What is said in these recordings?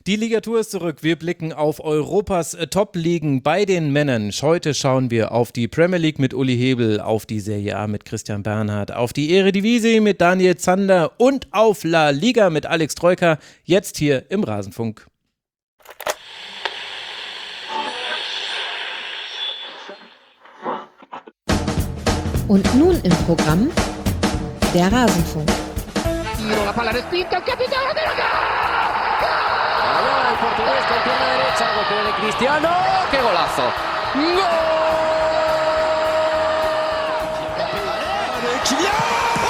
Die Ligatur ist zurück. Wir blicken auf Europas Top-Ligen bei den Männern. Heute schauen wir auf die Premier League mit Uli Hebel, auf die Serie A mit Christian Bernhard, auf die Eredivisie mit Daniel Zander und auf La Liga mit Alex Troika. Jetzt hier im Rasenfunk. Und nun im Programm der Rasenfunk. La palla respinta, il capitano del Allora il portoghese con pierna derecha, golpe de Cristiano, che golazo! Gol! Kylian!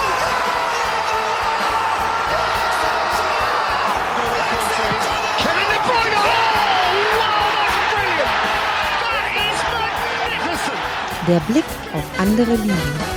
Kevin De Bruyne! Der Blick auf andere Ligen.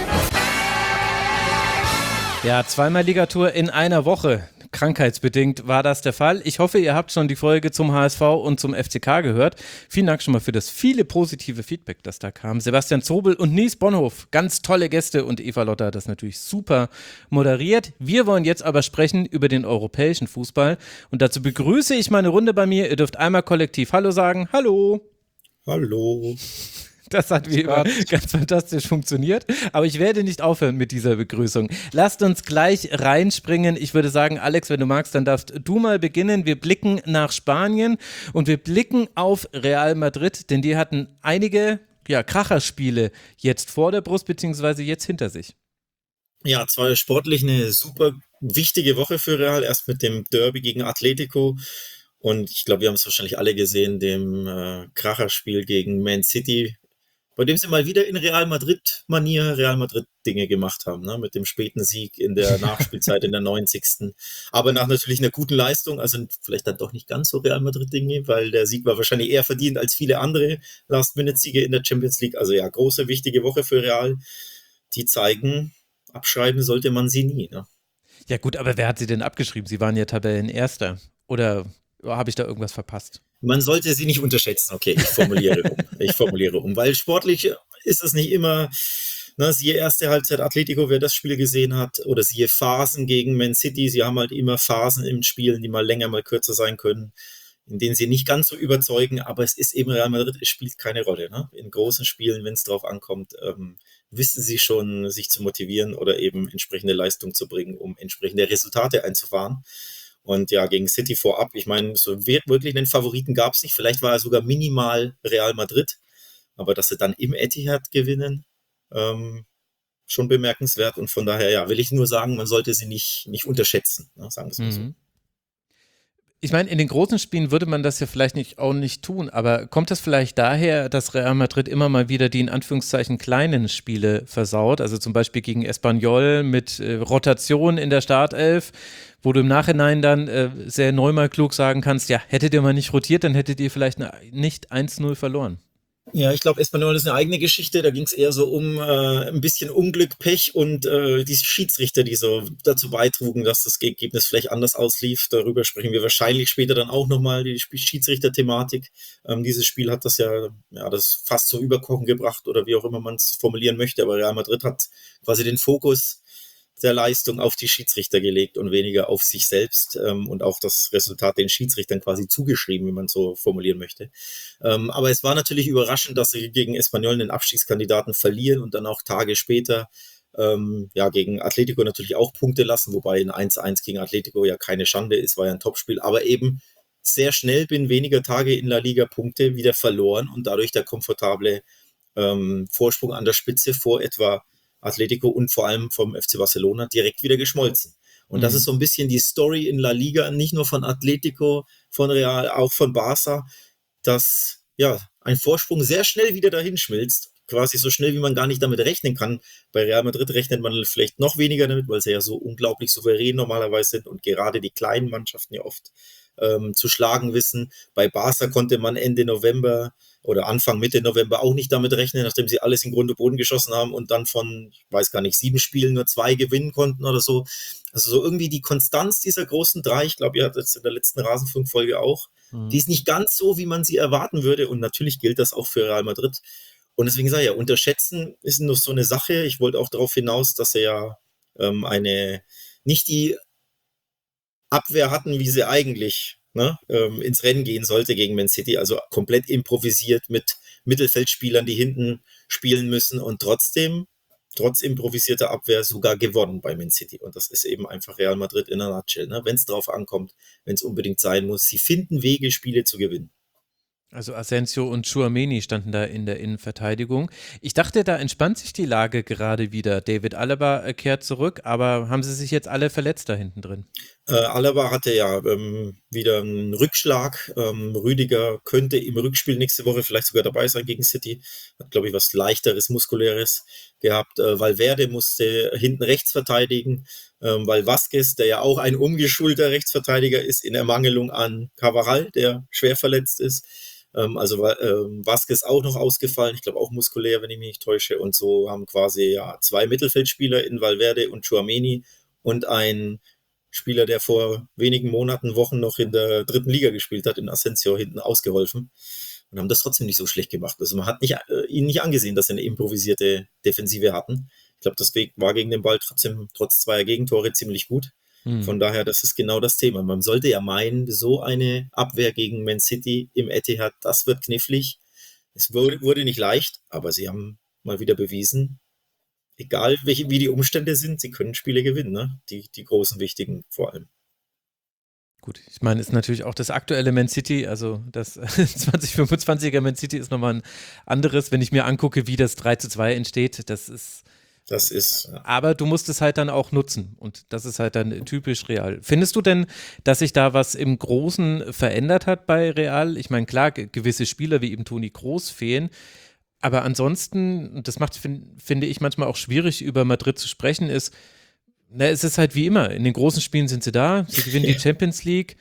Ja, zweimal Ligatur in einer Woche. Krankheitsbedingt war das der Fall. Ich hoffe, ihr habt schon die Folge zum HSV und zum FCK gehört. Vielen Dank schon mal für das viele positive Feedback, das da kam. Sebastian Zobel und Nies Bonhoff, ganz tolle Gäste, und Eva Lotter hat das natürlich super moderiert. Wir wollen jetzt aber sprechen über den europäischen Fußball und dazu begrüße ich meine Runde bei mir. Ihr dürft einmal kollektiv Hallo sagen. Hallo. Hallo. Das hat wie immer ganz fantastisch funktioniert, aber ich werde nicht aufhören mit dieser Begrüßung. Lasst uns gleich reinspringen. Ich würde sagen, Alex, wenn du magst, dann darfst du mal beginnen. Wir blicken nach Spanien und wir blicken auf Real Madrid, denn die hatten einige Kracherspiele jetzt vor der Brust beziehungsweise jetzt hinter sich. Ja, zwar sportlich eine super wichtige Woche für Real, erst mit dem Derby gegen Atletico. Und ich glaube, wir haben es wahrscheinlich alle gesehen, dem Kracherspiel gegen Man City, bei dem sie mal wieder in Real Madrid-Manier Real Madrid-Dinge gemacht haben, ne? Mit dem späten Sieg in der Nachspielzeit in der 90. Aber nach natürlich einer guten Leistung, also vielleicht dann doch nicht ganz so Real Madrid-Dinge, weil der Sieg war wahrscheinlich eher verdient als viele andere Last-Minute-Siege in der Champions League. Also ja, große, wichtige Woche für Real. Die zeigen, abschreiben sollte man sie nie, ne? Ja gut, aber wer hat sie denn abgeschrieben? Sie waren ja Tabellenerster. Oder habe ich da irgendwas verpasst? Man sollte sie nicht unterschätzen. Okay, ich formuliere um. Weil sportlich ist es nicht immer, ne, siehe erste Halbzeit Atletico, wer das Spiel gesehen hat, oder siehe Phasen gegen Man City. Sie haben halt immer Phasen im Spiel, die mal länger, mal kürzer sein können, in denen sie nicht ganz so überzeugen, aber es ist eben Real Madrid, es spielt keine Rolle, ne? In großen Spielen, wenn es drauf ankommt, wissen sie schon, sich zu motivieren oder eben entsprechende Leistung zu bringen, um entsprechende Resultate einzufahren. Und ja, gegen City vorab, ich meine, so wirklich einen Favoriten gab es nicht. Vielleicht war er sogar minimal Real Madrid. Aber dass sie dann im Etihad gewinnen, schon bemerkenswert. Und von daher, ja, will ich nur sagen, man sollte sie nicht unterschätzen, ne? Sagen wir es mal so. Ich meine, in den großen Spielen würde man das ja vielleicht auch nicht tun, aber kommt das vielleicht daher, dass Real Madrid immer mal wieder die in Anführungszeichen kleinen Spiele versaut, also zum Beispiel gegen Espanyol mit Rotation in der Startelf, wo du im Nachhinein dann sehr neumalklug sagen kannst, ja, hättet ihr mal nicht rotiert, dann hättet ihr vielleicht nicht 1-0 verloren. Ja, ich glaube, Espanyol ist eine eigene Geschichte. Da ging es eher so um ein bisschen Unglück, Pech und die Schiedsrichter, die so dazu beitrugen, dass das Ergebnis vielleicht anders auslief. Darüber sprechen wir wahrscheinlich später dann auch nochmal, die Schiedsrichter-Thematik. Dieses Spiel hat das das fast zum Überkochen gebracht oder wie auch immer man es formulieren möchte. Aber Real Madrid hat quasi den Fokus der Leistung auf die Schiedsrichter gelegt und weniger auf sich selbst und auch das Resultat den Schiedsrichtern quasi zugeschrieben, wenn man so formulieren möchte. Aber es war natürlich überraschend, dass sie gegen Espanyol einen Abstiegskandidaten verlieren und dann auch Tage später gegen Atletico natürlich auch Punkte lassen, wobei ein 1-1 gegen Atletico ja keine Schande ist, war ja ein Topspiel, aber eben sehr schnell binnen weniger Tage in La Liga Punkte wieder verloren und dadurch der komfortable Vorsprung an der Spitze vor etwa Atletico und vor allem vom FC Barcelona direkt wieder geschmolzen. Und das ist so ein bisschen die Story in La Liga, nicht nur von Atletico, von Real, auch von Barca, dass ein Vorsprung sehr schnell wieder dahin schmilzt, quasi so schnell, wie man gar nicht damit rechnen kann. Bei Real Madrid rechnet man vielleicht noch weniger damit, weil sie ja so unglaublich souverän normalerweise sind und gerade die kleinen Mannschaften ja oft zu schlagen wissen. Bei Barca konnte man Ende November oder Anfang, Mitte November auch nicht damit rechnen, nachdem sie alles in Grund und Boden geschossen haben und dann von, ich weiß gar nicht, 7 Spielen nur 2 gewinnen konnten oder so. Also so irgendwie die Konstanz dieser großen 3, ich glaube, ihr hattet es in der letzten Rasenfunk-Folge auch, die ist nicht ganz so, wie man sie erwarten würde und natürlich gilt das auch für Real Madrid. Und deswegen sage ich ja, unterschätzen ist nur so eine Sache. Ich wollte auch darauf hinaus, dass er ja nicht die Abwehr hatten, wie sie eigentlich ne, ins Rennen gehen sollte gegen Man City. Also komplett improvisiert mit Mittelfeldspielern, die hinten spielen müssen und trotzdem, trotz improvisierter Abwehr, sogar gewonnen bei Man City. Und das ist eben einfach Real Madrid in einer Nutshell. Ne? Wenn es drauf ankommt, wenn es unbedingt sein muss, sie finden Wege, Spiele zu gewinnen. Also Asensio und Tchouaméni standen da in der Innenverteidigung. Ich dachte, da entspannt sich die Lage gerade wieder. David Alaba kehrt zurück, aber haben sie sich jetzt alle verletzt da hinten drin? Alaba hatte ja wieder einen Rückschlag. Rüdiger könnte im Rückspiel nächste Woche vielleicht sogar dabei sein gegen City. Hat, glaube ich, was leichteres, muskuläres gehabt. Valverde musste hinten rechts verteidigen, weil Vasquez, der ja auch ein umgeschulter Rechtsverteidiger ist, in Ermangelung an Carvajal, der schwer verletzt ist. Also Vasquez auch noch ausgefallen, ich glaube auch muskulär, wenn ich mich nicht täusche. Und so haben quasi ja 2 Mittelfeldspieler in Valverde und Tchouaméni und ein Spieler, der vor wenigen Monaten, Wochen noch in der 3. Liga gespielt hat, in Asensio hinten ausgeholfen und haben das trotzdem nicht so schlecht gemacht. Also man hat ihnen nicht angesehen, dass sie eine improvisierte Defensive hatten. Ich glaube, das war gegen den Ball trotzdem, trotz 2 Gegentore, ziemlich gut. Von daher, das ist genau das Thema. Man sollte ja meinen, so eine Abwehr gegen Man City im Etihad, das wird knifflig. Es wurde nicht leicht, aber sie haben mal wieder bewiesen, egal wie die Umstände sind, sie können Spiele gewinnen, ne? Die großen, wichtigen vor allem. Gut, ich meine, ist natürlich auch das aktuelle Man City, also das 2025er Man City ist nochmal ein anderes, wenn ich mir angucke, wie das 3:2 entsteht, das ist. Ja. Aber du musst es halt dann auch nutzen und das ist halt dann typisch Real. Findest du denn, dass sich da was im Großen verändert hat bei Real? Ich meine, klar, gewisse Spieler wie eben Toni Kroos fehlen, aber ansonsten, und das macht, finde ich, manchmal auch schwierig, über Madrid zu sprechen, es ist halt wie immer, in den großen Spielen sind sie da, sie gewinnen die Champions League,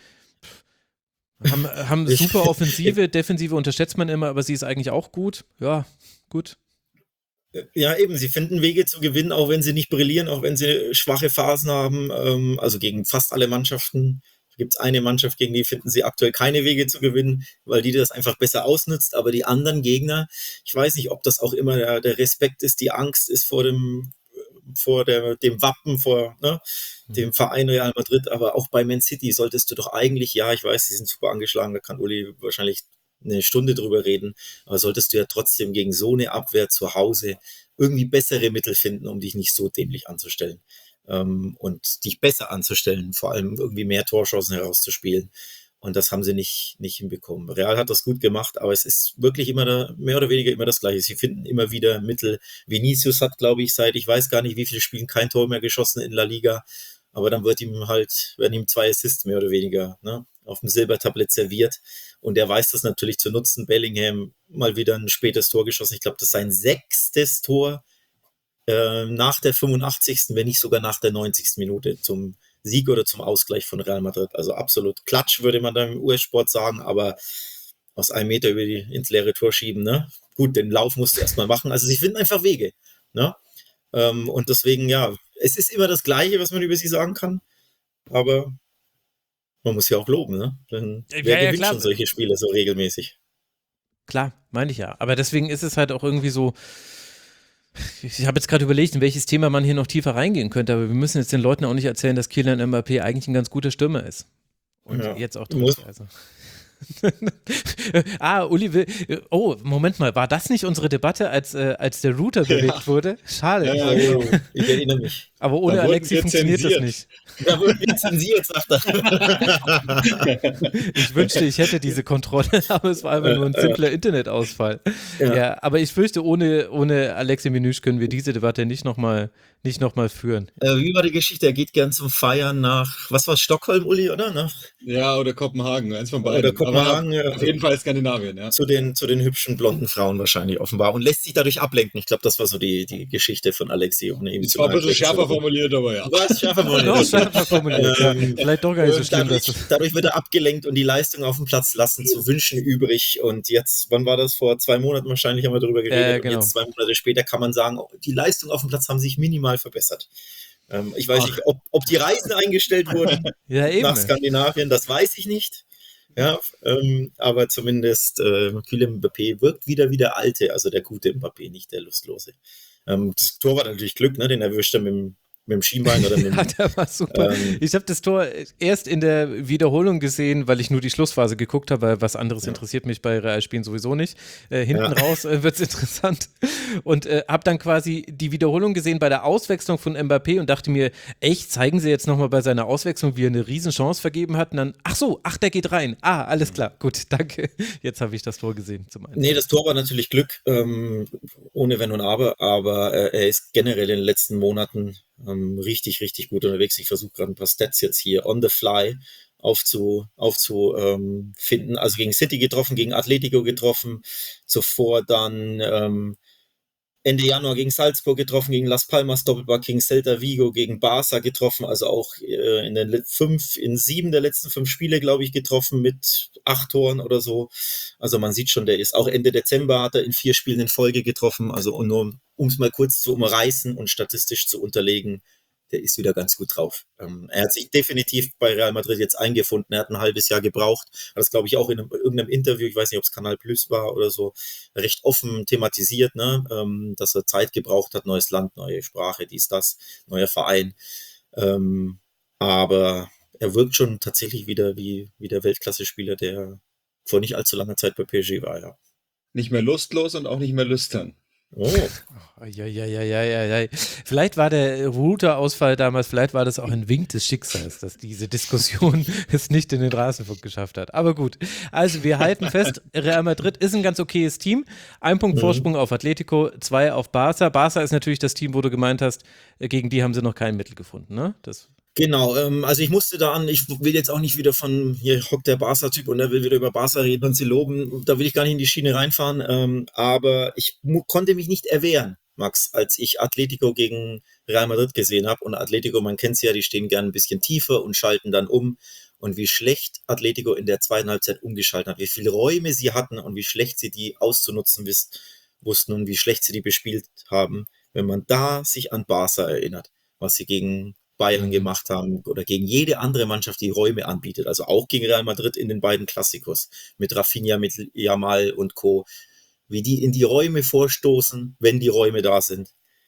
haben super Offensive, Defensive unterschätzt man immer, aber sie ist eigentlich auch gut. Ja, gut. Ja, eben, sie finden Wege zu gewinnen, auch wenn sie nicht brillieren, auch wenn sie schwache Phasen haben, also gegen fast alle Mannschaften. Gibt es eine Mannschaft, gegen die finden sie aktuell keine Wege zu gewinnen, weil die das einfach besser ausnutzt, aber die anderen Gegner, ich weiß nicht, ob das auch immer der Respekt ist, die Angst ist vor dem Wappen, vor dem Verein Real Madrid, aber auch bei Man City solltest du doch eigentlich, ja, ich weiß, sie sind super angeschlagen, da kann Uli wahrscheinlich eine Stunde drüber reden, aber solltest du ja trotzdem gegen so eine Abwehr zu Hause irgendwie bessere Mittel finden, um dich nicht so dämlich anzustellen und dich besser anzustellen, vor allem irgendwie mehr Torchancen herauszuspielen. Und das haben sie nicht hinbekommen. Real hat das gut gemacht, aber es ist wirklich mehr oder weniger immer das Gleiche. Sie finden immer wieder Mittel. Vinicius hat, glaube ich, seit ich weiß gar nicht, wie viele Spielen kein Tor mehr geschossen in La Liga. Aber dann werden ihm 2 Assists mehr oder weniger auf dem Silbertablett serviert. Und er weiß das natürlich zu nutzen. Bellingham mal wieder ein spätes Tor geschossen. Ich glaube, das ist sein 6. Tor nach der 85., wenn nicht sogar nach der 90. Minute zum Sieg oder zum Ausgleich von Real Madrid. Also absolut Klatsch, würde man da im US-Sport sagen, aber aus 1 Meter ins leere Tor schieben, ne? Gut, den Lauf musst du erstmal machen. Also sie finden einfach Wege, ne? Und deswegen, ja, es ist immer das Gleiche, was man über sie sagen kann, aber man muss ja auch loben, ne? Dann, wer gewinnt schon solche Spiele so regelmäßig? Klar, meine ich ja. Aber deswegen ist es halt auch irgendwie so, ich habe jetzt gerade überlegt, in welches Thema man hier noch tiefer reingehen könnte, aber wir müssen jetzt den Leuten auch nicht erzählen, dass Kylian Mbappé eigentlich ein ganz guter Stürmer ist. Und jetzt auch also. Uli will. Oh, Moment mal, war das nicht unsere Debatte, als der Router bewegt wurde? Schade. Ja, genau. Ich erinnere mich. Aber ohne Alexi funktioniert das nicht. Da wurden wir zensiert, sagt er. Ich wünschte, ich hätte diese Kontrolle, aber es war einfach nur ein simpler Internetausfall. Ja, aber ich fürchte, ohne Alexi Menüsch können wir diese Debatte nicht nochmal führen. Wie war die Geschichte? Er geht gern zum Feiern nach, was war Stockholm, Uli, oder? Ja, oder Kopenhagen, eins von beiden. Oder Kopenhagen, ja. Auf jeden Fall Skandinavien, ja. Zu den hübschen blonden Frauen wahrscheinlich offenbar und lässt sich dadurch ablenken. Ich glaube, das war so die Geschichte von Alexi. Das war ein bisschen schärfer formuliert, aber ja. War es schärfer formuliert. Vielleicht doch gar nicht so schlimm. Dadurch wird er abgelenkt und die Leistung auf dem Platz lassen zu wünschen übrig. Und jetzt, wann war das? Vor 2 Monaten wahrscheinlich haben wir darüber geredet. Genau. Und jetzt 2 Monate später kann man sagen, die Leistung auf dem Platz haben sich minimal verbessert. Ich weiß nicht, ob die Reisen eingestellt wurden nach Skandinavien, das weiß ich nicht. Ja, aber zumindest Kylian Mbappé wirkt wieder wie der Alte, also der gute Mbappé, nicht der Lustlose. Das Tor war natürlich Glück, ne? Den erwischt er mit dem mit dem Schienbein oder mit dem, Ja, der war super. Ich habe das Tor erst in der Wiederholung gesehen, weil ich nur die Schlussphase geguckt habe, weil was anderes interessiert mich bei Realspielen sowieso nicht. Hinten raus wird es interessant. Und habe dann quasi die Wiederholung gesehen bei der Auswechslung von Mbappé und dachte mir, echt, zeigen sie jetzt nochmal bei seiner Auswechslung, wie er eine Riesenchance vergeben hat und dann, der geht rein. Alles klar, gut, danke. Jetzt habe ich das Tor gesehen zum einen. Nee, das Tor war natürlich Glück, ohne Wenn und Aber er ist generell in den letzten Monaten richtig, richtig gut unterwegs. Ich versuche gerade ein paar Stats jetzt hier on the fly aufzufinden. Also gegen City getroffen, gegen Atletico getroffen, zuvor dann Ende Januar gegen Salzburg getroffen, gegen Las Palmas Doppelpack, gegen Celta Vigo, gegen Barca getroffen, also auch in 7 der letzten 5 Spiele, glaube ich, getroffen mit 8 Toren oder so. Also man sieht schon, der ist auch Ende Dezember hat er in 4 Spielen in Folge getroffen, also nur um es mal kurz zu umreißen und statistisch zu unterlegen, der ist wieder ganz gut drauf. Er hat sich definitiv bei Real Madrid jetzt eingefunden. Er hat ein halbes Jahr gebraucht. Hat das, glaube ich, auch in irgendeinem Interview, ich weiß nicht, ob es Kanal Plus war oder so, recht offen thematisiert, ne? Dass er Zeit gebraucht hat, neues Land, neue Sprache, dies, das, neuer Verein. Aber er wirkt schon tatsächlich wieder wie der Weltklasse-Spieler, der vor nicht allzu langer Zeit bei PSG war, ja. Nicht mehr lustlos und auch nicht mehr lüstern. Oh. Ja. Vielleicht war der Router-Ausfall damals, vielleicht war das auch ein Wink des Schicksals, dass diese Diskussion es nicht in den Rasenfunk geschafft hat. Aber gut, also wir halten fest, Real Madrid ist ein ganz okayes Team. 1 Punkt Vorsprung auf Atletico, 2 auf Barca. Barca ist natürlich das Team, wo du gemeint hast, gegen die haben sie noch kein Mittel gefunden, ne? Genau, also ich musste ich will jetzt auch nicht wieder von, hier hockt der Barca-Typ und er will wieder über Barca reden und sie loben, da will ich gar nicht in die Schiene reinfahren, aber ich konnte mich nicht erwehren, Max, als ich Atletico gegen Real Madrid gesehen habe und Atletico, man kennt sie ja, die stehen gern ein bisschen tiefer und schalten dann um und wie schlecht Atletico in der zweiten Halbzeit umgeschaltet hat, wie viele Räume sie hatten und wie schlecht sie die auszunutzen wussten und wie schlecht sie die bespielt haben, wenn man da sich an Barca erinnert, was sie gegen Bayern gemacht haben oder gegen jede andere Mannschaft, die Räume anbietet, also auch gegen Real Madrid in den beiden Klassikos mit Rafinha, mit Yamal und Co., wie die in die Räume vorstoßen, wenn die Räume da sind.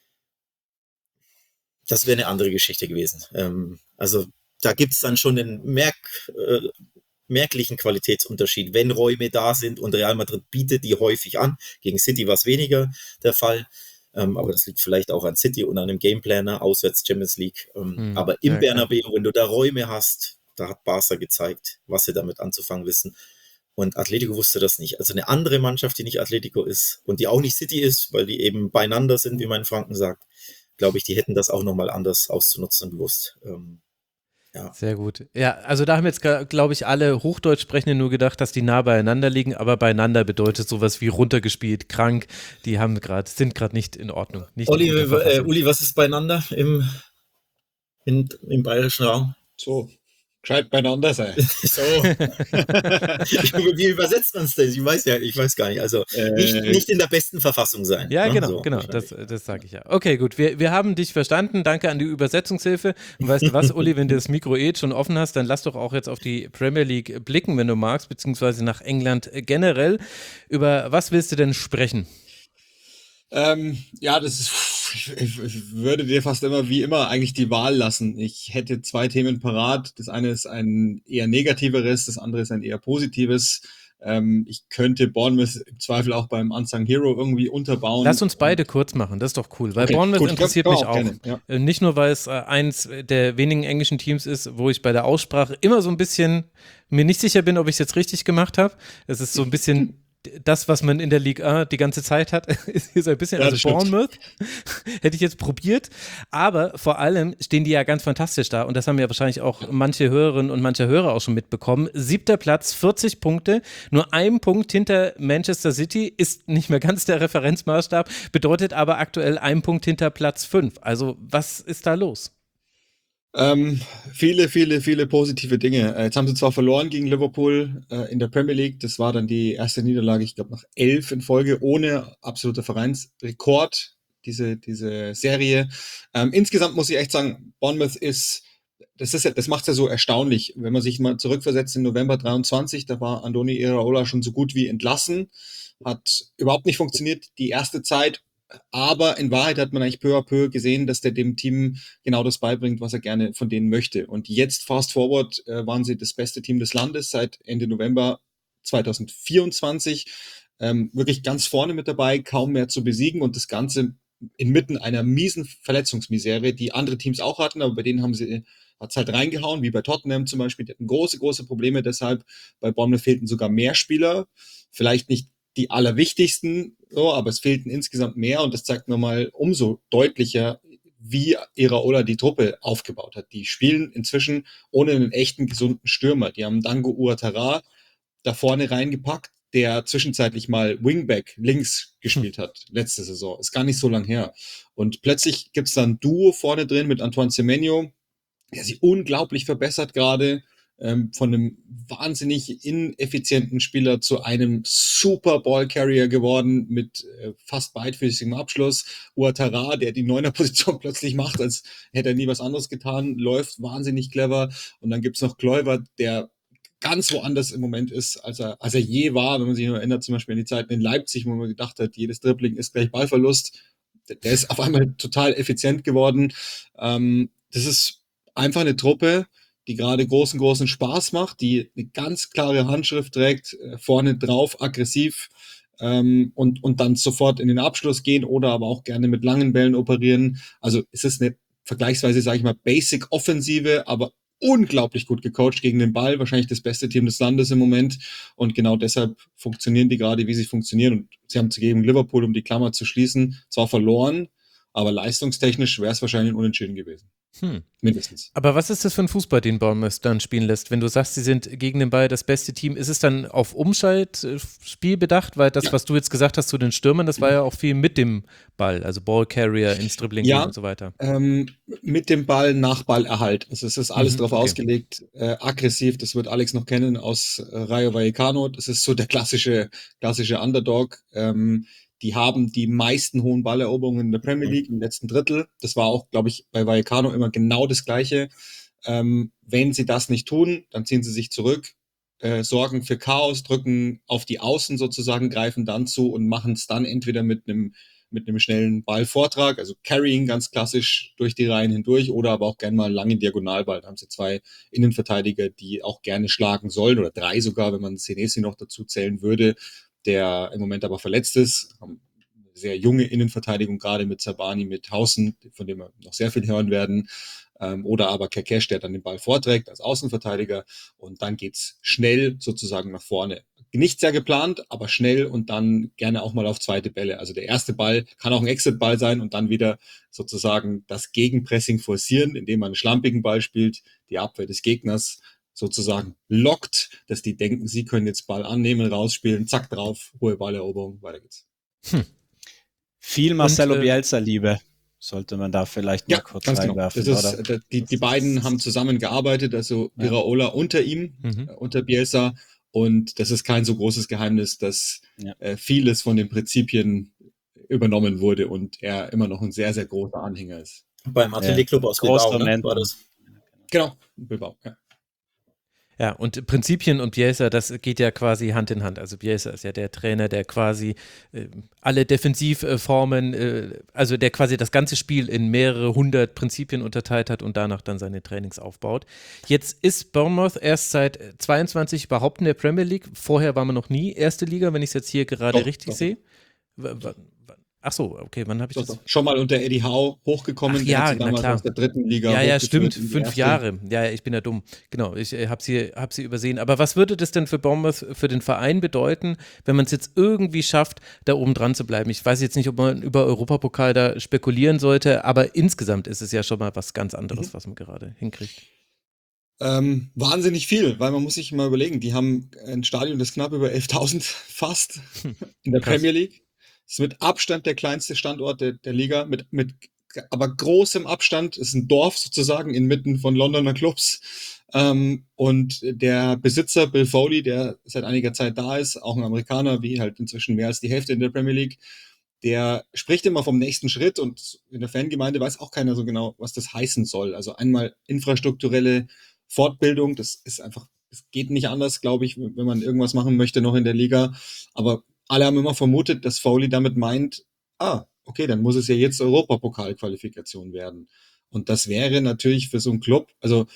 Das wäre eine andere Geschichte gewesen. Also da gibt es dann schon einen merklichen Qualitätsunterschied, wenn Räume da sind und Real Madrid bietet die häufig an. Gegen City war es weniger der Fall. Aber das liegt vielleicht auch an City und an dem Gameplaner, auswärts Champions League. Aber im Bernabeu, wenn du da Räume hast, da hat Barca gezeigt, was sie damit anzufangen wissen. Und Atletico wusste das nicht. Also eine andere Mannschaft, die nicht Atletico ist und die auch nicht City ist, weil die eben beieinander sind, wie man in Franken sagt, glaube ich, die hätten das auch nochmal anders auszunutzen gewusst. Ja. Sehr gut. Ja, also da haben jetzt, glaube ich, alle Hochdeutsch Sprechenden nur gedacht, dass die nah beieinander liegen, aber beieinander bedeutet sowas wie runtergespielt, krank, die sind gerade nicht in Ordnung. Nicht Uli, was ist beieinander im bayerischen Raum? So, gescheit beieinander sein. So. Wie übersetzt man es denn? Ich weiß gar nicht. Also nicht in der besten Verfassung sein. Ja, ne? Genau, das sage ich ja. Okay, gut, wir haben dich verstanden. Danke an die Übersetzungshilfe. Und weißt du was, Uli, wenn du das Mikro schon offen hast, dann lass doch auch jetzt auf die Premier League blicken, wenn du magst, beziehungsweise nach England generell. Über was willst du denn sprechen? Ja, das ist, ich würde dir fast wie immer eigentlich die Wahl lassen. Ich hätte 2 Themen parat. Das eine ist ein eher negativeres, das andere ist ein eher positives. Ich könnte Bournemouth im Zweifel auch beim Unsung Hero irgendwie unterbauen. Lass uns beide kurz machen, das ist doch cool, weil Bournemouth interessiert mich auch. Gerne, ja. Nicht nur, weil es eins der wenigen englischen Teams ist, wo ich bei der Aussprache immer so ein bisschen mir nicht sicher bin, ob ich es jetzt richtig gemacht habe. Es ist so ein bisschen das, was man in der Liga die ganze Zeit hat, ist hier so ein bisschen, also Bournemouth hätte ich jetzt probiert, aber vor allem stehen die ja ganz fantastisch da und das haben ja wahrscheinlich auch manche Hörerinnen und manche Hörer auch schon mitbekommen. 7. Platz, 40 Punkte, nur 1 Punkt hinter Manchester City, ist nicht mehr ganz der Referenzmaßstab, bedeutet aber aktuell 1 Punkt hinter Platz 5. Also was ist da los? Viele positive Dinge. Jetzt haben sie zwar verloren gegen Liverpool in der Premier League, das war dann die erste Niederlage, ich glaube nach 11 in Folge, ohne absoluter Vereinsrekord, diese Serie. Insgesamt muss ich echt sagen, Bournemouth das macht es ja so erstaunlich, wenn man sich mal zurückversetzt in November 23, da war Andoni Iraola schon so gut wie entlassen, hat überhaupt nicht funktioniert, die erste Zeit Aber in Wahrheit hat man eigentlich peu à peu gesehen, dass der dem Team genau das beibringt, was er gerne von denen möchte. Und jetzt, fast forward, waren sie das beste Team des Landes seit Ende November 2024. Wirklich ganz vorne mit dabei, kaum mehr zu besiegen und das Ganze inmitten einer miesen Verletzungsmisere, die andere Teams auch hatten, aber bei denen hat es halt reingehauen, wie bei Tottenham zum Beispiel. Die hatten große Probleme deshalb. Bei Bournemouth fehlten sogar mehr Spieler. Vielleicht nicht die allerwichtigsten, so, aber es fehlten insgesamt mehr und das zeigt nochmal umso deutlicher, wie Iraola die Truppe aufgebaut hat. Die spielen inzwischen ohne einen echten, gesunden Stürmer. Die haben Dango Ouattara da vorne reingepackt, der zwischenzeitlich mal Wingback links gespielt hat, letzte Saison. Ist gar nicht so lang her. Und plötzlich gibt's dann ein Duo vorne drin mit Antoine Semenyo, der sich unglaublich verbessert gerade, von einem wahnsinnig ineffizienten Spieler zu einem super Ballcarrier geworden mit fast beidfüßigem Abschluss. Ouattara, der die Neuner-Position plötzlich macht, als hätte er nie was anderes getan, läuft wahnsinnig clever. Und dann gibt's noch Kluivert, der ganz woanders im Moment ist, als er je war. Wenn man sich nur erinnert, zum Beispiel an die Zeiten in Leipzig, wo man gedacht hat, jedes Dribbling ist gleich Ballverlust. Der ist auf einmal total effizient geworden. Das ist einfach eine Truppe, die gerade großen Spaß macht, die eine ganz klare Handschrift trägt, vorne drauf, aggressiv und dann sofort in den Abschluss gehen oder aber auch gerne mit langen Bällen operieren. Also es ist eine vergleichsweise, sage ich mal, Basic-Offensive, aber unglaublich gut gecoacht gegen den Ball, wahrscheinlich das beste Team des Landes im Moment und genau deshalb funktionieren die gerade, wie sie funktionieren und sie haben gegen Liverpool, um die Klammer zu schließen, zwar verloren, aber leistungstechnisch wäre es wahrscheinlich ein Unentschieden gewesen. Mindestens. Aber was ist das für ein Fußball, den Bournemouth dann spielen lässt? Wenn du sagst, sie sind gegen den Ball das beste Team, ist es dann auf Umschaltspiel bedacht? Weil das, was du jetzt gesagt hast zu den Stürmern, das war ja auch viel mit dem Ball, also Ballcarrier, ins Dribbling gehen und so weiter. Mit dem Ball nach Ballerhalt. Also es ist alles darauf ausgelegt, aggressiv, das wird Alex noch kennen aus Rayo Vallecano. Das ist so der klassische Underdog. Die haben die meisten hohen Balleroberungen in der Premier League im letzten Drittel. Das war auch, glaube ich, bei Vallecano immer genau das Gleiche. Wenn sie das nicht tun, dann ziehen sie sich zurück, sorgen für Chaos, drücken auf die Außen sozusagen, greifen dann zu und machen es dann entweder mit einem schnellen Ballvortrag, also Carrying ganz klassisch durch die Reihen hindurch oder aber auch gerne mal einen langen Diagonalball. Da haben sie 2 Innenverteidiger, die auch gerne schlagen sollen oder 3 sogar, wenn man Senesi noch dazu zählen würde, der im Moment aber verletzt ist. Sehr junge Innenverteidigung, gerade mit Zabani, mit Hausen, von dem wir noch sehr viel hören werden. Oder aber Kekesh, der dann den Ball vorträgt als Außenverteidiger. Und dann geht's schnell sozusagen nach vorne. Nicht sehr geplant, aber schnell und dann gerne auch mal auf zweite Bälle. Also der erste Ball kann auch ein Exit-Ball sein und dann wieder sozusagen das Gegenpressing forcieren, indem man einen schlampigen Ball spielt, die Abwehr des Gegners sozusagen lockt, dass die denken, sie können jetzt Ball annehmen, rausspielen, zack drauf, hohe Balleroberung, weiter geht's. Viel Marcelo Bielsa-Liebe sollte man da vielleicht mal kurz reinwerfen. Genau. Das ist, die beiden haben zusammengearbeitet, also Iraola unter ihm, unter Bielsa, und das ist kein so großes Geheimnis, dass vieles von den Prinzipien übernommen wurde und er immer noch ein sehr, sehr großer Anhänger ist. Beim Athletikclub aus Bilbao, ne? War das? Genau, Bilbao, ja. Ja, und Prinzipien und Bielsa, das geht ja quasi Hand in Hand. Also Bielsa ist ja der Trainer, der quasi alle Defensivformen, also der quasi das ganze Spiel in mehrere hundert Prinzipien unterteilt hat und danach dann seine Trainings aufbaut. Jetzt ist Bournemouth erst seit 22 überhaupt in der Premier League. Vorher war man noch nie erste Liga, wenn ich es jetzt hier gerade richtig sehe. Ach so, okay, wann habe ich das? Schon mal unter Eddie Howe hochgekommen. Ach, ja, na klar. Aus der dritten Liga. Ja, stimmt, 5 Jahre. Ja, ich bin ja dumm. Genau, ich habe sie übersehen. Aber was würde das denn für Bournemouth, für den Verein bedeuten, wenn man es jetzt irgendwie schafft, da oben dran zu bleiben? Ich weiß jetzt nicht, ob man über Europapokal da spekulieren sollte, aber insgesamt ist es ja schon mal was ganz anderes, was man gerade hinkriegt. Wahnsinnig viel, weil man muss sich mal überlegen, die haben ein Stadion, das knapp über 11.000 fast in der Premier League. Das ist mit Abstand der kleinste Standort der Liga, mit aber großem Abstand. Es ist ein Dorf sozusagen inmitten von Londoner Clubs. Und der Besitzer Bill Foley, der seit einiger Zeit da ist, auch ein Amerikaner, wie halt inzwischen mehr als die Hälfte in der Premier League, der spricht immer vom nächsten Schritt und in der Fangemeinde weiß auch keiner so genau, was das heißen soll. Also einmal infrastrukturelle Fortbildung, das ist einfach, es geht nicht anders, glaube ich, wenn man irgendwas machen möchte noch in der Liga. Aber alle haben immer vermutet, dass Foley damit meint, okay, dann muss es ja jetzt Europapokalqualifikation werden. Und das wäre natürlich für so einen Club, also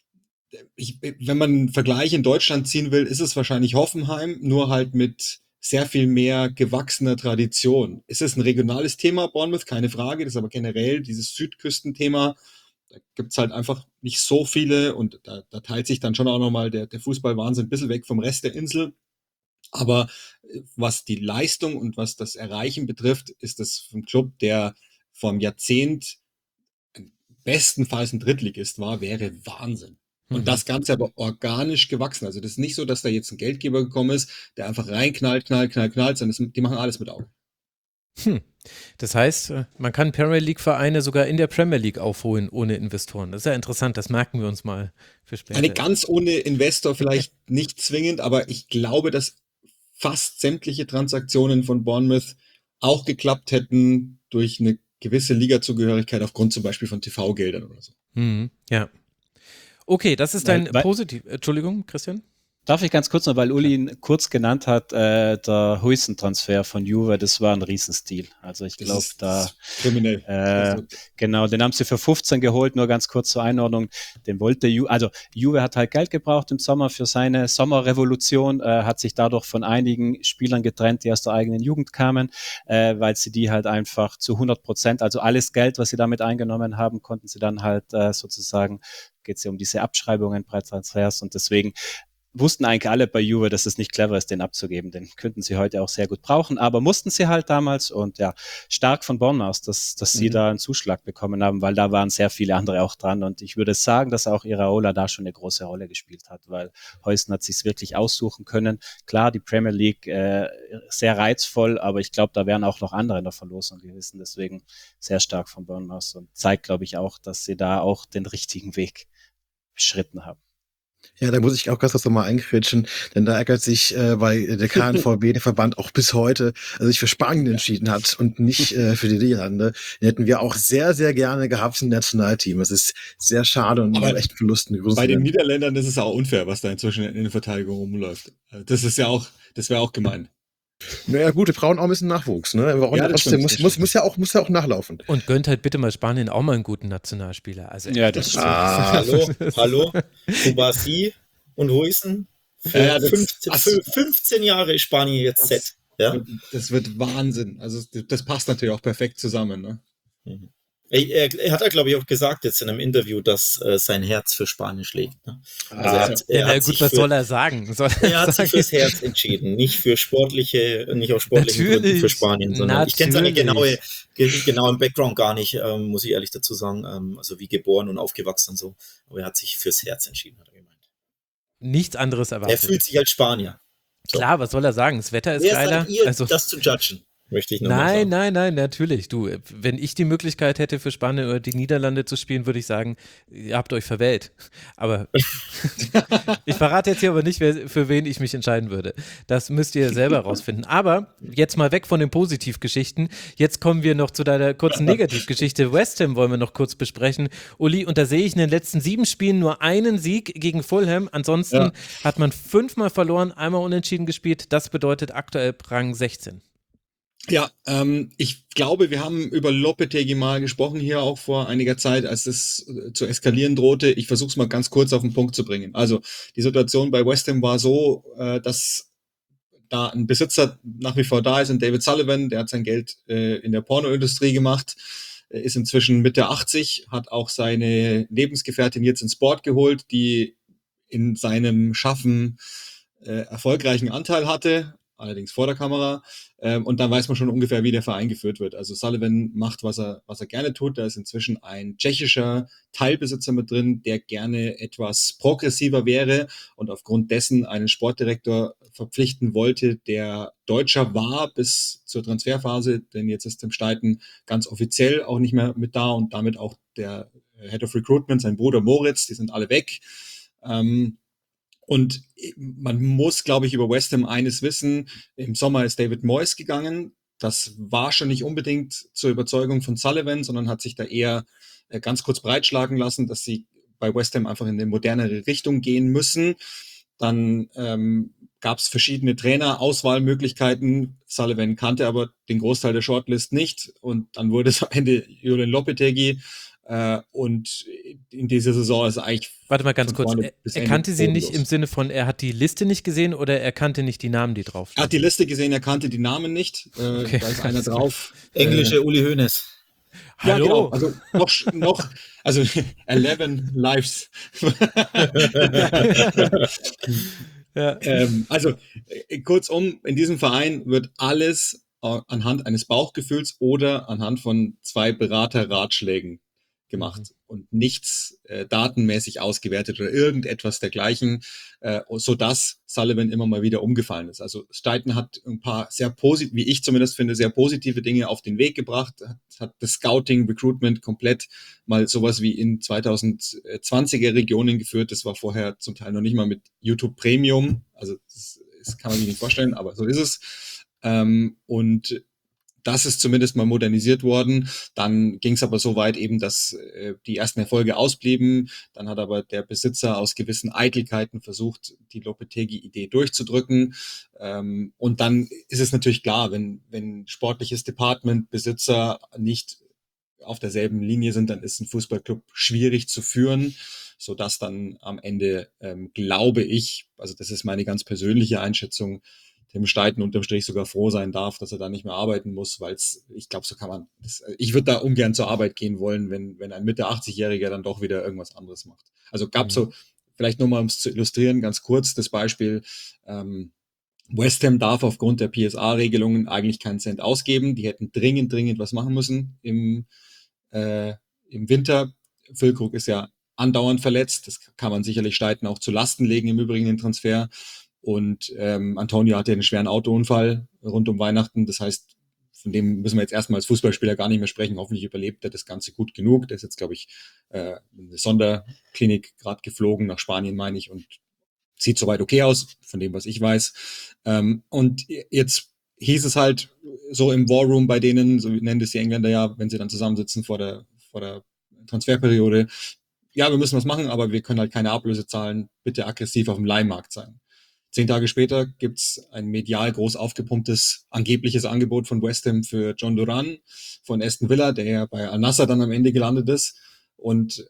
wenn man einen Vergleich in Deutschland ziehen will, ist es wahrscheinlich Hoffenheim, nur halt mit sehr viel mehr gewachsener Tradition. Ist es ein regionales Thema, Bournemouth? Keine Frage. Das ist aber generell dieses Südküstenthema. Da gibt's halt einfach nicht so viele und da teilt sich dann schon auch nochmal der Fußballwahnsinn ein bisschen weg vom Rest der Insel. Aber was die Leistung und was das Erreichen betrifft, ist das ein Club, der vor einem Jahrzehnt bestenfalls ein Drittligist war, wäre Wahnsinn. Und das Ganze aber organisch gewachsen. Also das ist nicht so, dass da jetzt ein Geldgeber gekommen ist, der einfach reinknallt, sondern die machen alles mit Augen. Das heißt, man kann Premier League-Vereine sogar in der Premier League aufholen ohne Investoren. Das ist ja interessant, das merken wir uns mal für später. Eine ganz ohne Investor vielleicht nicht zwingend, aber ich glaube, dass fast sämtliche Transaktionen von Bournemouth auch geklappt hätten durch eine gewisse Ligazugehörigkeit aufgrund zum Beispiel von TV-Geldern oder so. Ja. Okay, das ist dein positiv. Entschuldigung, Christian? Darf ich ganz kurz noch, weil Uli ihn kurz genannt hat, der Huijsen-Transfer von Juve, das war ein Riesenstil. Also ich glaube, da kriminell. Genau, den haben sie für 15 geholt, nur ganz kurz zur Einordnung. Den wollte Juve hat halt Geld gebraucht im Sommer für seine Sommerrevolution, hat sich dadurch von einigen Spielern getrennt, die aus der eigenen Jugend kamen, weil sie die halt einfach zu 100%, also alles Geld, was sie damit eingenommen haben, konnten sie dann halt sozusagen, geht es ja um diese Abschreibungen bei Transfers und deswegen wussten eigentlich alle bei Juve, dass es nicht clever ist, den abzugeben. Den könnten sie heute auch sehr gut brauchen, aber mussten sie halt damals und ja, stark von Bonn aus, dass sie da einen Zuschlag bekommen haben, weil da waren sehr viele andere auch dran und ich würde sagen, dass auch Iraola da schon eine große Rolle gespielt hat, weil Huijsen hat sich's wirklich aussuchen können. Klar, die Premier League sehr reizvoll, aber ich glaube, da wären auch noch andere in der Verlosung gewesen, deswegen sehr stark von Bonn aus und zeigt, glaube ich, auch, dass sie da auch den richtigen Weg beschritten haben. Ja, da muss ich auch ganz kurz nochmal einquetschen, denn da ärgert sich bei der KNVB, der Verband, auch bis heute, sich für Spanien entschieden hat und nicht für die Niederlande. Den hätten wir auch sehr, sehr gerne gehabt im Nationalteam. Es ist sehr schade und echt ein Verlust. Bei den Niederländern ist es auch unfair, was da inzwischen in der Verteidigung rumläuft. Das wäre auch gemein. Naja, gut, wir brauchen auch ein bisschen Nachwuchs, ne? Aber ja, trotzdem muss ja auch nachlaufen. Und gönnt halt bitte mal Spanien auch mal einen guten Nationalspieler. Also ja, das hallo, Kubasi und Huijsen. 15 Jahre ist Spanien jetzt set. Ja? Das wird Wahnsinn. Also das passt natürlich auch perfekt zusammen, ne? Er hat glaube ich, auch gesagt jetzt in einem Interview, dass sein Herz für Spanien schlägt. Ne? Also was soll er sagen? Er hat sich fürs Herz entschieden, nicht auf sportlichen Gründen für Spanien, sondern ich kenne seine genauen Background gar nicht, muss ich ehrlich dazu sagen, also wie geboren und aufgewachsen und so. Aber er hat sich fürs Herz entschieden, hat er gemeint. Nichts anderes erwartet. Er fühlt sich als Spanier. So. Klar, was soll er sagen? Das Wetter ist geiler. Das zu judgen. Möchte ich noch nein, natürlich. Du, wenn ich die Möglichkeit hätte, für Spanien oder die Niederlande zu spielen, würde ich sagen, ihr habt euch verwählt. Aber ich verrate jetzt hier aber nicht, für wen ich mich entscheiden würde. Das müsst ihr selber rausfinden. Aber jetzt mal weg von den Positivgeschichten. Jetzt kommen wir noch zu deiner kurzen Negativgeschichte. West Ham wollen wir noch kurz besprechen. Uli, und da sehe ich in den letzten 7 Spielen nur einen Sieg gegen Fulham. Ansonsten hat man 5-mal verloren, einmal unentschieden gespielt. Das bedeutet aktuell Rang 16. Ja, ich glaube, wir haben über Lopetegui mal gesprochen hier auch vor einiger Zeit, als es zu eskalieren drohte. Ich versuche es mal ganz kurz auf den Punkt zu bringen. Also die Situation bei West Ham war so, dass da ein Besitzer nach wie vor da ist, ein David Sullivan, der hat sein Geld in der Pornoindustrie gemacht, ist inzwischen Mitte 80, hat auch seine Lebensgefährtin jetzt ins Board geholt, die in seinem Schaffen erfolgreichen Anteil hatte, allerdings vor der Kamera, und dann weiß man schon ungefähr, wie der Verein geführt wird. Also Sullivan macht, was er gerne tut. Da ist inzwischen ein tschechischer Teilbesitzer mit drin, der gerne etwas progressiver wäre und aufgrund dessen einen Sportdirektor verpflichten wollte, der Deutscher war bis zur Transferphase, denn jetzt ist Tim Steiten ganz offiziell auch nicht mehr mit da und damit auch der Head of Recruitment, sein Bruder Moritz, die sind alle weg. Und man muss, glaube ich, über West Ham eines wissen. Im Sommer ist David Moyes gegangen. Das war schon nicht unbedingt zur Überzeugung von Sullivan, sondern hat sich da eher ganz kurz breitschlagen lassen, dass sie bei West Ham einfach in eine modernere Richtung gehen müssen. Dann gab es verschiedene Trainer-Auswahlmöglichkeiten. Sullivan kannte aber den Großteil der Shortlist nicht und dann wurde es am Ende Julian Lopetegui. Und in dieser Saison ist eigentlich. Warte mal ganz kurz. Er kannte sie nicht im Sinne von, er hat die Liste nicht gesehen oder er kannte nicht die Namen, die drauf stehen? Er hat die Liste gesehen, er kannte die Namen nicht. Okay. Da ist einer drauf. Englische Uli Hoeneß. Ja, Hallo. genau. Also also 11 Lives. Ja. Kurzum, in diesem Verein wird alles anhand eines Bauchgefühls oder anhand von 2 Beraterratschlägen gemacht und nichts datenmäßig ausgewertet oder irgendetwas dergleichen, sodass Sullivan immer mal wieder umgefallen ist. Also Steiten hat ein paar wie ich zumindest finde, sehr positive Dinge auf den Weg gebracht, hat das Scouting, Recruitment komplett mal sowas wie in 2020er Regionen geführt. Das war vorher zum Teil noch nicht mal mit YouTube Premium, also das kann man sich nicht vorstellen, aber so ist es. Und das ist zumindest mal modernisiert worden. Dann ging es aber so weit eben, dass die ersten Erfolge ausblieben. Dann hat aber der Besitzer aus gewissen Eitelkeiten versucht, die Lopetegui-Idee durchzudrücken. Und dann ist es natürlich klar, wenn sportliches Department, Besitzer nicht auf derselben Linie sind, dann ist ein Fußballclub schwierig zu führen, sodass dann am Ende, glaube ich, also das ist meine ganz persönliche Einschätzung, Tim Steiten unterm Strich sogar froh sein darf, dass er da nicht mehr arbeiten muss, weil ich glaube, so kann man, ich würde da ungern zur Arbeit gehen wollen, wenn ein Mitte 80-Jähriger dann doch wieder irgendwas anderes macht. Also gab so, vielleicht nur mal, um es zu illustrieren, ganz kurz das Beispiel, West Ham darf aufgrund der PSA-Regelungen eigentlich keinen Cent ausgeben. Die hätten dringend was machen müssen im Winter. Füllkrug ist ja andauernd verletzt. Das kann man sicherlich Steiten auch zu Lasten legen, im Übrigen den Transfer. Und Antonio hatte einen schweren Autounfall rund um Weihnachten. Das heißt, von dem müssen wir jetzt erstmal als Fußballspieler gar nicht mehr sprechen. Hoffentlich überlebt er das Ganze gut genug. Der ist jetzt, glaube ich, in eine Sonderklinik gerade geflogen, nach Spanien, meine ich, und sieht soweit okay aus, von dem, was ich weiß. Und jetzt hieß es halt so im War Room bei denen, so nennen das die Engländer ja, wenn sie dann zusammensitzen vor der Transferperiode, ja, wir müssen was machen, aber wir können halt keine Ablöse zahlen, bitte aggressiv auf dem Leihmarkt sein. 10 Tage später gibt's ein medial groß aufgepumptes angebliches Angebot von West Ham für John Duran von Aston Villa, der ja bei Al-Nassr dann am Ende gelandet ist. Und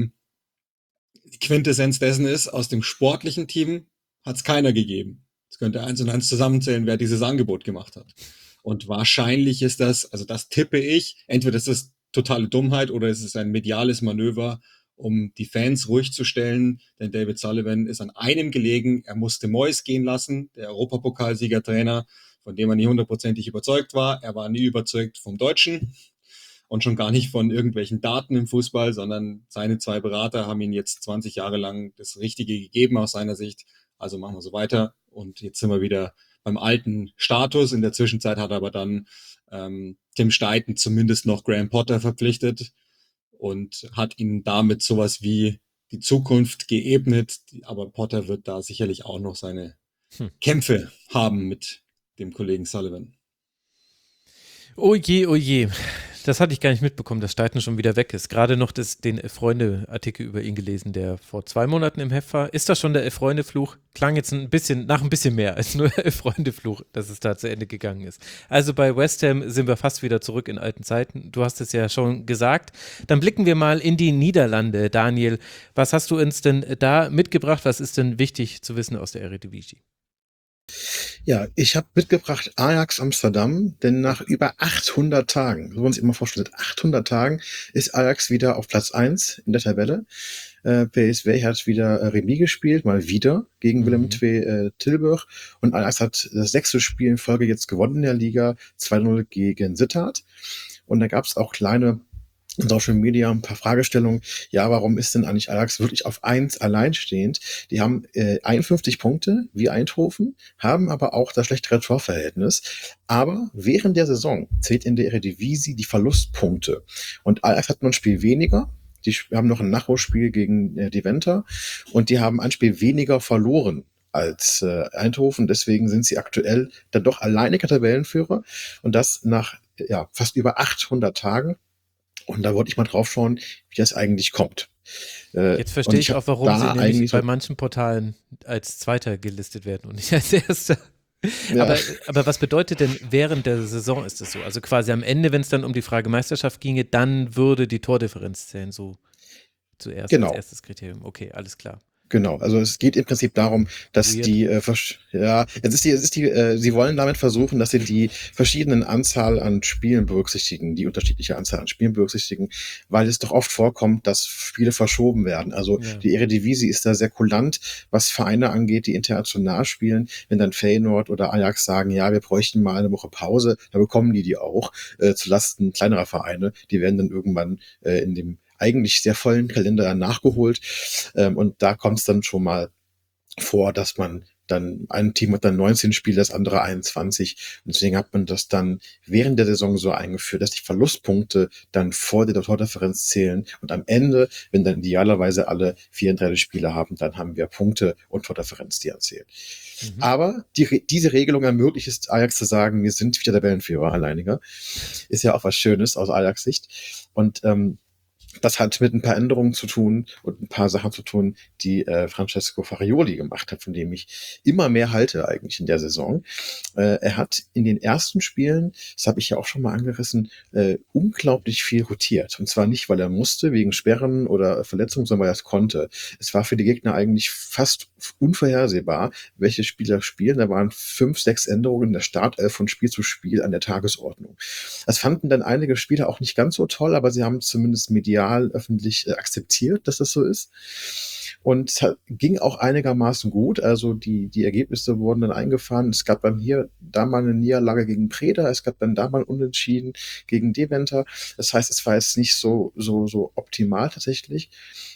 die Quintessenz dessen ist, aus dem sportlichen Team hat's keiner gegeben. Es könnte 1 und 1 zusammenzählen, wer dieses Angebot gemacht hat. Und wahrscheinlich ist das, also das tippe ich, entweder ist das totale Dummheit oder es ist ein mediales Manöver, um die Fans ruhig zu stellen, denn David Sullivan ist an einem gelegen, er musste Moyes gehen lassen, der Europapokalsiegertrainer, von dem er nie 100%ig überzeugt war. Er war nie überzeugt vom Deutschen und schon gar nicht von irgendwelchen Daten im Fußball, sondern seine 2 Berater haben ihm jetzt 20 Jahre lang das Richtige gegeben aus seiner Sicht. Also machen wir so weiter und jetzt sind wir wieder beim alten Status. In der Zwischenzeit hat aber dann Tim Steiten zumindest noch Graham Potter verpflichtet und hat ihnen damit sowas wie die Zukunft geebnet. Aber Potter wird da sicherlich auch noch seine Kämpfe haben mit dem Kollegen Sullivan. Oh je, oh je. Das hatte ich gar nicht mitbekommen, dass Steiten schon wieder weg ist. Gerade noch den Freunde-Artikel über ihn gelesen, der vor 2 Monaten im Heft war. Ist das schon der Freunde-Fluch? Klang jetzt ein bisschen mehr als nur Freunde-Fluch, dass es da zu Ende gegangen ist. Also bei West Ham sind wir fast wieder zurück in alten Zeiten. Du hast es ja schon gesagt. Dann blicken wir mal in die Niederlande. Daniel, was hast du uns denn da mitgebracht? Was ist denn wichtig zu wissen aus der Eredivisie? Ja, ich habe mitgebracht Ajax Amsterdam, denn nach über 800 Tagen, so man sich immer vorstellt, 800 Tagen ist Ajax wieder auf Platz 1 in der Tabelle. PSV hat wieder Remis gespielt, mal wieder gegen Willem II Tilburg, und Ajax hat das 6. Spiel in Folge jetzt gewonnen in der Liga, 2-0 gegen Sittard. Und da gab es auch kleine in Social Media ein paar Fragestellungen. Ja, warum ist denn eigentlich Ajax wirklich auf 1 alleinstehend? Die haben 51 Punkte wie Eindhoven, haben aber auch das schlechtere Torverhältnis. Aber während der Saison zählt in der Eredivisie die Verlustpunkte. Und Ajax hat noch ein Spiel weniger. Die haben noch ein Nachholspiel gegen Deventer und die haben ein Spiel weniger verloren als Eindhoven. Deswegen sind sie aktuell dann doch alleiniger Tabellenführer und das nach fast über 800 Tagen. Und da wollte ich mal drauf schauen, wie das eigentlich kommt. Jetzt verstehe ich hab auch, warum da sie nämlich eigentlich bei so- manchen Portalen als Zweiter gelistet werden und nicht als Erster. Ja. Aber was bedeutet denn während der Saison ist es so? Also quasi am Ende, wenn es dann um die Frage Meisterschaft ginge, dann würde die Tordifferenz zählen, so zuerst als Genau. erstes Kriterium. Okay, alles klar. Genau, also es geht im Prinzip darum, dass Weird. sie wollen damit versuchen, dass sie die verschiedenen Anzahl an Spielen berücksichtigen, die unterschiedliche Anzahl an Spielen berücksichtigen, weil es doch oft vorkommt, dass Spiele verschoben werden. Also Ja. die Eredivisie ist da sehr kulant, was Vereine angeht, die international spielen. Wenn dann Feyenoord oder Ajax sagen, ja, wir bräuchten mal eine Woche Pause, dann bekommen die auch zulasten kleinerer Vereine. Die werden dann irgendwann in dem eigentlich sehr vollen Kalender nachgeholt. Und da kommt es dann schon mal vor, dass man dann ein Team hat dann 19 Spiele, das andere 21. Und deswegen hat man das dann während der Saison so eingeführt, dass die Verlustpunkte dann vor der Tordifferenz zählen. Und am Ende, wenn dann idealerweise alle 34 Spiele haben, dann haben wir Punkte und Tordifferenz, die erzählen. Aber diese Regelung ermöglicht es Ajax zu sagen, wir sind wieder Tabellenführer, alleiniger. Ist ja auch was Schönes aus Ajax Sicht. Und das hat mit ein paar Änderungen zu tun und ein paar Sachen zu tun, die Francesco Farioli gemacht hat, von dem ich immer mehr halte eigentlich in der Saison. Er hat in den ersten Spielen, das habe ich ja auch schon mal angerissen, unglaublich viel rotiert. Und zwar nicht, weil er musste, wegen Sperren oder Verletzungen, sondern weil er es konnte. Es war für die Gegner eigentlich fast unvorhersehbar, welche Spieler spielen. Da waren 5, 6 Änderungen in der Startelf von Spiel zu Spiel an der Tagesordnung. Das fanden dann einige Spieler auch nicht ganz so toll, aber sie haben zumindest medial öffentlich akzeptiert, dass das so ist. Und es ging auch einigermaßen gut. Also die Ergebnisse wurden dann eingefahren. Es gab dann hier da mal eine Niederlage gegen Preda. Es gab dann da mal Unentschieden gegen Deventer. Das heißt, es war jetzt nicht so optimal tatsächlich.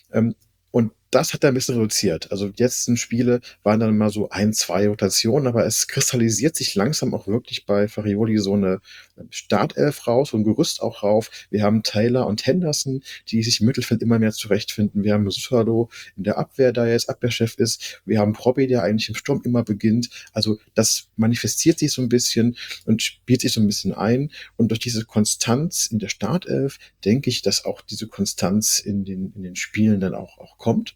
Und das hat er ein bisschen reduziert. Also die letzten Spiele waren dann mal so 1, 2 Rotationen, aber es kristallisiert sich langsam auch wirklich bei Farioli so eine Startelf raus, so ein Gerüst auch rauf. Wir haben Taylor und Henderson, die sich im Mittelfeld immer mehr zurechtfinden. Wir haben Sussalo in der Abwehr, da er jetzt Abwehrchef ist. Wir haben Probi, der eigentlich im Sturm immer beginnt. Also das manifestiert sich so ein bisschen und spielt sich so ein bisschen ein. Und durch diese Konstanz in der Startelf denke ich, dass auch diese Konstanz in den Spielen dann auch kommt.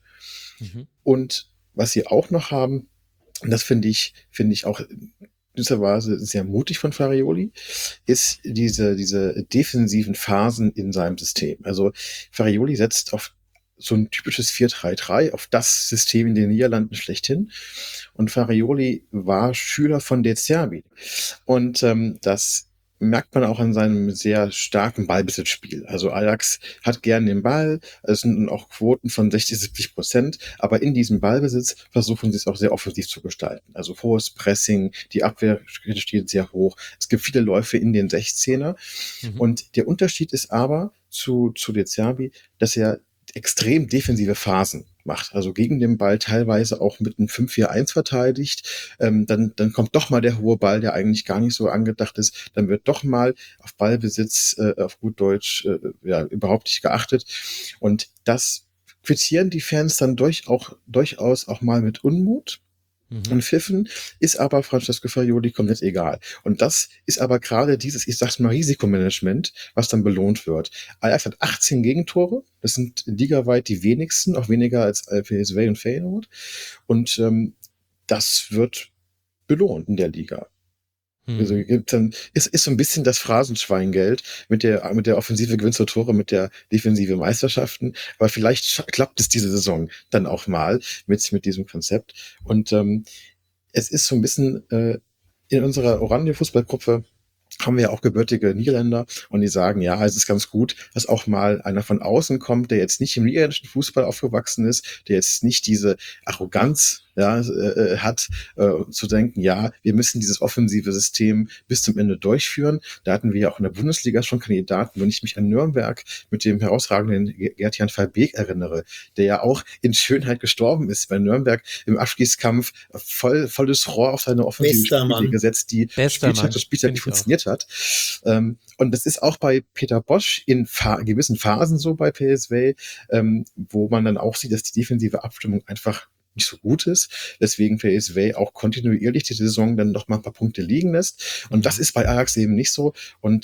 Und was sie auch noch haben, und das finde ich auch in gewisser Weise sehr mutig von Farioli, ist diese defensiven Phasen in seinem System. Also Farioli setzt auf so ein typisches 4-3-3, auf das System in den Niederlanden schlechthin. Und Farioli war Schüler von De Zerbi. Und das merkt man auch an seinem sehr starken Ballbesitzspiel. Also Ajax hat gern den Ball, es sind auch Quoten von 60-70%, aber in diesem Ballbesitz versuchen sie es auch sehr offensiv zu gestalten. Also hohes Pressing, die Abwehr steht sehr hoch, es gibt viele Läufe in den 16er. Und der Unterschied ist aber zu De Zerbi, dass er extrem defensive Phasen macht, also gegen den Ball teilweise auch mit einem 5-4-1 verteidigt, dann kommt doch mal der hohe Ball, der eigentlich gar nicht so angedacht ist, dann wird doch mal auf Ballbesitz, auf gut Deutsch, überhaupt nicht geachtet, und das quittieren die Fans dann durchaus auch mal mit Unmut und Pfiffen, ist aber Francesco Farioli komplett egal. Und das ist aber gerade dieses, ich sag's mal, Risikomanagement, was dann belohnt wird. Ajax hat 18 Gegentore, das sind ligaweit die wenigsten, auch weniger als PSV und Feyenoord. Und das wird belohnt in der Liga. Also ist so ein bisschen das Phrasenschweingeld mit der Offensive gewinnst du Tore, mit der Defensive Meisterschaften. Aber vielleicht klappt es diese Saison dann auch mal mit diesem Konzept. Und es ist so ein bisschen in unserer Oranje-Fußballgruppe haben wir ja auch gebürtige Niederländer und die sagen, ja, es ist ganz gut, dass auch mal einer von außen kommt, der jetzt nicht im niederländischen Fußball aufgewachsen ist, der jetzt nicht diese Arroganz hat, zu denken, ja, wir müssen dieses offensive System bis zum Ende durchführen. Da hatten wir ja auch in der Bundesliga schon Kandidaten, wenn ich mich an Nürnberg mit dem herausragenden Gerd-Jan Verbeek erinnere, der ja auch in Schönheit gestorben ist, bei Nürnberg im Abstiegskampf volles Rohr auf seine offensive Spiele gesetzt, die Spieltag nicht funktioniert hat. Und das ist auch bei Peter Bosch in gewissen Phasen so bei PSV, wo man dann auch sieht, dass die defensive Abstimmung einfach nicht so gut ist, deswegen PSV auch kontinuierlich die Saison dann noch mal ein paar Punkte liegen lässt. Und das ist bei Ajax eben nicht so. Und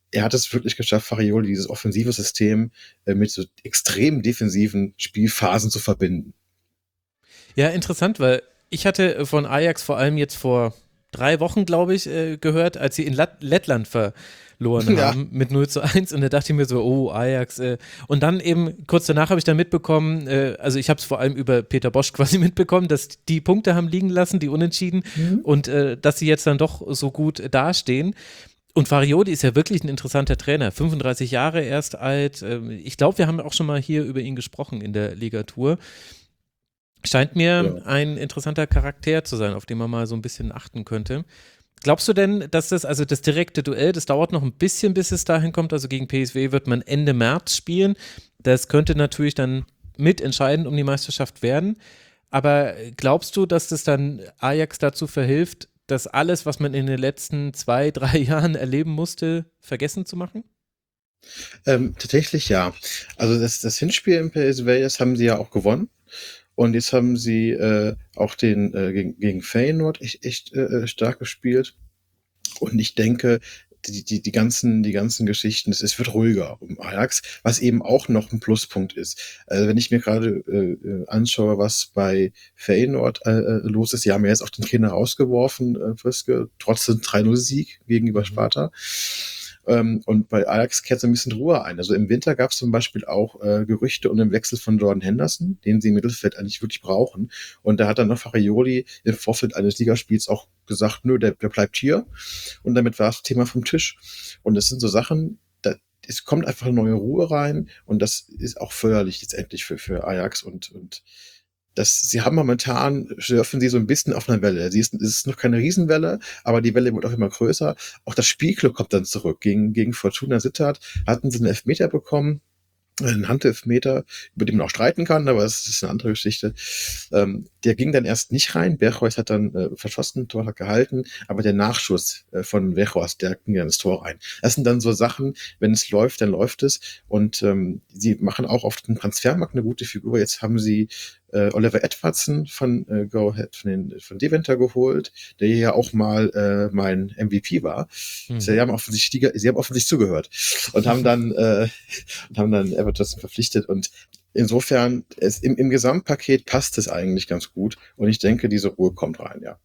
er hat es wirklich geschafft, Farioli, dieses offensive System mit so extrem defensiven Spielphasen zu verbinden. Ja, interessant, weil ich hatte von Ajax vor allem jetzt vor 3 Wochen, glaube ich, gehört, als sie in Lettland verloren haben mit 0:1 und da dachte ich mir so, oh, Ajax. Und dann eben kurz danach habe ich dann mitbekommen, also ich habe es vor allem über Peter Bosz quasi mitbekommen, dass die Punkte haben liegen lassen, die Unentschieden und dass sie jetzt dann doch so gut dastehen. Und Farioli ist ja wirklich ein interessanter Trainer, 35 Jahre erst alt. Ich glaube, wir haben auch schon mal hier über ihn gesprochen in der Ligatur. Scheint mir ein interessanter Charakter zu sein, auf den man mal so ein bisschen achten könnte. Glaubst du denn, dass also das direkte Duell, das dauert noch ein bisschen, bis es dahin kommt, also gegen PSV wird man Ende März spielen. Das könnte natürlich dann mitentscheidend um die Meisterschaft werden. Aber glaubst du, dass das dann Ajax dazu verhilft, das alles, was man in den letzten 2, 3 Jahren erleben musste, vergessen zu machen? Tatsächlich ja. Also das Hinspiel im PSV, das haben sie ja auch gewonnen. Und jetzt haben sie auch gegen Feyenoord echt stark gespielt. Und ich denke, die ganzen Geschichten, es wird ruhiger um Ajax, was eben auch noch ein Pluspunkt ist. Also wenn ich mir gerade anschaue, was bei Feyenoord los ist, die haben ja jetzt auch den Trainer rausgeworfen, Friske, trotzdem 3-0-Sieg gegenüber Sparta. Und bei Ajax kehrt so ein bisschen Ruhe ein. Also im Winter gab es zum Beispiel auch Gerüchte um den Wechsel von Jordan Henderson, den sie im Mittelfeld eigentlich wirklich brauchen. Und da hat dann noch Farioli im Vorfeld eines Ligaspiels auch gesagt, nö, der bleibt hier. Und damit war das Thema vom Tisch. Und das sind so Sachen, es kommt einfach eine neue Ruhe rein und das ist auch förderlich letztendlich für Ajax und sie haben momentan, surfen sie so ein bisschen auf einer Welle. Es ist noch keine Riesenwelle, aber die Welle wird auch immer größer. Auch das Spielglück kommt dann zurück. Gegen Fortuna Sittard hatten sie einen Elfmeter bekommen, einen Handelfmeter, über den man auch streiten kann, aber es ist eine andere Geschichte. Der ging dann erst nicht rein. Berghuis hat dann verschossen, Tor hat gehalten, aber der Nachschuss von Berghuis, der ging dann ins Tor rein. Das sind dann so Sachen, wenn es läuft, dann läuft es. Und sie machen auch auf dem Transfermarkt eine gute Figur. Jetzt haben sie Oliver Edvardsen von Go Ahead von Deventer geholt, der ja auch mal mein MVP war. Sie haben offensichtlich zugehört und haben dann Edvardsen verpflichtet und insofern im Gesamtpaket passt es eigentlich ganz gut und ich denke, diese Ruhe kommt rein, ja.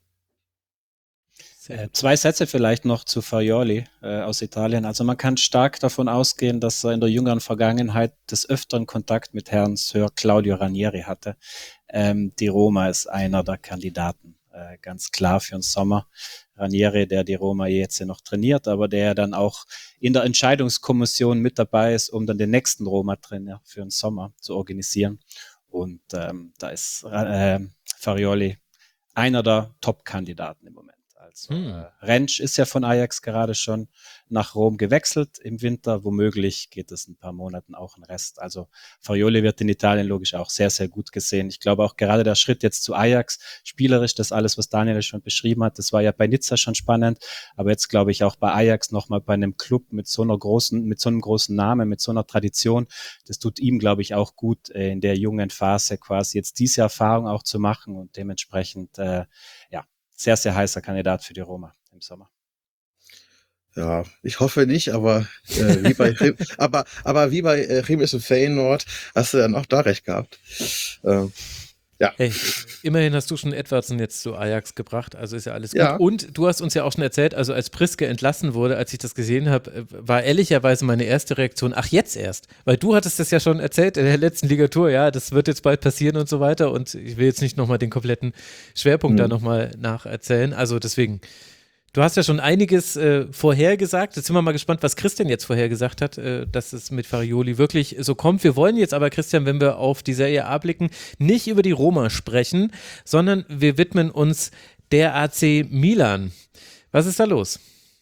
2 Sätze vielleicht noch zu Farioli aus Italien. Also man kann stark davon ausgehen, dass er in der jüngeren Vergangenheit des Öfteren Kontakt mit Herrn Sir Claudio Ranieri hatte. Die Roma ist einer der Kandidaten, ganz klar für den Sommer. Ranieri, der die Roma jetzt ja noch trainiert, aber der dann auch in der Entscheidungskommission mit dabei ist, um dann den nächsten Roma-Trainer für den Sommer zu organisieren. Und da ist Farioli einer der Top-Kandidaten im Moment. Also Rentsch ist ja von Ajax gerade schon nach Rom gewechselt im Winter. Womöglich geht es in ein paar Monaten auch ein Rest. Also Farioli wird in Italien logisch auch sehr, sehr gut gesehen. Ich glaube auch gerade der Schritt jetzt zu Ajax, spielerisch, das alles, was Daniel schon beschrieben hat, das war ja bei Nizza schon spannend. Aber jetzt glaube ich auch bei Ajax nochmal bei einem Club mit so einem großen Namen, mit so einer Tradition. Das tut ihm, glaube ich, auch gut in der jungen Phase quasi jetzt diese Erfahrung auch zu machen und dementsprechend, sehr, sehr heißer Kandidat für die Roma im Sommer. Ja, ich hoffe nicht, aber wie bei Reims und Feyenoord hast du dann auch da recht gehabt. Ja. Hey, immerhin hast du schon Edvardsen jetzt zu Ajax gebracht, also ist ja alles gut. Ja. Und du hast uns ja auch schon erzählt, also als Priske entlassen wurde, als ich das gesehen habe, war ehrlicherweise meine erste Reaktion, ach jetzt erst, weil du hattest das ja schon erzählt in der letzten Ligatur, ja, das wird jetzt bald passieren und so weiter und ich will jetzt nicht nochmal den kompletten Schwerpunkt da nochmal nacherzählen, also deswegen. Du hast ja schon einiges vorhergesagt. Jetzt sind wir mal gespannt, was Christian jetzt vorhergesagt hat, dass es mit Farioli wirklich so kommt. Wir wollen jetzt aber, Christian, wenn wir auf die Serie A blicken, nicht über die Roma sprechen, sondern wir widmen uns der AC Milan. Was ist da los?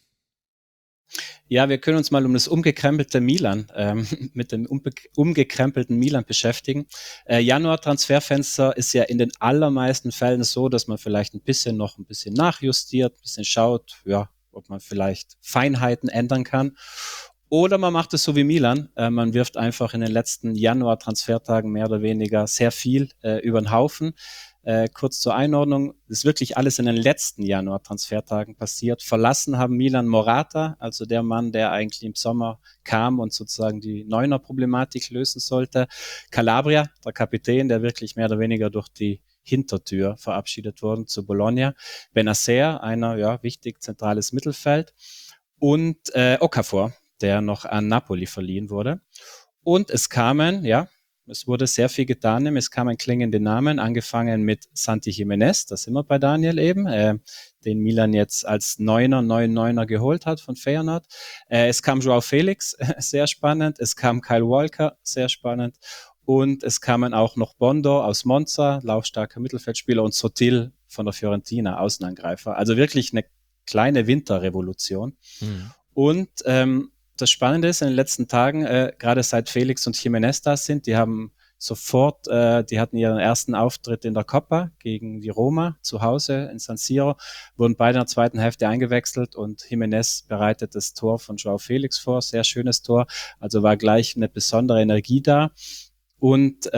Ja, wir können uns mal um das umgekrempelte Milan, mit dem umgekrempelten Milan beschäftigen. Januar-Transferfenster ist ja in den allermeisten Fällen so, dass man vielleicht ein bisschen nachjustiert, ein bisschen schaut, ja, ob man vielleicht Feinheiten ändern kann. Oder man macht es so wie Milan, man wirft einfach in den letzten Januar-Transfertagen mehr oder weniger sehr viel über den Haufen. Kurz zur Einordnung, das ist wirklich alles in den letzten Januar-Transfertagen passiert. Verlassen haben Milan Morata, also der Mann, der eigentlich im Sommer kam und sozusagen die Neuner-Problematik lösen sollte. Calabria, der Kapitän, der wirklich mehr oder weniger durch die Hintertür verabschiedet worden zu Bologna. Benacer, einer wichtig zentrales Mittelfeld. Und Okafor, der noch an Napoli verliehen wurde. Und es wurde sehr viel getan. Es kamen klingende Namen, angefangen mit Santi Jimenez, das sind wir bei Daniel eben, den Milan jetzt als neuen Neuner geholt hat von Feyenoord. Es kam Joao Felix, sehr spannend. Es kam Kyle Walker, sehr spannend. Und es kamen auch noch Bondo aus Monza, laufstarker Mittelfeldspieler, und Sotil von der Fiorentina, Außenangreifer. Also wirklich eine kleine Winterrevolution. Und das Spannende ist, in den letzten Tagen, gerade seit Felix und Jimenez da sind, die haben sofort, die hatten ihren ersten Auftritt in der Coppa gegen die Roma zu Hause in San Siro, wurden beide in der zweiten Hälfte eingewechselt und Jimenez bereitet das Tor von Joao Felix vor, sehr schönes Tor, also war gleich eine besondere Energie da. Und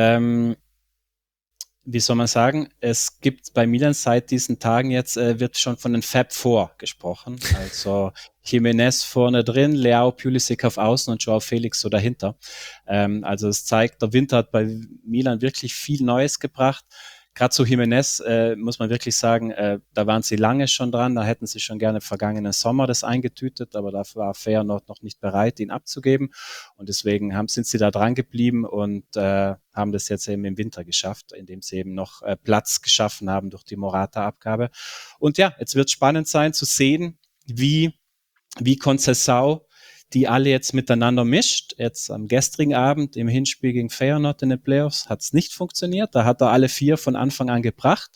wie soll man sagen, es gibt bei Milan seit diesen Tagen jetzt, wird schon von den Fab Four gesprochen, also Jimenez vorne drin, Leao, Pulisic auf Außen und Joao Felix so dahinter. Also es zeigt, der Winter hat bei Milan wirklich viel Neues gebracht. Gerade zu Jimenez muss man wirklich sagen, da waren sie lange schon dran, da hätten sie schon gerne vergangenen Sommer das eingetütet, aber dafür war Feyenoord noch nicht bereit, ihn abzugeben. Und deswegen sind sie da dran geblieben und haben das jetzt eben im Winter geschafft, indem sie eben noch Platz geschaffen haben durch die Morata-Abgabe. Und ja, jetzt wird spannend sein zu sehen, wie Conceição die alle jetzt miteinander mischt. Jetzt am gestrigen Abend im Hinspiel gegen Feyenoord in den Playoffs hat es nicht funktioniert. Da hat er alle 4 von Anfang an gebracht.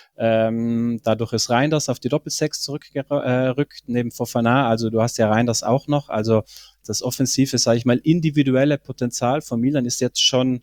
Dadurch ist Reinders auf die Doppelsechs zurückgerückt neben Fofana. Also du hast ja Reinders auch noch. Also das offensive, sage ich mal, individuelle Potenzial von Milan ist jetzt schon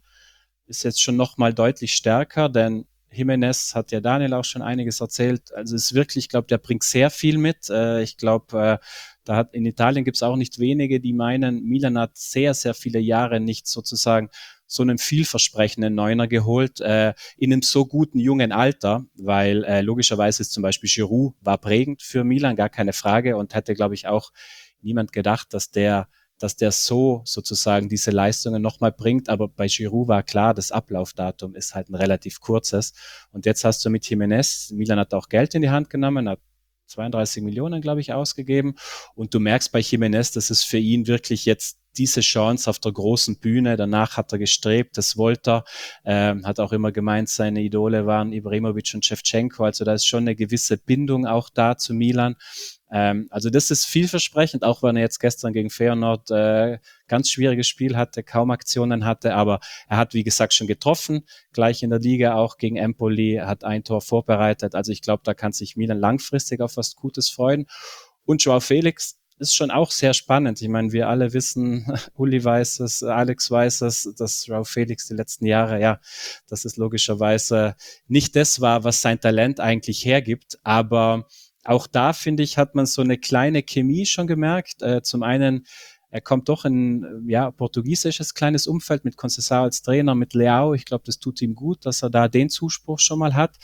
noch mal deutlich stärker, denn Jimenez hat ja Daniel auch schon einiges erzählt. Also es ist wirklich, ich glaube, der bringt sehr viel mit. Ich glaube, in Italien gibt es auch nicht wenige, die meinen, Milan hat sehr, sehr viele Jahre nicht sozusagen so einen vielversprechenden Neuner geholt, in einem so guten jungen Alter, weil logischerweise ist zum Beispiel Giroud war prägend für Milan, gar keine Frage, und hätte, glaube ich, auch niemand gedacht, dass der so sozusagen diese Leistungen nochmal bringt, aber bei Giroud war klar, das Ablaufdatum ist halt ein relativ kurzes. Und jetzt hast du mit Jimenez, Milan hat auch Geld in die Hand genommen, hat 32 Millionen, glaube ich, ausgegeben. Und du merkst bei Jimenez, das ist für ihn wirklich jetzt diese Chance auf der großen Bühne. Danach hat er gestrebt, das wollte er. Hat auch immer gemeint, seine Idole waren Ibrahimovic und Ševčenko. Also da ist schon eine gewisse Bindung auch da zu Milan. Also das ist vielversprechend, auch wenn er jetzt gestern gegen Feyenoord ganz schwieriges Spiel hatte, kaum Aktionen hatte, aber er hat, wie gesagt, schon getroffen, gleich in der Liga auch gegen Empoli, hat ein Tor vorbereitet. Also ich glaube, da kann sich Milan langfristig auf was Gutes freuen. Und Joao Felix ist schon auch sehr spannend. Ich meine, wir alle wissen, Uli weiß es, Alex weiß es, dass Joao Felix die letzten Jahre, ja, dass es logischerweise nicht das war, was sein Talent eigentlich hergibt, aber auch da, finde ich, hat man so eine kleine Chemie schon gemerkt. Zum einen, er kommt doch in portugiesisches kleines Umfeld mit Conceição als Trainer, mit Leao. Ich glaube, das tut ihm gut, dass er da den Zuspruch schon mal hat.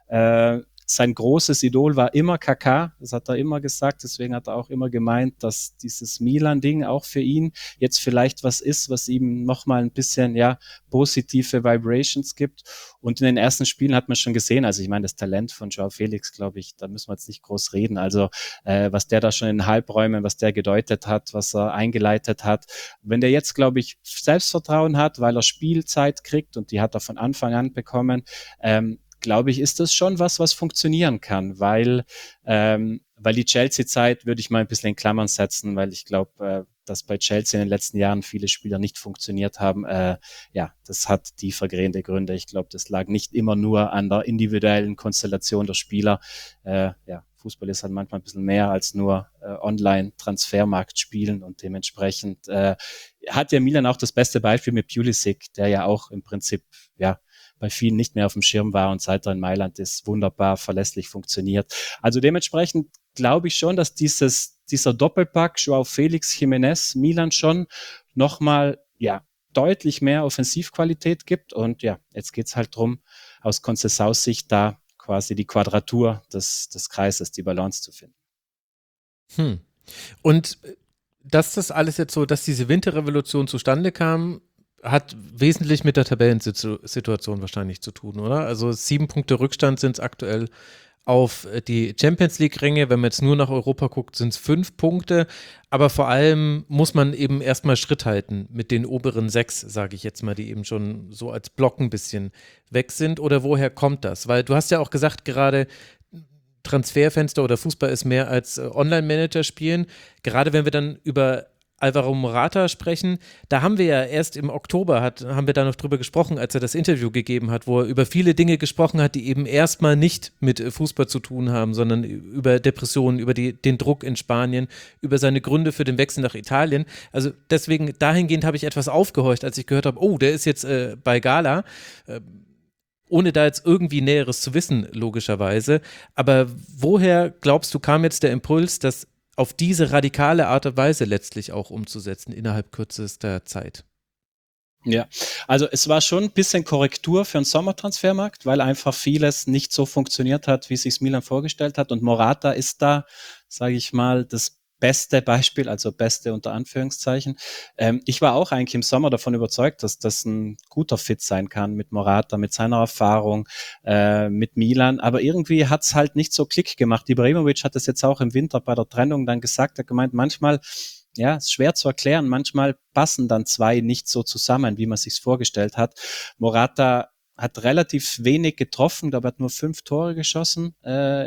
Sein großes Idol war immer Kaká, das hat er immer gesagt, deswegen hat er auch immer gemeint, dass dieses Milan-Ding auch für ihn jetzt vielleicht was ist, was ihm nochmal ein bisschen positive Vibrations gibt. Und in den ersten Spielen hat man schon gesehen, also ich meine, das Talent von Joao Felix, glaube ich, da müssen wir jetzt nicht groß reden, also was der da schon in Halbräumen, was der gedeutet hat, was er eingeleitet hat. Wenn der jetzt, glaube ich, Selbstvertrauen hat, weil er Spielzeit kriegt, und die hat er von Anfang an bekommen, glaube ich, ist das schon was funktionieren kann, weil die Chelsea-Zeit würde ich mal ein bisschen in Klammern setzen, weil ich glaube, dass bei Chelsea in den letzten Jahren viele Spieler nicht funktioniert haben. Das hat tiefergehende Gründe. Ich glaube, das lag nicht immer nur an der individuellen Konstellation der Spieler. Fußball ist halt manchmal ein bisschen mehr als nur Online-Transfermarkt spielen, und dementsprechend hat ja Milan auch das beste Beispiel mit Pulisic, der ja auch im Prinzip, bei vielen nicht mehr auf dem Schirm war und seit er in Mailand ist, wunderbar verlässlich funktioniert. Also dementsprechend glaube ich schon, dass dieser Doppelpack Joao Felix, Jimenez, Milan schon nochmal deutlich mehr Offensivqualität gibt. Und jetzt geht's halt drum, aus Conceiçaos Sicht da quasi die Quadratur des Kreises, die Balance zu finden. Und dass das alles jetzt so, dass diese Winterrevolution zustande kam, hat wesentlich mit der Tabellensituation wahrscheinlich zu tun, oder? Also 7 Punkte Rückstand sind es aktuell auf die Champions-League-Ränge. Wenn man jetzt nur nach Europa guckt, sind es 5 Punkte. Aber vor allem muss man eben erstmal Schritt halten mit den oberen 6, sage ich jetzt mal, die eben schon so als Block ein bisschen weg sind. Oder woher kommt das? Weil du hast ja auch gesagt, gerade Transferfenster oder Fußball ist mehr als Online-Manager spielen. Gerade wenn wir dann über Alvaro Morata sprechen, da haben wir ja erst im Oktober, haben wir da noch drüber gesprochen, als er das Interview gegeben hat, wo er über viele Dinge gesprochen hat, die eben erstmal nicht mit Fußball zu tun haben, sondern über Depressionen, über den Druck in Spanien, über seine Gründe für den Wechsel nach Italien. Also deswegen, dahingehend habe ich etwas aufgehorcht, als ich gehört habe, oh, der ist jetzt bei Gala, ohne da jetzt irgendwie Näheres zu wissen, logischerweise. Aber woher, glaubst du, kam jetzt der Impuls, das auf diese radikale Art und Weise letztlich auch umzusetzen innerhalb kürzester Zeit? Ja, also es war schon ein bisschen Korrektur für den Sommertransfermarkt, weil einfach vieles nicht so funktioniert hat, wie sich Milan vorgestellt hat. Und Morata ist da, sage ich mal, das beste Beispiel, also beste unter Anführungszeichen. Ich war auch eigentlich im Sommer davon überzeugt, dass das ein guter Fit sein kann mit Morata, mit seiner Erfahrung, mit Milan. Aber irgendwie hat es halt nicht so Klick gemacht. Ibrahimovic hat es jetzt auch im Winter bei der Trennung dann gesagt, er gemeint, manchmal, ja, ist schwer zu erklären, manchmal passen dann zwei nicht so zusammen, wie man sich's vorgestellt hat. Morata hat relativ wenig getroffen, glaube, er hat nur 5 Tore geschossen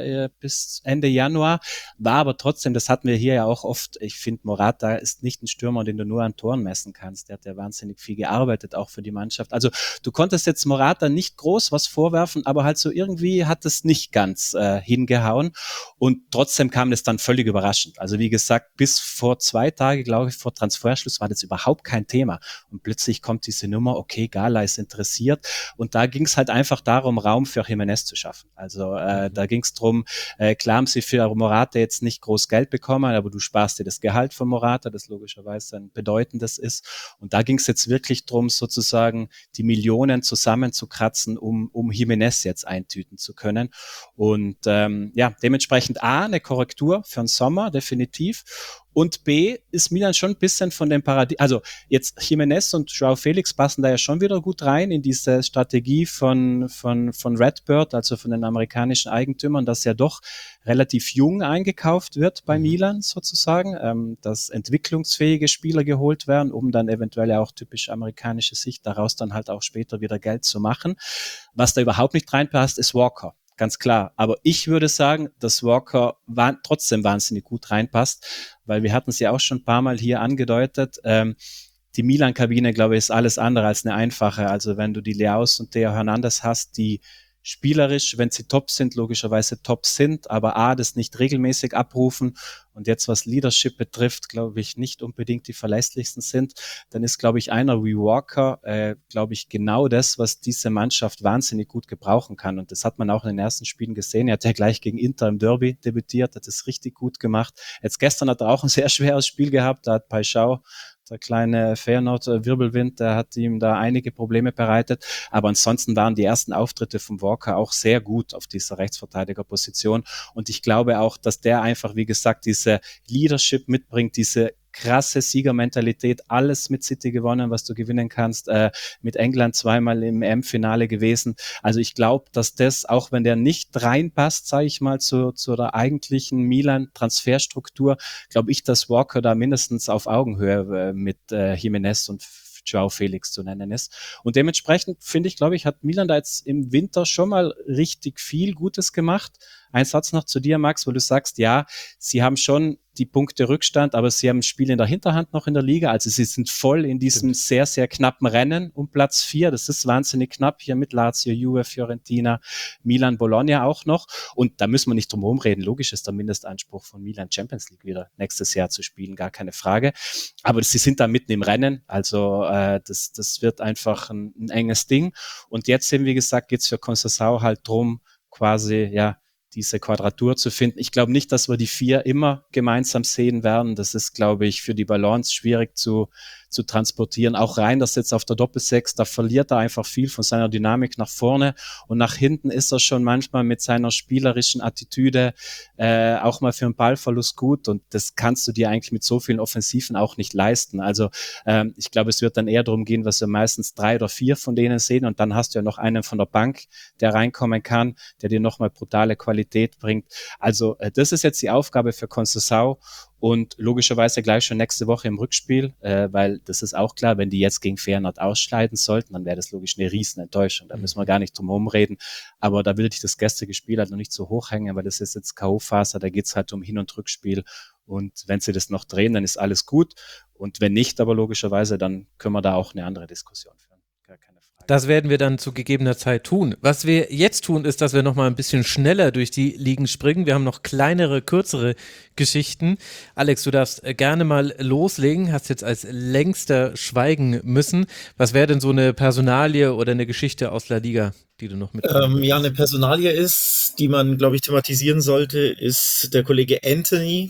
bis Ende Januar, war aber trotzdem, das hatten wir hier ja auch oft, ich finde, Morata ist nicht ein Stürmer, den du nur an Toren messen kannst, der hat ja wahnsinnig viel gearbeitet, auch für die Mannschaft, also du konntest jetzt Morata nicht groß was vorwerfen, aber halt so irgendwie hat es nicht ganz hingehauen und trotzdem kam das dann völlig überraschend, also wie gesagt, bis vor 2 Tagen, glaube ich, vor Transferschluss war das überhaupt kein Thema und plötzlich kommt diese Nummer, okay, Gala ist interessiert und da ging es halt einfach darum, Raum für Jiménez zu schaffen. Also da ging es darum, klar haben sie für Morata jetzt nicht groß Geld bekommen, aber du sparst dir das Gehalt von Morata, das logischerweise ein bedeutendes ist. Und da ging es jetzt wirklich darum, sozusagen die Millionen zusammenzukratzen, um Jiménez jetzt eintüten zu können. Und ja, dementsprechend A, eine Korrektur für den Sommer, definitiv. Und B, ist Milan schon ein bisschen von dem Paradigma, also jetzt Jiménez und Joao Felix passen da ja schon wieder gut rein in diese Strategie von Redbird, also von den amerikanischen Eigentümern, dass ja doch relativ jung eingekauft wird bei Milan sozusagen, dass entwicklungsfähige Spieler geholt werden, um dann eventuell ja auch typisch amerikanische Sicht daraus dann halt auch später wieder Geld zu machen. Was da überhaupt nicht reinpasst, ist Walker. Ganz klar. Aber ich würde sagen, dass Walker trotzdem wahnsinnig gut reinpasst, weil wir hatten es ja auch schon ein paar Mal hier angedeutet. Die Milan-Kabine, glaube ich, ist alles andere als eine einfache. Also wenn du die Leaus und Theo Hernandez hast, die spielerisch, wenn sie top sind, logischerweise top sind, aber A, das nicht regelmäßig abrufen und jetzt was Leadership betrifft, glaube ich, nicht unbedingt die verlässlichsten sind, dann ist, glaube ich, einer wie Walker, glaube ich, genau das, was diese Mannschaft wahnsinnig gut gebrauchen kann und das hat man auch in den ersten Spielen gesehen. Er hat ja gleich gegen Inter im Derby debütiert, hat es richtig gut gemacht. Jetzt gestern hat er auch ein sehr schweres Spiel gehabt, da hat Paixão, der kleine Feyenoord-Wirbelwind, der hat ihm da einige Probleme bereitet. Aber ansonsten waren die ersten Auftritte von Walker auch sehr gut auf dieser Rechtsverteidigerposition. Und ich glaube auch, dass der einfach, wie gesagt, diese Leadership mitbringt, diese krasse Siegermentalität, alles mit City gewonnen, was du gewinnen kannst, mit England zweimal im EM-Finale gewesen. Also ich glaube, dass das, auch wenn der nicht reinpasst, sage ich mal, zu der eigentlichen Milan-Transferstruktur, glaube ich, dass Walker da mindestens auf Augenhöhe mit Jiménez und Joao Felix zu nennen ist. Und dementsprechend, finde ich, glaube ich, hat Milan da jetzt im Winter schon mal richtig viel Gutes gemacht. Ein Satz noch zu dir, Max, wo du sagst, ja, sie haben schon die Punkte Rückstand, aber sie haben ein Spiel in der Hinterhand noch in der Liga, also sie sind voll in diesem sehr, sehr knappen Rennen um Platz 4, das ist wahnsinnig knapp hier mit Lazio, Juve, Fiorentina, Milan, Bologna auch noch und da müssen wir nicht drum herum reden, logisch ist der Mindestanspruch von Milan Champions League wieder nächstes Jahr zu spielen, gar keine Frage, aber sie sind da mitten im Rennen, also das wird einfach ein enges Ding und jetzt eben, wie gesagt, geht's für Conceição halt drum, quasi, ja, diese Quadratur zu finden. Ich glaube nicht, dass wir die 4 immer gemeinsam sehen werden. Das ist, glaube ich, für die Balance schwierig zu zu transportieren. Auch Reinders jetzt auf der Doppelsechs, da verliert er einfach viel von seiner Dynamik nach vorne und nach hinten ist er schon manchmal mit seiner spielerischen Attitüde auch mal für einen Ballverlust gut und das kannst du dir eigentlich mit so vielen Offensiven auch nicht leisten. Also ich glaube, es wird dann eher darum gehen, was wir meistens 3 oder 4 von denen sehen und dann hast du ja noch einen von der Bank, der reinkommen kann, der dir nochmal brutale Qualität bringt. Also das ist jetzt die Aufgabe für Conceição und logischerweise gleich schon nächste Woche im Rückspiel, weil das ist auch klar, wenn die jetzt gegen Feyenoord ausscheiden sollten, dann wäre das logisch eine Riesenenttäuschung. Da müssen wir gar nicht drum herum reden. Aber da will ich das gestrige Spiel halt noch nicht so hochhängen, weil das ist jetzt K.O.-Phase, da geht's halt um Hin- und Rückspiel. Und wenn sie das noch drehen, dann ist alles gut. Und wenn nicht, aber logischerweise, dann können wir da auch eine andere Diskussion führen. Gar keine Frage. Das werden wir dann zu gegebener Zeit tun. Was wir jetzt tun, ist, dass wir noch mal ein bisschen schneller durch die Ligen springen. Wir haben noch kleinere, kürzere Geschichten. Alex, du darfst gerne mal loslegen, hast jetzt als längster schweigen müssen. Was wäre denn so eine Personalie oder eine Geschichte aus La Liga, die du noch mitbringst? Ja, eine Personalie ist, die man, glaube ich, thematisieren sollte, ist der Kollege Anthony,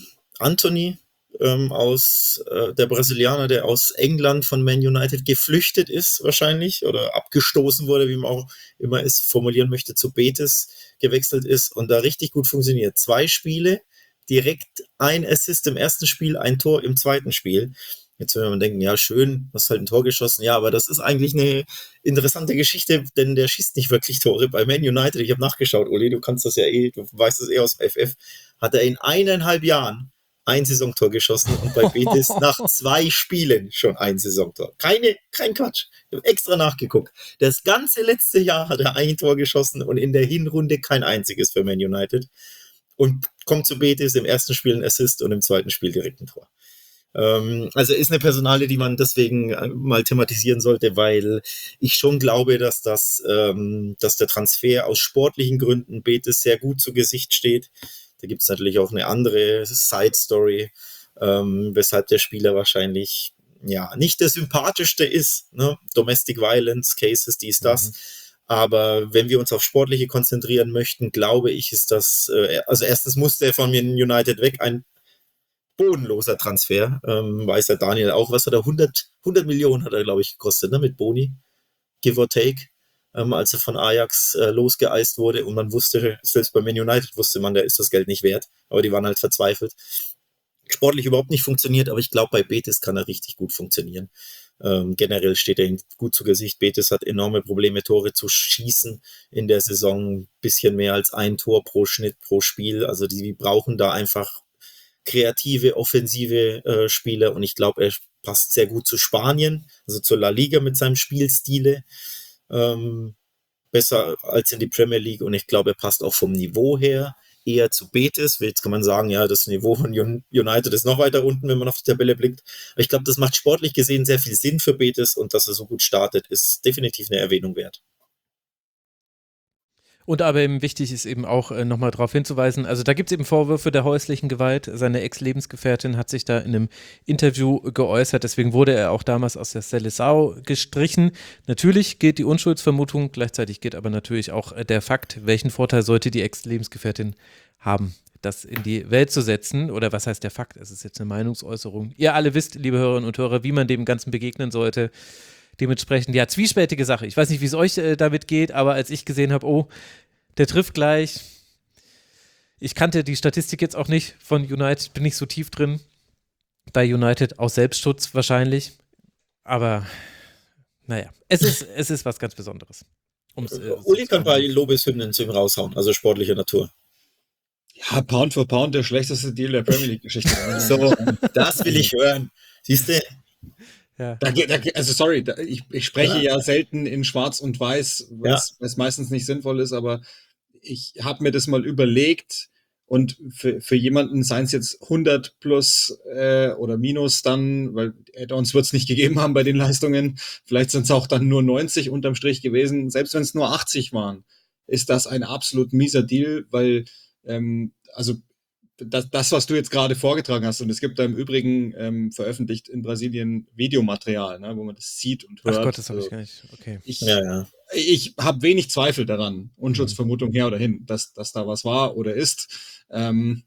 der Brasilianer, der aus England von Man United geflüchtet ist wahrscheinlich oder abgestoßen wurde, wie man auch immer es formulieren möchte, zu Betis gewechselt ist und da richtig gut funktioniert. 2 Spiele, direkt ein Assist im ersten Spiel, ein Tor im zweiten Spiel. Jetzt würde man denken, ja schön, hast halt ein Tor geschossen. Ja, aber das ist eigentlich eine interessante Geschichte, denn der schießt nicht wirklich Tore. Bei Man United, ich habe nachgeschaut, Uli, du kannst das ja du weißt das aus dem FF, hat er in 1,5 Jahren ein Saisontor geschossen und bei Betis nach 2 Spielen schon ein Saisontor. Kein Quatsch. Ich habe extra nachgeguckt. Das ganze letzte Jahr hat er ein Tor geschossen und in der Hinrunde kein einziges für Man United. Und kommt zu Betis, im ersten Spiel ein Assist und im zweiten Spiel direkt ein Tor. Also ist eine Personalie, die man deswegen mal thematisieren sollte, weil ich schon glaube, dass dass der Transfer aus sportlichen Gründen Betis sehr gut zu Gesicht steht. Da gibt es natürlich auch eine andere Side-Story, weshalb der Spieler wahrscheinlich ja nicht der sympathischste ist. Ne? Domestic Violence Cases, dies, das. Aber wenn wir uns auf Sportliche konzentrieren möchten, glaube ich, ist das, also erstens muss der von United weg, ein bodenloser Transfer. Weiß der Daniel auch, was hat er? 100 Millionen hat er, glaube ich, gekostet, ne? Mit Boni, give or take. Als er von Ajax losgeeist wurde und man wusste, selbst bei Man United wusste man, da ist das Geld nicht wert, aber die waren halt verzweifelt. Sportlich überhaupt nicht funktioniert, aber ich glaube, bei Betis kann er richtig gut funktionieren. Generell steht er ihm gut zu Gesicht. Betis hat enorme Probleme, Tore zu schießen in der Saison, ein bisschen mehr als ein Tor pro Schnitt, pro Spiel, also die brauchen da einfach kreative, offensive Spieler und ich glaube, er passt sehr gut zu Spanien, also zur La Liga mit seinem Spielstile. Besser als in die Premier League und ich glaube, er passt auch vom Niveau her eher zu Betis. Jetzt kann man sagen, ja, das Niveau von United ist noch weiter unten, wenn man auf die Tabelle blickt. Aber ich glaube, das macht sportlich gesehen sehr viel Sinn für Betis und dass er so gut startet, ist definitiv eine Erwähnung wert. Und aber eben wichtig ist eben auch nochmal darauf hinzuweisen, also da gibt es eben Vorwürfe der häuslichen Gewalt. Seine Ex-Lebensgefährtin hat sich da in einem Interview geäußert, deswegen wurde er auch damals aus der Seleção gestrichen. Natürlich gilt die Unschuldsvermutung, gleichzeitig gilt aber natürlich auch der Fakt, welchen Vorteil sollte die Ex-Lebensgefährtin haben, das in die Welt zu setzen. Oder was heißt der Fakt? Es ist jetzt eine Meinungsäußerung. Ihr alle wisst, liebe Hörerinnen und Hörer, wie man dem Ganzen begegnen sollte. Dementsprechend, ja, zwiespältige Sache. Ich weiß nicht, wie es euch damit geht, aber als ich gesehen habe, oh, der trifft gleich. Ich kannte die Statistik jetzt auch nicht von United, bin nicht so tief drin. Bei United aus Selbstschutz wahrscheinlich. Aber naja, es ist was ganz Besonderes. Uli kann ein paar Lobeshymnen zu ihm raushauen, also sportlicher Natur. Ja, Pound for Pound der schlechteste Deal der Premier League-Geschichte. So, das will ich hören. Siehst du? Ja. Also sorry, ich spreche ja selten in Schwarz und Weiß, was meistens nicht sinnvoll ist, aber ich habe mir das mal überlegt und für jemanden, seien es jetzt 100 plus oder minus dann, weil Add-ons wird es nicht gegeben haben bei den Leistungen, vielleicht sind es auch dann nur 90 unterm Strich gewesen, selbst wenn es nur 80 waren, ist das ein absolut mieser Deal, weil also das, was du jetzt gerade vorgetragen hast, und es gibt da im Übrigen veröffentlicht in Brasilien Videomaterial, ne, wo man das sieht und hört. Ach Gott, das habe ich gar nicht. Okay. Ich habe wenig Zweifel daran, Unschuldsvermutung her oder hin, dass da was war oder ist.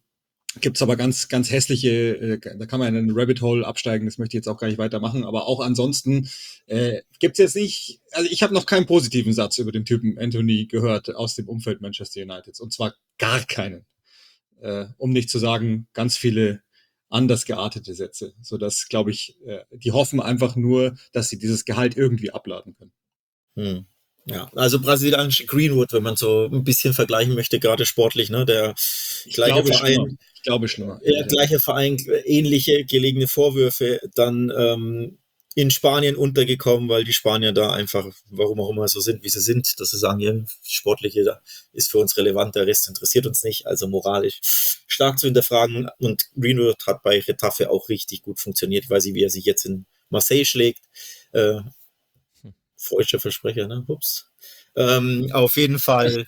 Gibt's aber ganz, ganz hässliche, da kann man in einen Rabbit Hole absteigen, das möchte ich jetzt auch gar nicht weitermachen, aber auch ansonsten gibt's jetzt nicht, also ich habe noch keinen positiven Satz über den Typen Anthony gehört aus dem Umfeld Manchester United, und zwar gar keinen. Um nicht zu sagen, ganz viele anders geartete Sätze, sodass, glaube ich, die hoffen einfach nur, dass sie dieses Gehalt irgendwie abladen können. Hm. Ja, also brasilianische Greenwood, wenn man so ein bisschen vergleichen möchte, gerade sportlich, ne, der gleiche Verein, Ich glaube schlimmer. gleiche Verein, ähnliche gelegene Vorwürfe, dann in Spanien untergekommen, weil die Spanier da einfach, warum auch immer so sind, wie sie sind, dass sie sagen, ja, Sportliche ist für uns relevant, der Rest interessiert uns nicht, also moralisch stark zu hinterfragen. Und Greenwood hat bei Getafe auch richtig gut funktioniert. Ich weiß nicht, wie er sich jetzt in Marseille schlägt. Freudscher Versprecher, ne? Ups. Auf jeden Fall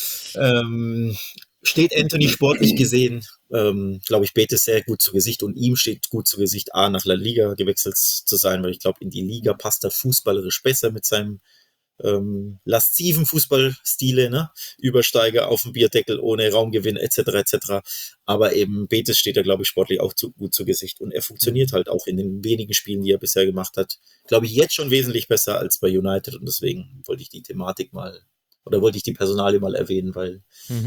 steht Anthony sportlich gesehen, glaube ich, Betis sehr gut zu Gesicht, und ihm steht gut zu Gesicht, A, nach La Liga gewechselt zu sein, weil ich glaube, in die Liga passt er fußballerisch besser mit seinem lasziven Fußballstile, ne? Übersteiger auf dem Bierdeckel ohne Raumgewinn etc. etc. Aber eben Betis steht da, glaube ich, sportlich auch gut zu Gesicht, und er funktioniert halt auch in den wenigen Spielen, die er bisher gemacht hat, glaube ich, jetzt schon wesentlich besser als bei United, und deswegen wollte ich die Thematik mal, oder wollte ich die Personalie mal erwähnen, weil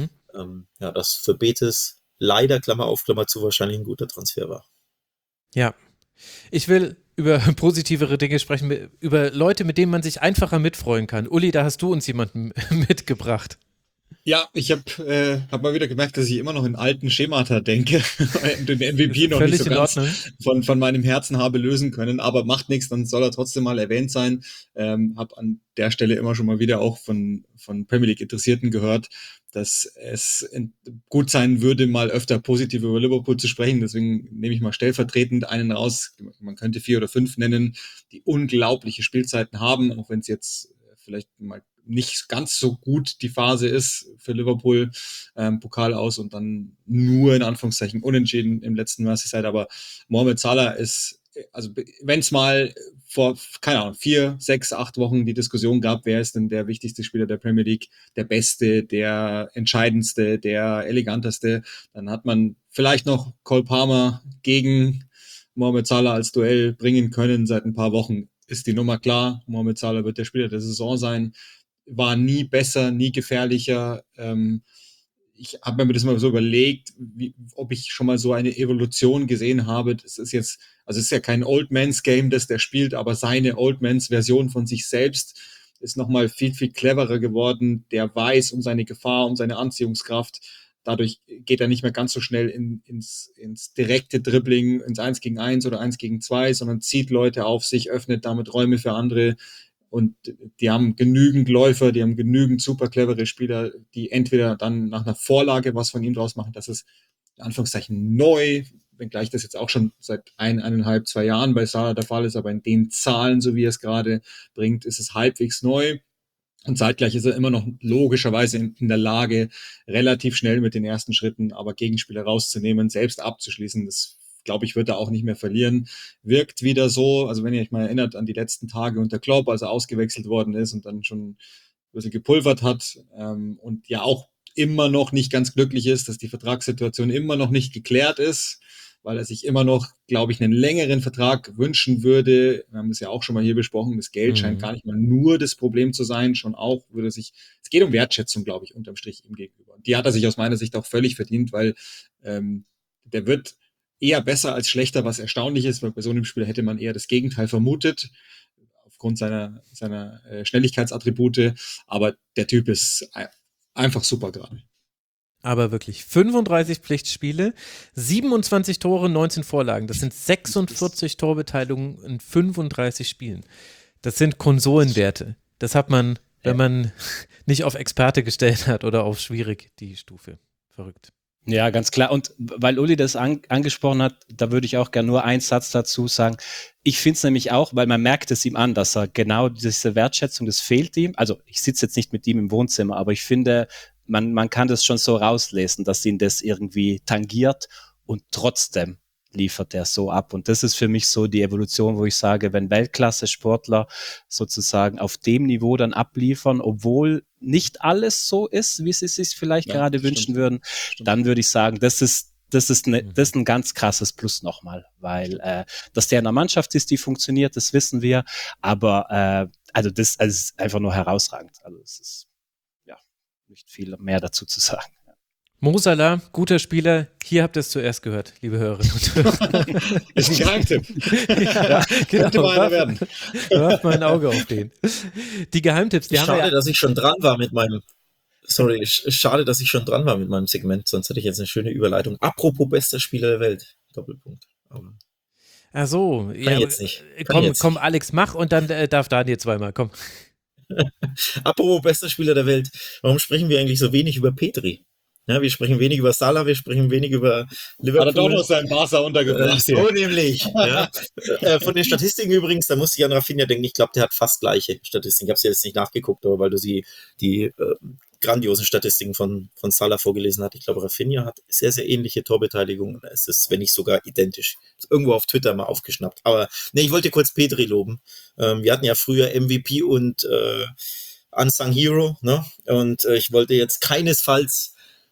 ja, das für Betis leider, Klammer auf, Klammer zu, wahrscheinlich ein guter Transfer war. Ja, ich will über positivere Dinge sprechen, über Leute, mit denen man sich einfacher mitfreuen kann. Uli, da hast du uns jemanden mitgebracht. Ja, ich hab mal wieder gemerkt, dass ich immer noch in alten Schemata denke und den MVP noch nicht so ganz von meinem Herzen habe lösen können, aber macht nichts, dann soll er trotzdem mal erwähnt sein. Hab an der Stelle immer schon mal wieder auch von Premier League Interessierten gehört, dass es gut sein würde, mal öfter positiv über Liverpool zu sprechen. Deswegen nehme ich mal stellvertretend einen raus. Man könnte 4 oder 5 nennen, die unglaubliche Spielzeiten haben, auch wenn es jetzt vielleicht mal nicht ganz so gut die Phase ist für Liverpool, Pokal aus und dann nur in Anführungszeichen unentschieden im letzten Merseyside, aber Mohamed Salah ist, also wenn es mal vor, keine Ahnung, 4, 6, 8 Wochen die Diskussion gab, wer ist denn der wichtigste Spieler der Premier League, der beste, der entscheidendste, der eleganteste, dann hat man vielleicht noch Cole Palmer gegen Mohamed Salah als Duell bringen können. Seit ein paar Wochen ist die Nummer klar, Mohamed Salah wird der Spieler der Saison sein, war nie besser, nie gefährlicher. Ich habe mir das mal so überlegt, ob ich schon mal so eine Evolution gesehen habe. Das ist jetzt, also es ist ja kein Old Man's Game, das der spielt, aber seine Old Man's Version von sich selbst ist nochmal viel, viel cleverer geworden. Der weiß um seine Gefahr, um seine Anziehungskraft. Dadurch geht er nicht mehr ganz so schnell ins direkte Dribbling, ins 1 gegen 1 oder 1 gegen 2, sondern zieht Leute auf sich, öffnet damit Räume für andere. Und die haben genügend Läufer, die haben genügend super clevere Spieler, die entweder dann nach einer Vorlage was von ihm draus machen. Das ist in Anführungszeichen neu, wenngleich das jetzt auch schon seit 1,5, 2 Jahren bei Salah der Fall ist, aber in den Zahlen, so wie er es gerade bringt, ist es halbwegs neu. Und zeitgleich ist er immer noch logischerweise in der Lage, relativ schnell mit den ersten Schritten aber Gegenspieler rauszunehmen, selbst abzuschließen. Das, glaube ich, wird er auch nicht mehr verlieren. Wirkt wieder so, also wenn ihr euch mal erinnert an die letzten Tage unter Klopp, als er ausgewechselt worden ist und dann schon ein bisschen gepulvert hat und ja auch immer noch nicht ganz glücklich ist, dass die Vertragssituation immer noch nicht geklärt ist, weil er sich immer noch, glaube ich, einen längeren Vertrag wünschen würde. Wir haben das ja auch schon mal hier besprochen, das Geld scheint gar nicht mal nur das Problem zu sein, schon auch würde sich, es geht um Wertschätzung, glaube ich, unterm Strich ihm gegenüber. Die hat er sich aus meiner Sicht auch völlig verdient, weil der wird eher besser als schlechter, was erstaunlich ist, weil bei so einem Spieler hätte man eher das Gegenteil vermutet, aufgrund seiner Schnelligkeitsattribute, aber der Typ ist einfach super gerade. Aber wirklich, 35 Pflichtspiele, 27 Tore, 19 Vorlagen, das sind 46 Torbeteiligungen in 35 Spielen. Das sind Konsolenwerte. Das hat man, wenn man nicht auf Experte gestellt hat oder auf schwierig die Stufe. Verrückt. Ja, ganz klar. Und weil Uli das angesprochen hat, da würde ich auch gerne nur einen Satz dazu sagen. Ich finde es nämlich auch, weil man merkt es ihm an, dass er genau diese Wertschätzung, das fehlt ihm. Also ich sitze jetzt nicht mit ihm im Wohnzimmer, aber ich finde, man kann das schon so rauslesen, dass ihn das irgendwie tangiert und trotzdem liefert er so ab. Und das ist für mich so die Evolution, wo ich sage, wenn Weltklasse-Sportler sozusagen auf dem Niveau dann abliefern, obwohl nicht alles so ist, wie sie es sich vielleicht gerade wünschen würden, dann würde ich sagen, das ist das ist ein ganz krasses Plus nochmal, weil dass der in einer Mannschaft ist, die funktioniert, das wissen wir, aber also das ist einfach nur herausragend. Also es ist ja nicht viel mehr dazu zu sagen. Mo Salah, guter Spieler. Hier habt ihr es zuerst gehört, liebe Hörerinnen und Hörer. Ist ein Geheimtipp. Ja, Könnte mal einer werden. Werft mal ein Auge auf den. Die Geheimtipps, die haben wir Schade, ja. dass ich schon dran war mit meinem. Sorry, schade, dass ich schon dran war mit meinem Segment, sonst hätte ich jetzt eine schöne Überleitung. Apropos bester Spieler der Welt. Doppelpunkt. Aber Ach so, ja, jetzt nicht. Kann jetzt komm, nicht. Alex, mach und dann darf Daniel zweimal, komm. Apropos bester Spieler der Welt. Warum sprechen wir eigentlich so wenig über Petri? Ja, wir sprechen wenig über Salah, wir sprechen wenig über Liverpool. Hat er doch noch seinen Barca untergebracht. So nämlich. Ja. Von den Statistiken übrigens, da musste ich an Rafinha denken, ich glaube, der hat fast gleiche Statistiken. Ich habe es jetzt nicht nachgeguckt, aber weil du die grandiosen Statistiken von Salah vorgelesen hast. Ich glaube, Rafinha hat sehr, sehr ähnliche Torbeteiligung. Es ist, wenn nicht sogar identisch. Irgendwo auf Twitter mal aufgeschnappt. Aber nee, ich wollte kurz Petri loben. Wir hatten ja früher MVP und Unsung Hero, ne? Und ich wollte jetzt keinesfalls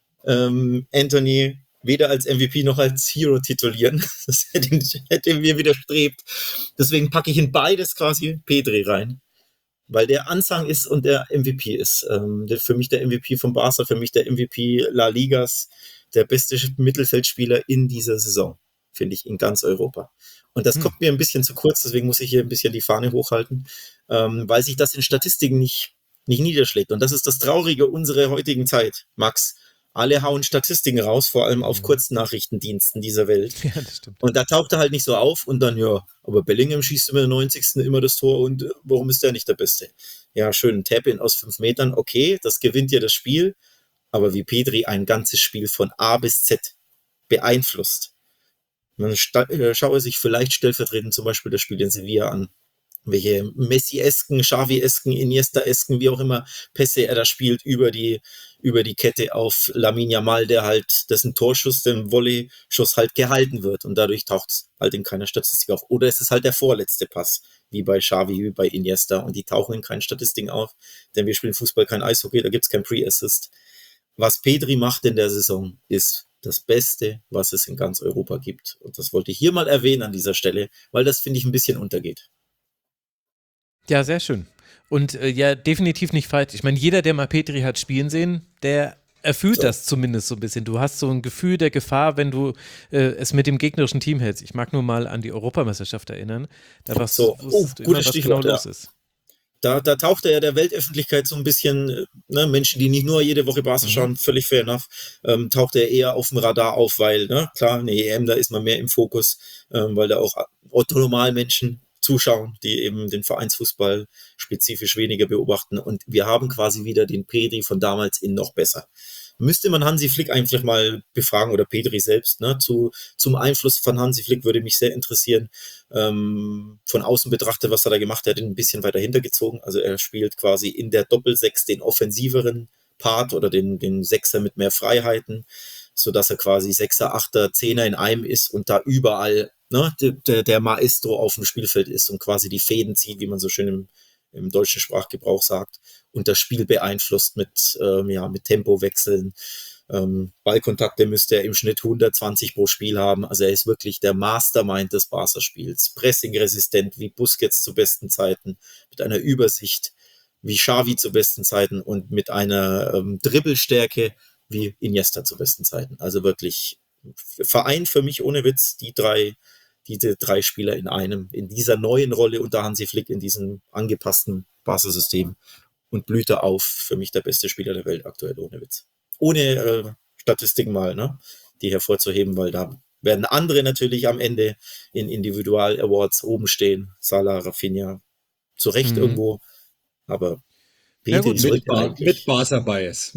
Anthony weder als MVP noch als Hero titulieren. Das hätte mir widerstrebt. Deswegen packe ich in beides quasi Petri rein. Weil der Unsung ist und der MVP ist. Für mich der MVP von Barca, für mich der MVP La Ligas, der beste Mittelfeldspieler in dieser Saison, finde ich, in ganz Europa. Und das kommt mir ein bisschen zu kurz, deswegen muss ich hier ein bisschen die Fahne hochhalten, weil sich das in Statistiken nicht niederschlägt. Und das ist das Traurige unserer heutigen Zeit, Max. Alle hauen Statistiken raus, vor allem auf Kurznachrichtendiensten dieser Welt. Ja, das stimmt. Und da taucht er halt nicht so auf und dann, ja, aber Bellingham schießt immer in der 90. immer das Tor und warum ist der nicht der Beste? Ja, schön, ein Tap-In aus 5 Metern, okay, das gewinnt ja das Spiel, aber wie Petri ein ganzes Spiel von A bis Z beeinflusst. Dann schaue sich vielleicht stellvertretend zum Beispiel das Spiel in Sevilla an. Welche Messi-esken, Xavi-esken, Iniesta-esken, wie auch immer, Pässe er da spielt über die Kette auf Lamine Yamal, der halt, dessen Torschuss, den Volley-Schuss halt gehalten wird und dadurch taucht es halt in keiner Statistik auf. Oder es ist halt der vorletzte Pass, wie bei Xavi, wie bei Iniesta und die tauchen in keinen Statistiken auf, denn wir spielen Fußball, kein Eishockey, da gibt's kein Pre-Assist. Was Petri macht in der Saison, ist das Beste, was es in ganz Europa gibt. Und das wollte ich hier mal erwähnen an dieser Stelle, weil das, finde ich, ein bisschen untergeht. Ja, sehr schön. Und ja, definitiv nicht falsch. Ich meine, jeder, der mal Petri hat spielen sehen, der erfüllt das zumindest so ein bisschen. Du hast so ein Gefühl der Gefahr, wenn du es mit dem gegnerischen Team hältst. Ich mag nur mal an die Europameisterschaft erinnern. Da wusstest du immer, was genau los ist. Da taucht er ja der Weltöffentlichkeit so ein bisschen, ne, Menschen, die nicht nur jede Woche Barca schauen, völlig fair enough, taucht er eher auf dem Radar auf, weil, ne, klar, eine EM, da ist man mehr im Fokus, weil da auch Otto-Normal-Menschen zuschauen, die eben den Vereinsfußball spezifisch weniger beobachten. Und wir haben quasi wieder den Petri von damals in noch besser. Müsste man Hansi Flick einfach mal befragen oder Petri selbst, ne? Zum Einfluss von Hansi Flick würde mich sehr interessieren. Von außen betrachtet, was er da gemacht hat, ein bisschen weiter hintergezogen. Also er spielt quasi in der Doppelsechs den offensiveren Part oder den Sechser mit mehr Freiheiten, sodass er quasi Sechser, Achter, Zehner in einem ist und da überall, ne, der Maestro auf dem Spielfeld ist und quasi die Fäden zieht, wie man so schön im deutschen Sprachgebrauch sagt, und das Spiel beeinflusst mit Tempowechseln. Ballkontakte müsste er im Schnitt 120 pro Spiel haben. Also er ist wirklich der Mastermind des Barca-Spiels. Pressing-resistent wie Busquets zu besten Zeiten, mit einer Übersicht wie Xavi zu besten Zeiten und mit einer Dribbelstärke wie Iniesta zu besten Zeiten. Also wirklich Verein für mich ohne Witz, diese drei Spieler in einem, in dieser neuen Rolle unter Hansi Flick, in diesem angepassten Barca-System, und blüht er auf, für mich der beste Spieler der Welt aktuell, ohne Witz. Ohne Statistiken mal, ne, die hervorzuheben, weil da werden andere natürlich am Ende in Individual-Awards oben stehen, Salah, Rafinha, zu Recht irgendwo, aber Ja, gut, mit Barca-Bias.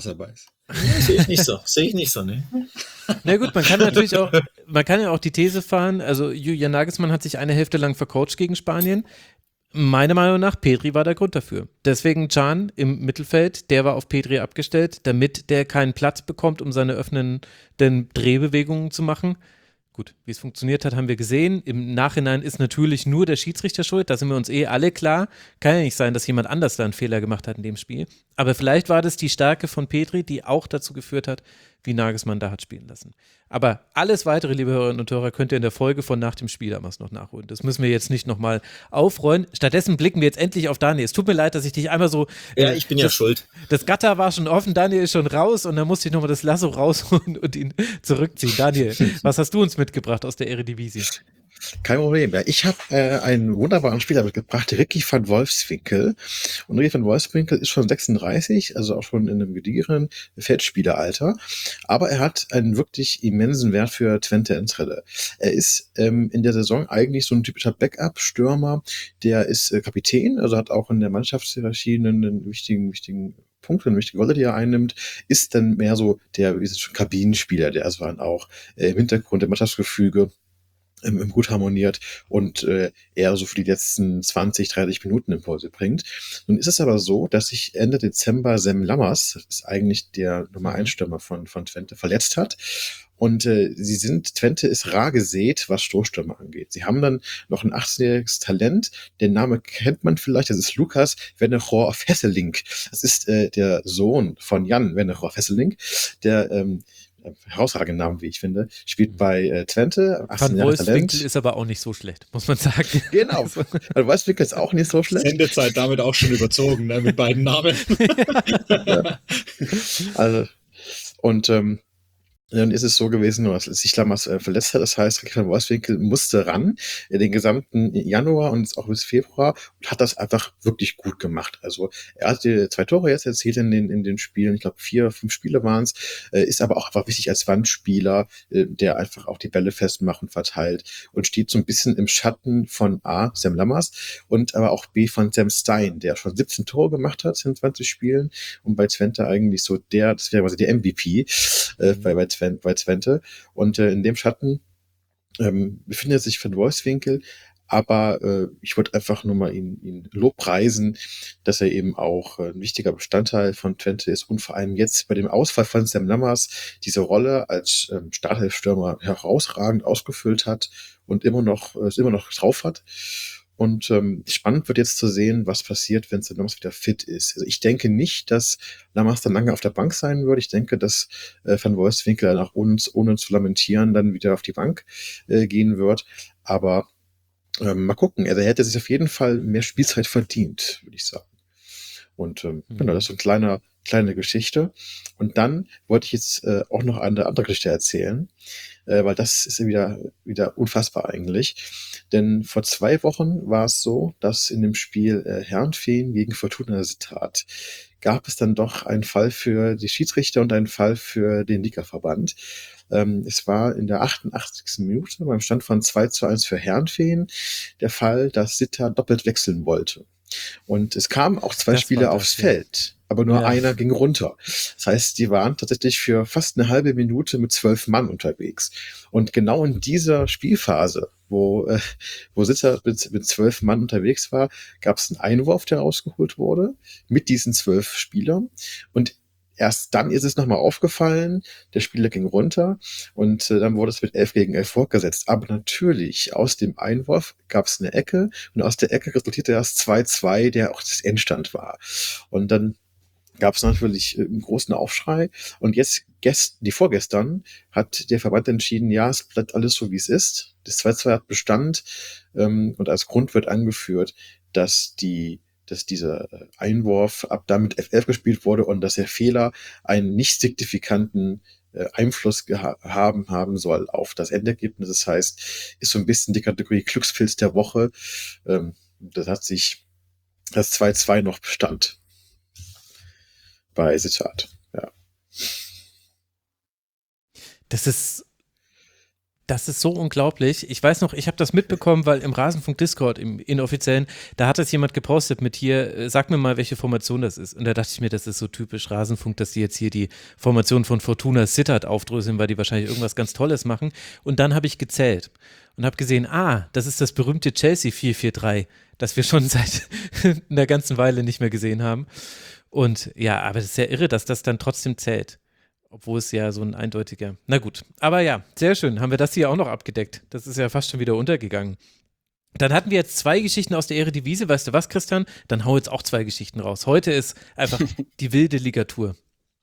Sehe ich nicht so, ne? Na gut, man kann ja auch die These fahren, also Julian Nagelsmann hat sich eine Hälfte lang vercoacht gegen Spanien. Meiner Meinung nach, Petri war der Grund dafür. Deswegen Can im Mittelfeld, der war auf Petri abgestellt, damit der keinen Platz bekommt, um seine öffnenden Drehbewegungen zu machen. Gut, wie es funktioniert hat, haben wir gesehen. Im Nachhinein ist natürlich nur der Schiedsrichter schuld, da sind wir uns alle klar. Kann ja nicht sein, dass jemand anders da einen Fehler gemacht hat in dem Spiel. Aber vielleicht war das die Stärke von Petri, die auch dazu geführt hat, wie Nagelsmann da hat spielen lassen. Aber alles weitere, liebe Hörerinnen und Hörer, könnt ihr in der Folge von nach dem Spiel damals noch nachholen. Das müssen wir jetzt nicht nochmal aufrollen. Stattdessen blicken wir jetzt endlich auf Daniel. Es tut mir leid, dass ich dich einmal so... Ja, ich bin ja schuld. Das Gatter war schon offen, Daniel ist schon raus und dann musste ich nochmal das Lasso rausholen und ihn zurückziehen. Daniel, was hast du uns mitgebracht aus der Eredivisie? Kein Problem. Ja, ich habe einen wunderbaren Spieler mitgebracht, Ricky van Wolfswinkel. Und Ricky van Wolfswinkel ist schon 36, also auch schon in einem gediegenen Feldspieleralter. Aber er hat einen wirklich immensen Wert für Twente Enschede. Er ist in der Saison eigentlich so ein typischer Backup-Stürmer. Der ist Kapitän, also hat auch in der Mannschaftshierarchie einen wichtigen Punkt, eine wichtige Rolle, die er einnimmt, ist dann mehr so der Kabinenspieler, der also dann auch im Hintergrund der Mannschaftsgefüge gut harmoniert und eher so für die letzten 20, 30 Minuten Impulse bringt. Nun ist es aber so, dass sich Ende Dezember Sam Lammers, das ist eigentlich der Nummer 1 Stürmer von Twente, verletzt hat. Und Twente ist rar gesät, was Stoßstürmer angeht. Sie haben dann noch ein 18-jähriges Talent. Den Namen kennt man vielleicht, das ist Lukas Vennegoor Vesselink. Das ist der Sohn von Jan Vennegoor Vesselink, der herausragenden Namen, wie ich finde, spielt bei Twente, 18 Jahre Talent. Wolfswinkel ist aber auch nicht so schlecht, muss man sagen. Genau, also Wolfswinkel ist auch nicht so schlecht. Sendezeit damit auch schon überzogen, ne, mit beiden Namen. Ja. Also, und dann ist es so gewesen, dass sich Lammers verletzt hat. Das heißt, Ricky van Wolfswinkel musste ran den gesamten Januar und auch bis Februar und hat das einfach wirklich gut gemacht. Also er hatte 2 Tore jetzt erzielt in den Spielen. Ich glaube 4, 5 Spiele waren es. Ist aber auch einfach wichtig als Wandspieler, der einfach auch die Bälle festmacht und verteilt und steht so ein bisschen im Schatten von A, Sam Lammers und aber auch B von Sam Stein, der schon 17 Tore gemacht hat in 20 Spielen und bei Twente eigentlich so das wäre quasi der MVP bei Twente. Und in dem Schatten befindet sich Van Wolfswinkel, aber ich wollte einfach nur mal ihn lobpreisen, dass er eben auch ein wichtiger Bestandteil von Twente ist und vor allem jetzt bei dem Ausfall von Sam Lammers diese Rolle als Startelfstürmer herausragend ausgefüllt hat und immer noch drauf hat. Und spannend wird jetzt zu sehen, was passiert, wenn Sam Lammers wieder fit ist. Also ich denke nicht, dass Lammers dann lange auf der Bank sein würde. Ich denke, dass Van Wolfswinkel dann auch ohne zu lamentieren dann wieder auf die Bank gehen wird. Aber mal gucken. Also er hätte sich auf jeden Fall mehr Spielzeit verdient, würde ich sagen. Und genau, das ist so eine kleine Geschichte. Und dann wollte ich jetzt auch noch eine andere Geschichte erzählen, weil das ist wieder unfassbar eigentlich. Denn vor 2 Wochen war es so, dass in dem Spiel Herrenfeen gegen Fortuna Sittard gab es dann doch einen Fall für die Schiedsrichter und einen Fall für den Ligaverband. Es war in der 88. Minute beim Stand von 2:1 für Herrenfeen der Fall, dass Sittard doppelt wechseln wollte. Und es kamen auch 2 Spieler aufs Feld, aber nur einer ging runter. Das heißt, die waren tatsächlich für fast eine halbe Minute mit 12 Mann unterwegs. Und genau in dieser Spielphase, wo Sittard mit 12 Mann unterwegs war, gab es einen Einwurf, der rausgeholt wurde, mit diesen 12 Spielern. Und erst dann ist es nochmal aufgefallen, der Spieler ging runter und dann wurde es mit 11 gegen 11 fortgesetzt. Aber natürlich, aus dem Einwurf gab es eine Ecke und aus der Ecke resultierte das 2:2, der auch das Endstand war. Und dann gab es natürlich einen großen Aufschrei und vorgestern hat der Verband entschieden, ja, es bleibt alles so, wie es ist. Das 2:2 hat Bestand und als Grund wird angeführt, dass dieser Einwurf ab damit F11 gespielt wurde und dass der Fehler einen nicht signifikanten Einfluss haben soll auf das Endergebnis. Das heißt, ist so ein bisschen die Kategorie Glückspilz der Woche. Das 2:2 noch Bestand bei Sittard. Ja. Das ist so unglaublich. Ich weiß noch, ich habe das mitbekommen, weil im Rasenfunk-Discord, im inoffiziellen, da hat es jemand gepostet mit hier, sag mir mal, welche Formation das ist. Und da dachte ich mir, das ist so typisch Rasenfunk, dass die jetzt hier die Formation von Fortuna Sittard aufdröseln, weil die wahrscheinlich irgendwas ganz Tolles machen. Und dann habe ich gezählt und habe gesehen, das ist das berühmte Chelsea 4-4-3, das wir schon seit einer ganzen Weile nicht mehr gesehen haben. Und ja, aber das ist ja irre, dass das dann trotzdem zählt. Obwohl es ja so ein eindeutiger, na gut. Aber ja, sehr schön, haben wir das hier auch noch abgedeckt. Das ist ja fast schon wieder untergegangen. Dann hatten wir jetzt 2 Geschichten aus der Eredivisie. Weißt du was, Christian? Dann hau jetzt auch 2 Geschichten raus. Heute ist einfach die wilde Ligatur.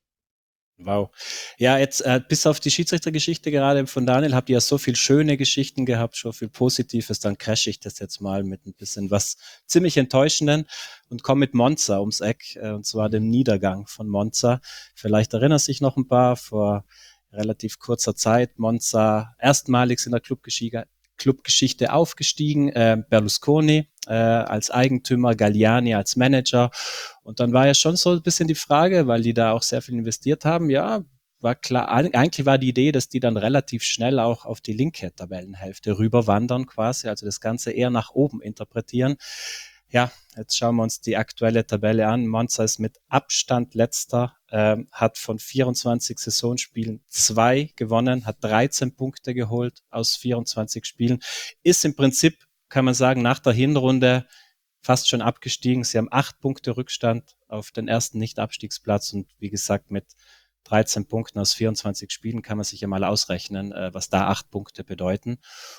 Wow. Ja, jetzt bis auf die Schiedsrichtergeschichte gerade von Daniel habt ihr ja so viel schöne Geschichten gehabt, schon viel Positives, dann crashe ich das jetzt mal mit ein bisschen was ziemlich Enttäuschenden und komme mit Monza ums Eck, und zwar dem Niedergang von Monza. Vielleicht erinnern sich noch ein paar, vor relativ kurzer Zeit, Monza erstmalig in der Clubgeschichte aufgestiegen, Berlusconi als Eigentümer, Galliani als Manager. Und dann war ja schon so ein bisschen die Frage, weil die da auch sehr viel investiert haben, ja, war klar, eigentlich war die Idee, dass die dann relativ schnell auch auf die linke Tabellenhälfte rüberwandern quasi, also das Ganze eher nach oben interpretieren. Ja, jetzt schauen wir uns die aktuelle Tabelle an. Monza ist mit Abstand letzter, hat von 24 Saisonspielen 2 gewonnen, hat 13 Punkte geholt aus 24 Spielen, ist im Prinzip, kann man sagen, nach der Hinrunde fast schon abgestiegen. Sie haben 8 Punkte Rückstand auf den ersten Nicht-Abstiegsplatz und wie gesagt mit 13 Punkten aus 24 Spielen kann man sich ja mal ausrechnen, was da 8 Punkte bedeuten.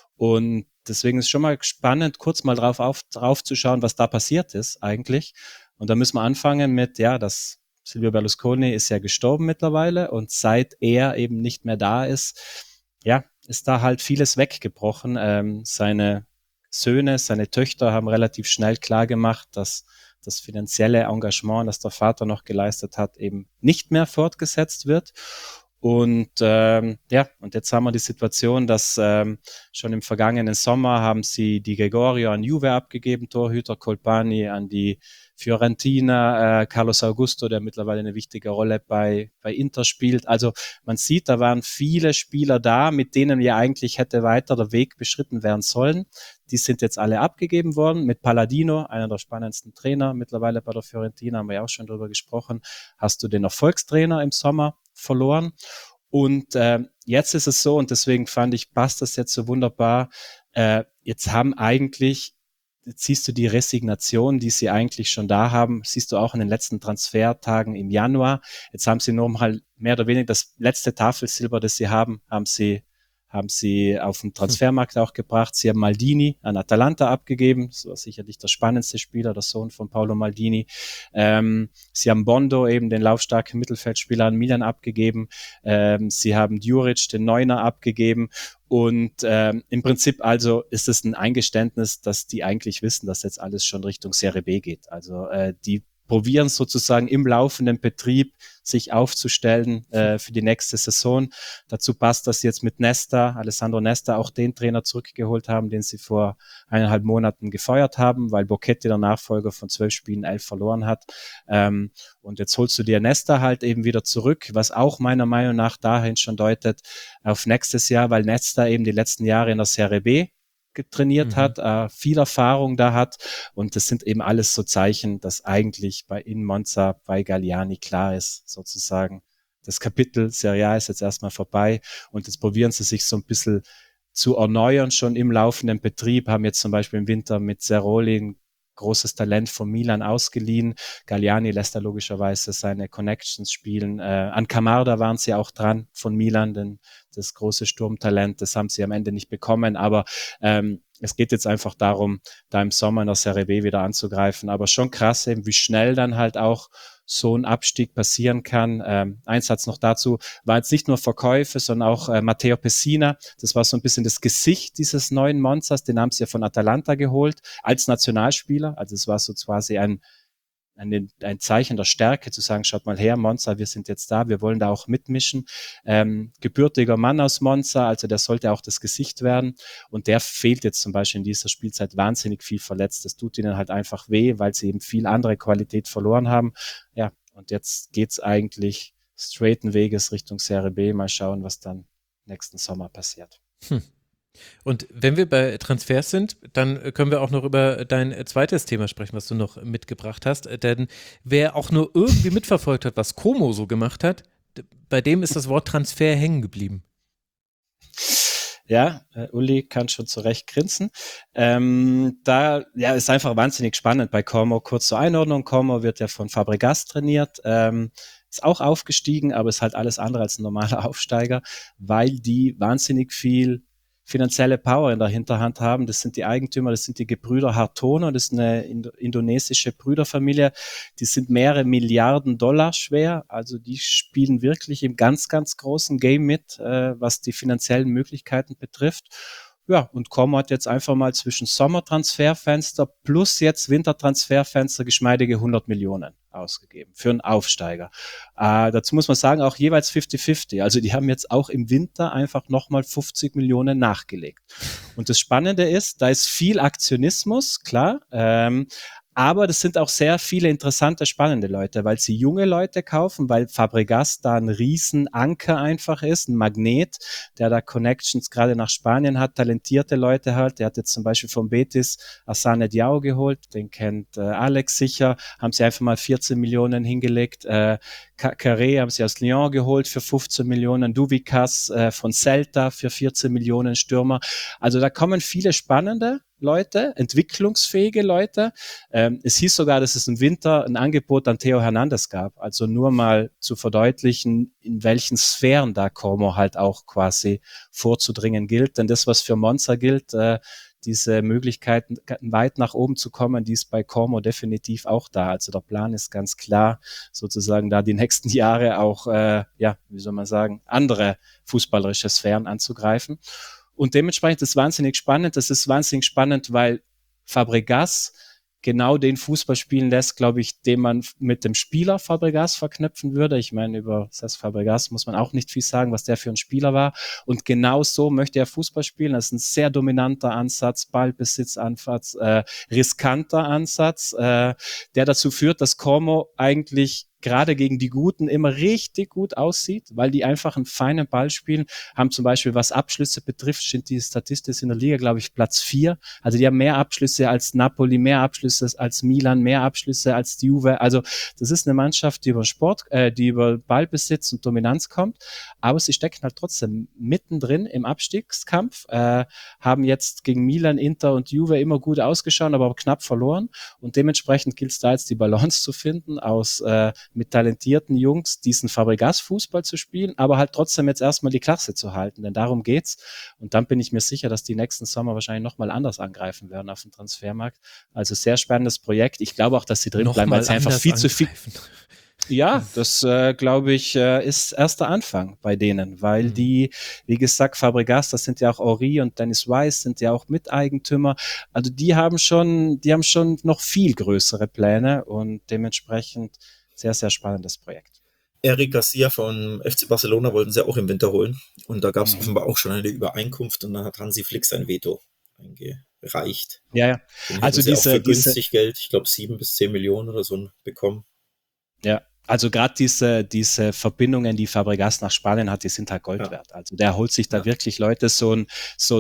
Und deswegen ist schon mal spannend, kurz mal drauf zu schauen, was da passiert ist eigentlich. Und da müssen wir anfangen mit, ja, das Silvio Berlusconi ist ja gestorben mittlerweile und seit er eben nicht mehr da ist, ja, ist da halt vieles weggebrochen. Seine Söhne, seine Töchter haben relativ schnell klar gemacht, dass das finanzielle Engagement, das der Vater noch geleistet hat, eben nicht mehr fortgesetzt wird. Und ja, und jetzt haben wir die Situation, dass schon im vergangenen Sommer haben sie die Gregorio an Juve abgegeben, Torhüter Colpani an die Fiorentina, Carlos Augusto, der mittlerweile eine wichtige Rolle bei Inter spielt. Also man sieht, da waren viele Spieler da, mit denen ja eigentlich hätte weiter der Weg beschritten werden sollen. Die sind jetzt alle abgegeben worden. Mit Palladino, einer der spannendsten Trainer mittlerweile bei der Fiorentina, haben wir ja auch schon drüber gesprochen, hast du den Erfolgstrainer im Sommer verloren. Und jetzt ist es so, und deswegen fand ich, passt das jetzt so wunderbar, jetzt siehst du die Resignation, die sie eigentlich schon da haben, siehst du auch in den letzten Transfertagen im Januar. Jetzt haben sie nur mal mehr oder weniger das letzte Tafelsilber, das sie haben sie auf den Transfermarkt auch gebracht. Sie haben Maldini an Atalanta abgegeben. Das war sicherlich der spannendste Spieler, der Sohn von Paolo Maldini. Sie haben Bondo, eben den laufstarken Mittelfeldspieler, an Milan abgegeben. Sie haben Djuric, den Neuner, abgegeben. Und im Prinzip also ist es ein Eingeständnis, dass die eigentlich wissen, dass jetzt alles schon Richtung Serie B geht. Also die probieren sozusagen im laufenden Betrieb sich aufzustellen für die nächste Saison. Dazu passt, dass sie jetzt mit Alessandro Nesta, auch den Trainer zurückgeholt haben, den sie vor 1,5 Monaten gefeuert haben, weil Bocchetti, der Nachfolger, von 12 Spielen 11 verloren hat. Und jetzt holst du dir Nesta halt eben wieder zurück, was auch meiner Meinung nach dahin schon deutet auf nächstes Jahr, weil Nesta eben die letzten Jahre in der Serie B getrainiert hat, viel Erfahrung da hat, und das sind eben alles so Zeichen, dass eigentlich in Monza bei Galliani klar ist, sozusagen, das Kapitel Serie A ist jetzt erstmal vorbei und jetzt probieren sie sich so ein bisschen zu erneuern, schon im laufenden Betrieb, haben jetzt zum Beispiel im Winter mit Seroli ein großes Talent von Milan ausgeliehen. Galliani lässt da logischerweise seine Connections spielen. An Camarda waren sie auch dran von Milan, denn das große Sturmtalent, das haben sie am Ende nicht bekommen, aber es geht jetzt einfach darum, da im Sommer in der Serie B wieder anzugreifen, aber schon krass eben, wie schnell dann halt auch so ein Abstieg passieren kann. Ein Satz noch dazu, war jetzt nicht nur Verkäufe, sondern auch Matteo Pessina, das war so ein bisschen das Gesicht dieses neuen Monsters, den haben sie ja von Atalanta geholt, als Nationalspieler, also es war so quasi ein Zeichen der Stärke, zu sagen, schaut mal her, Monza, wir sind jetzt da, wir wollen da auch mitmischen. Gebürtiger Mann aus Monza, also der sollte auch das Gesicht werden, und der fehlt jetzt zum Beispiel in dieser Spielzeit wahnsinnig viel verletzt. Das tut ihnen halt einfach weh, weil sie eben viel andere Qualität verloren haben. Ja, und jetzt geht's eigentlich straighten Weges Richtung Serie B. Mal schauen, was dann nächsten Sommer passiert. Und wenn wir bei Transfers sind, dann können wir auch noch über dein zweites Thema sprechen, was du noch mitgebracht hast. Denn wer auch nur irgendwie mitverfolgt hat, was Como so gemacht hat, bei dem ist das Wort Transfer hängen geblieben. Ja, Uli kann schon zurecht grinsen. Da ist einfach wahnsinnig spannend bei Como. Kurz zur Einordnung, Como wird ja von Fabregas trainiert, ist auch aufgestiegen, aber ist halt alles andere als ein normaler Aufsteiger, weil die wahnsinnig viel finanzielle Power in der Hinterhand haben. Das sind die Eigentümer, das sind die Gebrüder Hartono, das ist eine indonesische Brüderfamilie, die sind mehrere Milliarden Dollar schwer, also die spielen wirklich im ganz, ganz großen Game mit, was die finanziellen Möglichkeiten betrifft. Ja, und Como hat jetzt einfach mal zwischen Sommertransferfenster plus jetzt Wintertransferfenster geschmeidige 100 Millionen ausgegeben für einen Aufsteiger. Dazu muss man sagen, auch jeweils 50-50. Also die haben jetzt auch im Winter einfach nochmal 50 Millionen nachgelegt. Und das Spannende ist, da ist viel Aktionismus, klar, aber das sind auch sehr viele interessante, spannende Leute, weil sie junge Leute kaufen, weil Fabregas da ein Riesenanker einfach ist, ein Magnet, der da Connections gerade nach Spanien hat, talentierte Leute halt. Der hat jetzt zum Beispiel vom Betis Assane Diao geholt, den kennt Alex sicher, haben sie einfach mal 14 Millionen hingelegt. Carré haben sie aus Lyon geholt für 15 Millionen, Duvikas von Celta für 14 Millionen, Stürmer. Also da kommen viele spannende Leute, entwicklungsfähige Leute. Es hieß sogar, dass es im Winter ein Angebot an Theo Hernandez gab. Also nur mal zu verdeutlichen, in welchen Sphären da Como halt auch quasi vorzudringen gilt. Denn das, was für Monza gilt, diese Möglichkeiten weit nach oben zu kommen, die ist bei Como definitiv auch da. Also der Plan ist ganz klar, sozusagen da die nächsten Jahre auch, wie soll man sagen, andere fußballerische Sphären anzugreifen. Und dementsprechend ist es wahnsinnig spannend. Das ist wahnsinnig spannend, weil Fabregas genau den Fußball spielen lässt, glaube ich, den man mit dem Spieler Fabregas verknüpfen würde. Ich meine, über Cesc Fabregas muss man auch nicht viel sagen, was der für ein Spieler war. Und genau so möchte er Fußball spielen. Das ist ein sehr dominanter Ansatz, Ballbesitzansatz, riskanter Ansatz, der dazu führt, dass Como eigentlich gerade gegen die Guten immer richtig gut aussieht, weil die einfach einen feinen Ball spielen, haben zum Beispiel, was Abschlüsse betrifft, sind die statistisch in der Liga, glaube ich, Platz 4. Also die haben mehr Abschlüsse als Napoli, mehr Abschlüsse als Milan, mehr Abschlüsse als die Juve. Also das ist eine Mannschaft, die über Ballbesitz und Dominanz kommt, aber sie stecken halt trotzdem mittendrin im Abstiegskampf, haben jetzt gegen Milan, Inter und Juve immer gut ausgeschaut, aber auch knapp verloren und dementsprechend gilt es da jetzt die Balance zu finden aus mit talentierten Jungs diesen Fabregas-Fußball zu spielen, aber halt trotzdem jetzt erstmal die Klasse zu halten, denn darum geht's. Und dann bin ich mir sicher, dass die nächsten Sommer wahrscheinlich nochmal anders angreifen werden auf dem Transfermarkt. Also sehr spannendes Projekt. Ich glaube auch, dass sie drin bleiben, weil es einfach viel zu viel... Ja, das glaube ich ist erster Anfang bei denen, weil die, wie gesagt, Fabregas, das sind ja auch Henry und Dennis Weiss, sind ja auch Miteigentümer. Also die haben schon noch viel größere Pläne und dementsprechend sehr, sehr spannendes Projekt. Eric Garcia von FC Barcelona wollten sie auch im Winter holen. Und da gab es offenbar auch schon eine Übereinkunft und dann hat Hansi Flick sein Veto eingereicht. Ja. Also diese günstig Geld, ich glaube 7 bis 10 Millionen oder so bekommen. Ja. Also gerade diese Verbindungen, die Fabregas nach Spanien hat, die sind halt Gold wert. Also der holt sich da wirklich Leute, so ein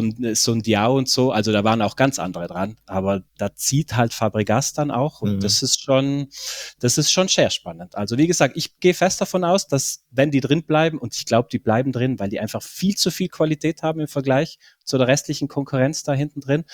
Diao und so, also da waren auch ganz andere dran, aber da zieht halt Fabregas dann auch und das ist schon sehr spannend. Also wie gesagt, ich gehe fest davon aus, dass wenn die drin bleiben, und ich glaube, die bleiben drin, weil die einfach viel zu viel Qualität haben im Vergleich zu der restlichen Konkurrenz da hinten drin,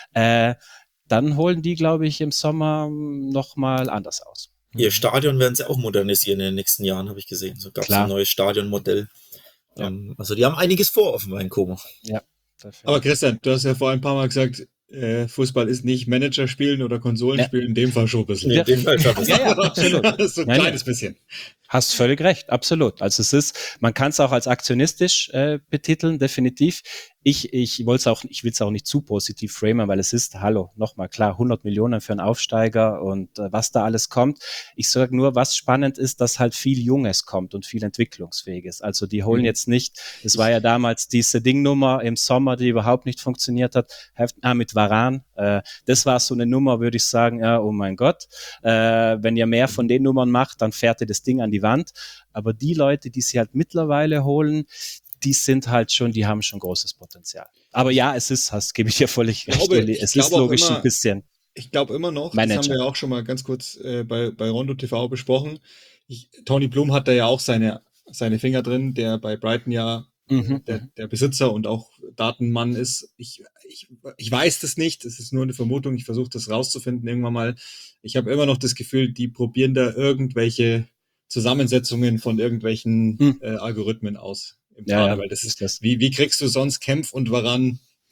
dann holen die, glaube ich, im Sommer nochmal anders aus. Ihr Stadion werden sie auch modernisieren in den nächsten Jahren, habe ich gesehen. So gab es ein neues Stadionmodell. Ja. Also die haben einiges vor offenbar in Como. Ja. Aber Christian, du hast ja vor ein paar Mal gesagt, Fußball ist nicht Manager spielen oder Konsolen spielen, in dem Fall schon ein bisschen. Ja, absolut. So ein kleines bisschen. Hast völlig recht, absolut. Also man kann es auch als aktionistisch betiteln, definitiv. Ich will es auch nicht zu positiv framen, weil es ist, nochmal klar, 100 Millionen für einen Aufsteiger und was da alles kommt. Ich sage nur, was spannend ist, dass halt viel Junges kommt und viel Entwicklungsfähiges. Also die holen jetzt nicht, es war ja damals diese Dingnummer im Sommer, die überhaupt nicht funktioniert hat, mit Varane. Das war so eine Nummer, würde ich sagen, oh mein Gott, wenn ihr mehr von den Nummern macht, dann fährt ihr das Ding an die Wand. Aber die Leute, die sie halt mittlerweile holen, die haben schon großes Potenzial. Aber ja, gebe ich dir völlig recht, es ist logisch ein bisschen. Ich glaube immer noch, Manager. Das haben wir ja auch schon mal ganz kurz bei Rondo TV besprochen. Tony Bloom hat da ja auch seine Finger drin, der bei Brighton der Besitzer und auch Datenmann ist. Ich weiß das nicht, es ist nur eine Vermutung, ich versuche das rauszufinden irgendwann mal. Ich habe immer noch das Gefühl, die probieren da irgendwelche Zusammensetzungen von irgendwelchen Algorithmen aus. Weil das ist das. Wie kriegst du sonst Kempf und Varane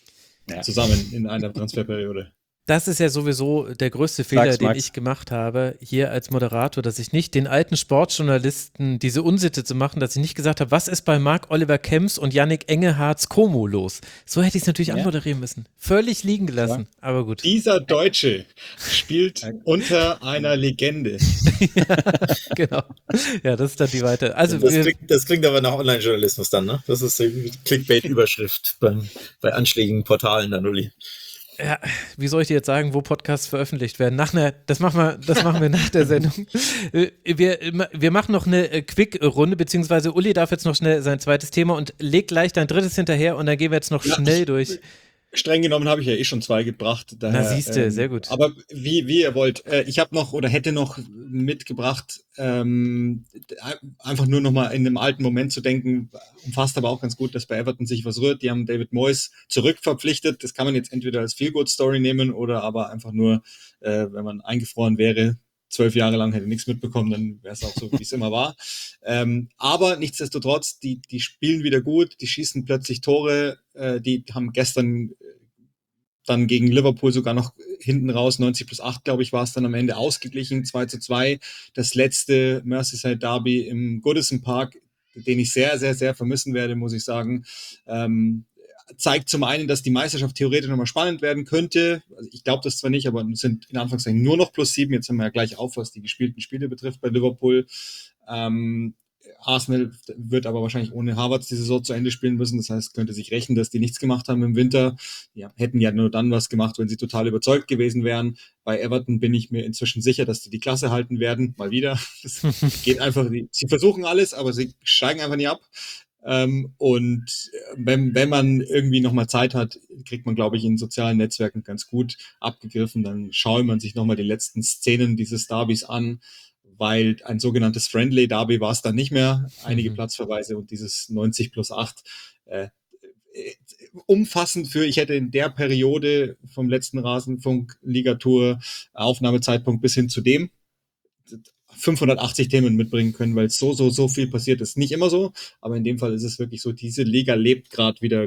zusammen in einer Transferperiode. Das ist ja sowieso der größte Fehler, Sag's, den Max. ich gemacht habe, hier als Moderator, dass ich nicht den alten Sportjournalisten diese Unsitte zu machen, dass ich nicht gesagt habe, was ist bei Marc-Oliver Kemps und Yannick Engelhardt-Como los? So hätte ich es natürlich anmoderieren müssen. Völlig liegen gelassen, aber gut. Dieser Deutsche spielt unter einer Legende. Genau. Ja, das ist dann die weite. Also Das klingt aber nach Online-Journalismus dann, ne? Das ist die Clickbait-Überschrift bei anschlägigen Portalen dann, Uli. ja, wie soll ich dir jetzt sagen, wo Podcasts veröffentlicht werden? Das machen wir nach der Sendung. Wir machen noch eine Quick-Runde, beziehungsweise Uli darf jetzt noch schnell sein zweites Thema und leg gleich dein drittes hinterher und dann gehen wir jetzt noch schnell durch. Streng genommen habe ich ja schon 2 gebracht. Daher, Na siehste, sehr gut. Aber wie ihr wollt. Ich habe noch oder hätte noch mitgebracht, einfach nur noch mal in dem alten Moment zu denken, umfasst aber auch ganz gut, dass bei Everton sich was rührt. Die haben David Moyes zurückverpflichtet. Das kann man jetzt entweder als Feel-Good-Story nehmen oder aber einfach nur, wenn man eingefroren wäre, 12 Jahre lang hätte nichts mitbekommen, dann wäre es auch so, wie es immer war. Aber nichtsdestotrotz, die spielen wieder gut, die schießen plötzlich Tore, die haben gestern dann gegen Liverpool sogar noch hinten raus, 90+8, glaube ich, war es dann am Ende ausgeglichen, 2:2. Das letzte Merseyside Derby im Goodison Park, den ich sehr, sehr, sehr vermissen werde, muss ich sagen. Zeigt zum einen, dass die Meisterschaft theoretisch nochmal spannend werden könnte. Also ich glaube das zwar nicht, aber es sind in Anführungszeichen nur noch +7. Jetzt haben wir ja gleich auf, was die gespielten Spiele betrifft bei Liverpool. Arsenal wird aber wahrscheinlich ohne Havertz die Saison zu Ende spielen müssen. Das heißt, könnte sich rechnen, dass die nichts gemacht haben im Winter. Die hätten ja nur dann was gemacht, wenn sie total überzeugt gewesen wären. Bei Everton bin ich mir inzwischen sicher, dass die Klasse halten werden. Mal wieder. Das geht einfach. Sie versuchen alles, aber sie steigen einfach nie ab. Und wenn man irgendwie nochmal Zeit hat, kriegt man, glaube ich, in sozialen Netzwerken ganz gut abgegriffen. Dann schaut man sich nochmal die letzten Szenen dieses Derbys an, weil ein sogenanntes Friendly Derby war es dann nicht mehr. Einige Platzverweise und dieses 90+8 umfassend ich hätte in der Periode vom letzten Rasenfunk-Ligatur Aufnahmezeitpunkt bis hin zu dem 580 Themen mitbringen können, weil so viel passiert ist. Nicht immer so, aber in dem Fall ist es wirklich so, diese Liga lebt gerade wieder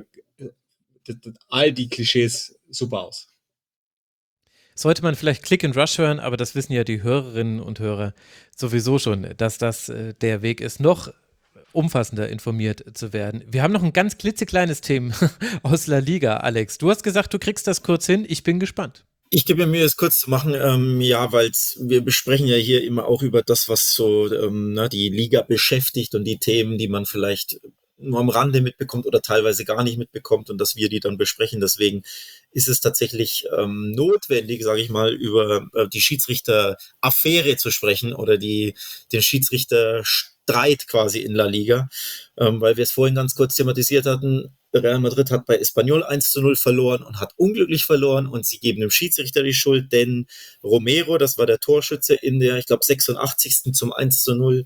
all die Klischees super aus. Sollte man vielleicht Click and Rush hören, aber das wissen ja die Hörerinnen und Hörer sowieso schon, dass das der Weg ist, noch umfassender informiert zu werden. Wir haben noch ein ganz klitzekleines Thema aus La Liga, Alex. Du hast gesagt, du kriegst das kurz hin. Ich bin gespannt. Ich gebe mir es kurz zu machen, weil wir besprechen ja hier immer auch über das, was so die Liga beschäftigt und die Themen, die man vielleicht nur am Rande mitbekommt oder teilweise gar nicht mitbekommt und dass wir die dann besprechen. Deswegen ist es tatsächlich notwendig, sage ich mal, über die Schiedsrichter-Affäre zu sprechen oder den Schiedsrichter-Streit quasi in La Liga, weil wir es vorhin ganz kurz thematisiert hatten. Real Madrid hat bei Espanyol 1:0 verloren und hat unglücklich verloren und sie geben dem Schiedsrichter die Schuld, denn Romero, das war der Torschütze in der, ich glaube, 86. zum 1:0,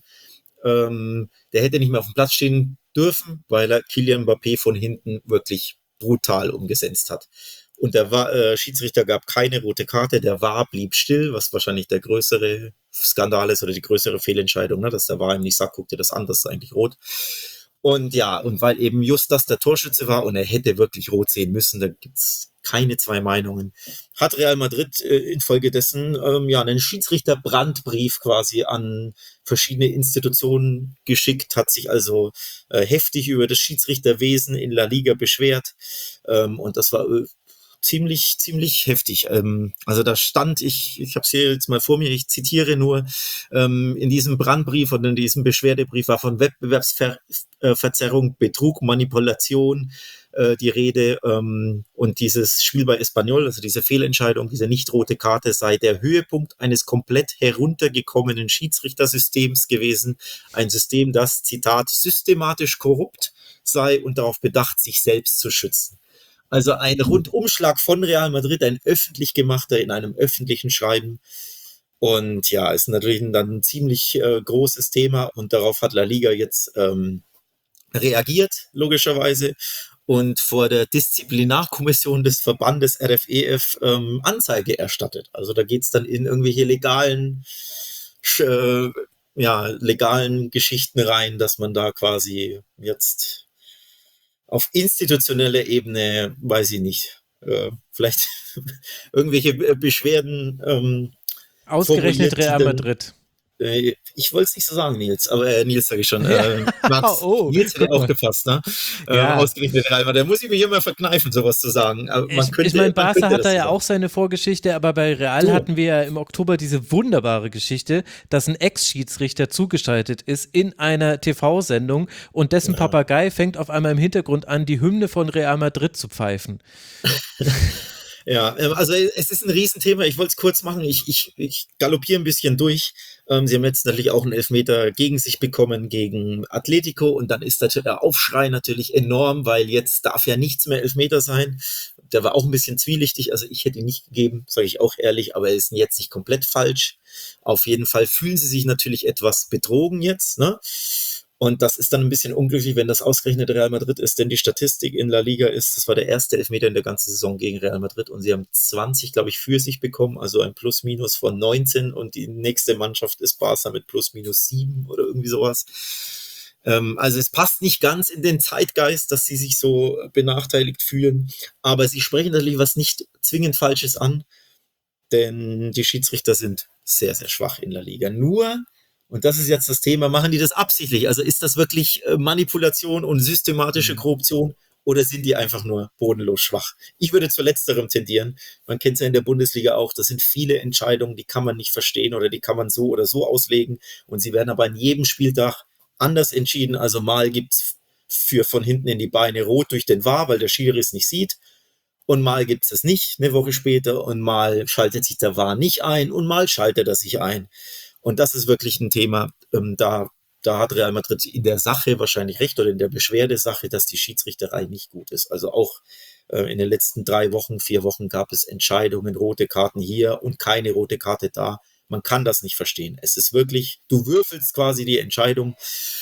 der hätte nicht mehr auf dem Platz stehen dürfen, weil er Kylian Mbappé von hinten wirklich brutal umgesetzt hat. Und der Schiedsrichter gab keine rote Karte, der VAR blieb still, was wahrscheinlich der größere Skandal ist oder die größere Fehlentscheidung, ne? Dass der VAR ihm nicht sagt, guck dir das an, das ist eigentlich rot. Und ja, und weil eben just das der Torschütze war und er hätte wirklich rot sehen müssen, da gibt's keine zwei Meinungen, hat Real Madrid infolgedessen einen Schiedsrichterbrandbrief quasi an verschiedene Institutionen geschickt, hat sich also heftig über das Schiedsrichterwesen in La Liga beschwert und das war ziemlich heftig. Also da stand, ich habe es hier jetzt mal vor mir, ich zitiere nur, in diesem Brandbrief und in diesem Beschwerdebrief war von Wettbewerbsverzerrung, Betrug, Manipulation die Rede und dieses Spiel bei Espanyol, also diese Fehlentscheidung, diese nicht rote Karte sei der Höhepunkt eines komplett heruntergekommenen Schiedsrichtersystems gewesen. Ein System, das, Zitat, systematisch korrupt sei und darauf bedacht, sich selbst zu schützen. Also ein Rundumschlag von Real Madrid, ein öffentlich gemachter in einem öffentlichen Schreiben. Und ja, ist natürlich dann ein ziemlich großes Thema und darauf hat La Liga jetzt reagiert, logischerweise, und vor der Disziplinarkommission des Verbandes RFEF Anzeige erstattet. Also da geht's dann in irgendwelche legalen Geschichten rein, dass man da quasi jetzt auf institutioneller Ebene, weiß ich nicht, vielleicht irgendwelche Beschwerden Ausgerechnet formuliert, Real die dann- Madrid. Ich wollte es nicht so sagen, Nils, aber Nils sage ich schon. Ja. Max, Oh, Nils guck hätte mal. aufgepasst, ne? Ja. Ausgerechnet Real Madrid. Da muss ich mich immer verkneifen, sowas zu sagen. Aber Ich meine, man Barca könnte hat das da so ja sagen. auch seine Vorgeschichte, aber bei Real So. hatten wir ja im Oktober diese wunderbare Geschichte, dass ein Ex-Schiedsrichter zugeschaltet ist in einer TV-Sendung und dessen Papagei fängt auf einmal im Hintergrund an, die Hymne von Real Madrid zu pfeifen. Ja, also es ist ein Riesenthema. Ich wollte es kurz machen. Ich galoppiere ein bisschen durch. Sie haben jetzt natürlich auch einen Elfmeter gegen sich bekommen, gegen Atletico. Und dann ist der Aufschrei natürlich enorm, weil jetzt darf ja nichts mehr Elfmeter sein. Der war auch ein bisschen zwielichtig. Also ich hätte ihn nicht gegeben, sage ich auch ehrlich, aber er ist jetzt nicht komplett falsch. Auf jeden Fall fühlen sie sich natürlich etwas betrogen jetzt, ne? Und das ist dann ein bisschen unglücklich, wenn das ausgerechnet Real Madrid ist, denn die Statistik in La Liga ist, das war der erste Elfmeter in der ganzen Saison gegen Real Madrid und sie haben 20, glaube ich, für sich bekommen, also ein Plus-Minus von 19 und die nächste Mannschaft ist Barca mit Plus-Minus 7 oder irgendwie sowas. Also es passt nicht ganz in den Zeitgeist, dass sie sich so benachteiligt fühlen, aber sie sprechen natürlich was nicht zwingend Falsches an, denn die Schiedsrichter sind sehr, sehr schwach in La Liga. Nur, und das ist jetzt das Thema, machen die das absichtlich? Also ist das wirklich Manipulation und systematische Korruption oder sind die einfach nur bodenlos schwach? Ich würde zu letzterem tendieren. Man kennt es ja in der Bundesliga auch, das sind viele Entscheidungen, die kann man nicht verstehen oder die kann man so oder so auslegen und sie werden aber an jedem Spieltag anders entschieden. Also mal gibt es für von hinten in die Beine rot durch den VAR, weil der Schiri es nicht sieht. Und mal gibt es nicht eine Woche später und mal schaltet sich der VAR nicht ein und mal schaltet er sich ein. Und das ist wirklich ein Thema, da hat Real Madrid in der Sache wahrscheinlich recht oder in der Beschwerdesache, dass die Schiedsrichterei nicht gut ist. Also auch in den letzten 3 Wochen, 4 Wochen gab es Entscheidungen, rote Karten hier und keine rote Karte da. Man kann das nicht verstehen. Es ist wirklich, du würfelst quasi die Entscheidung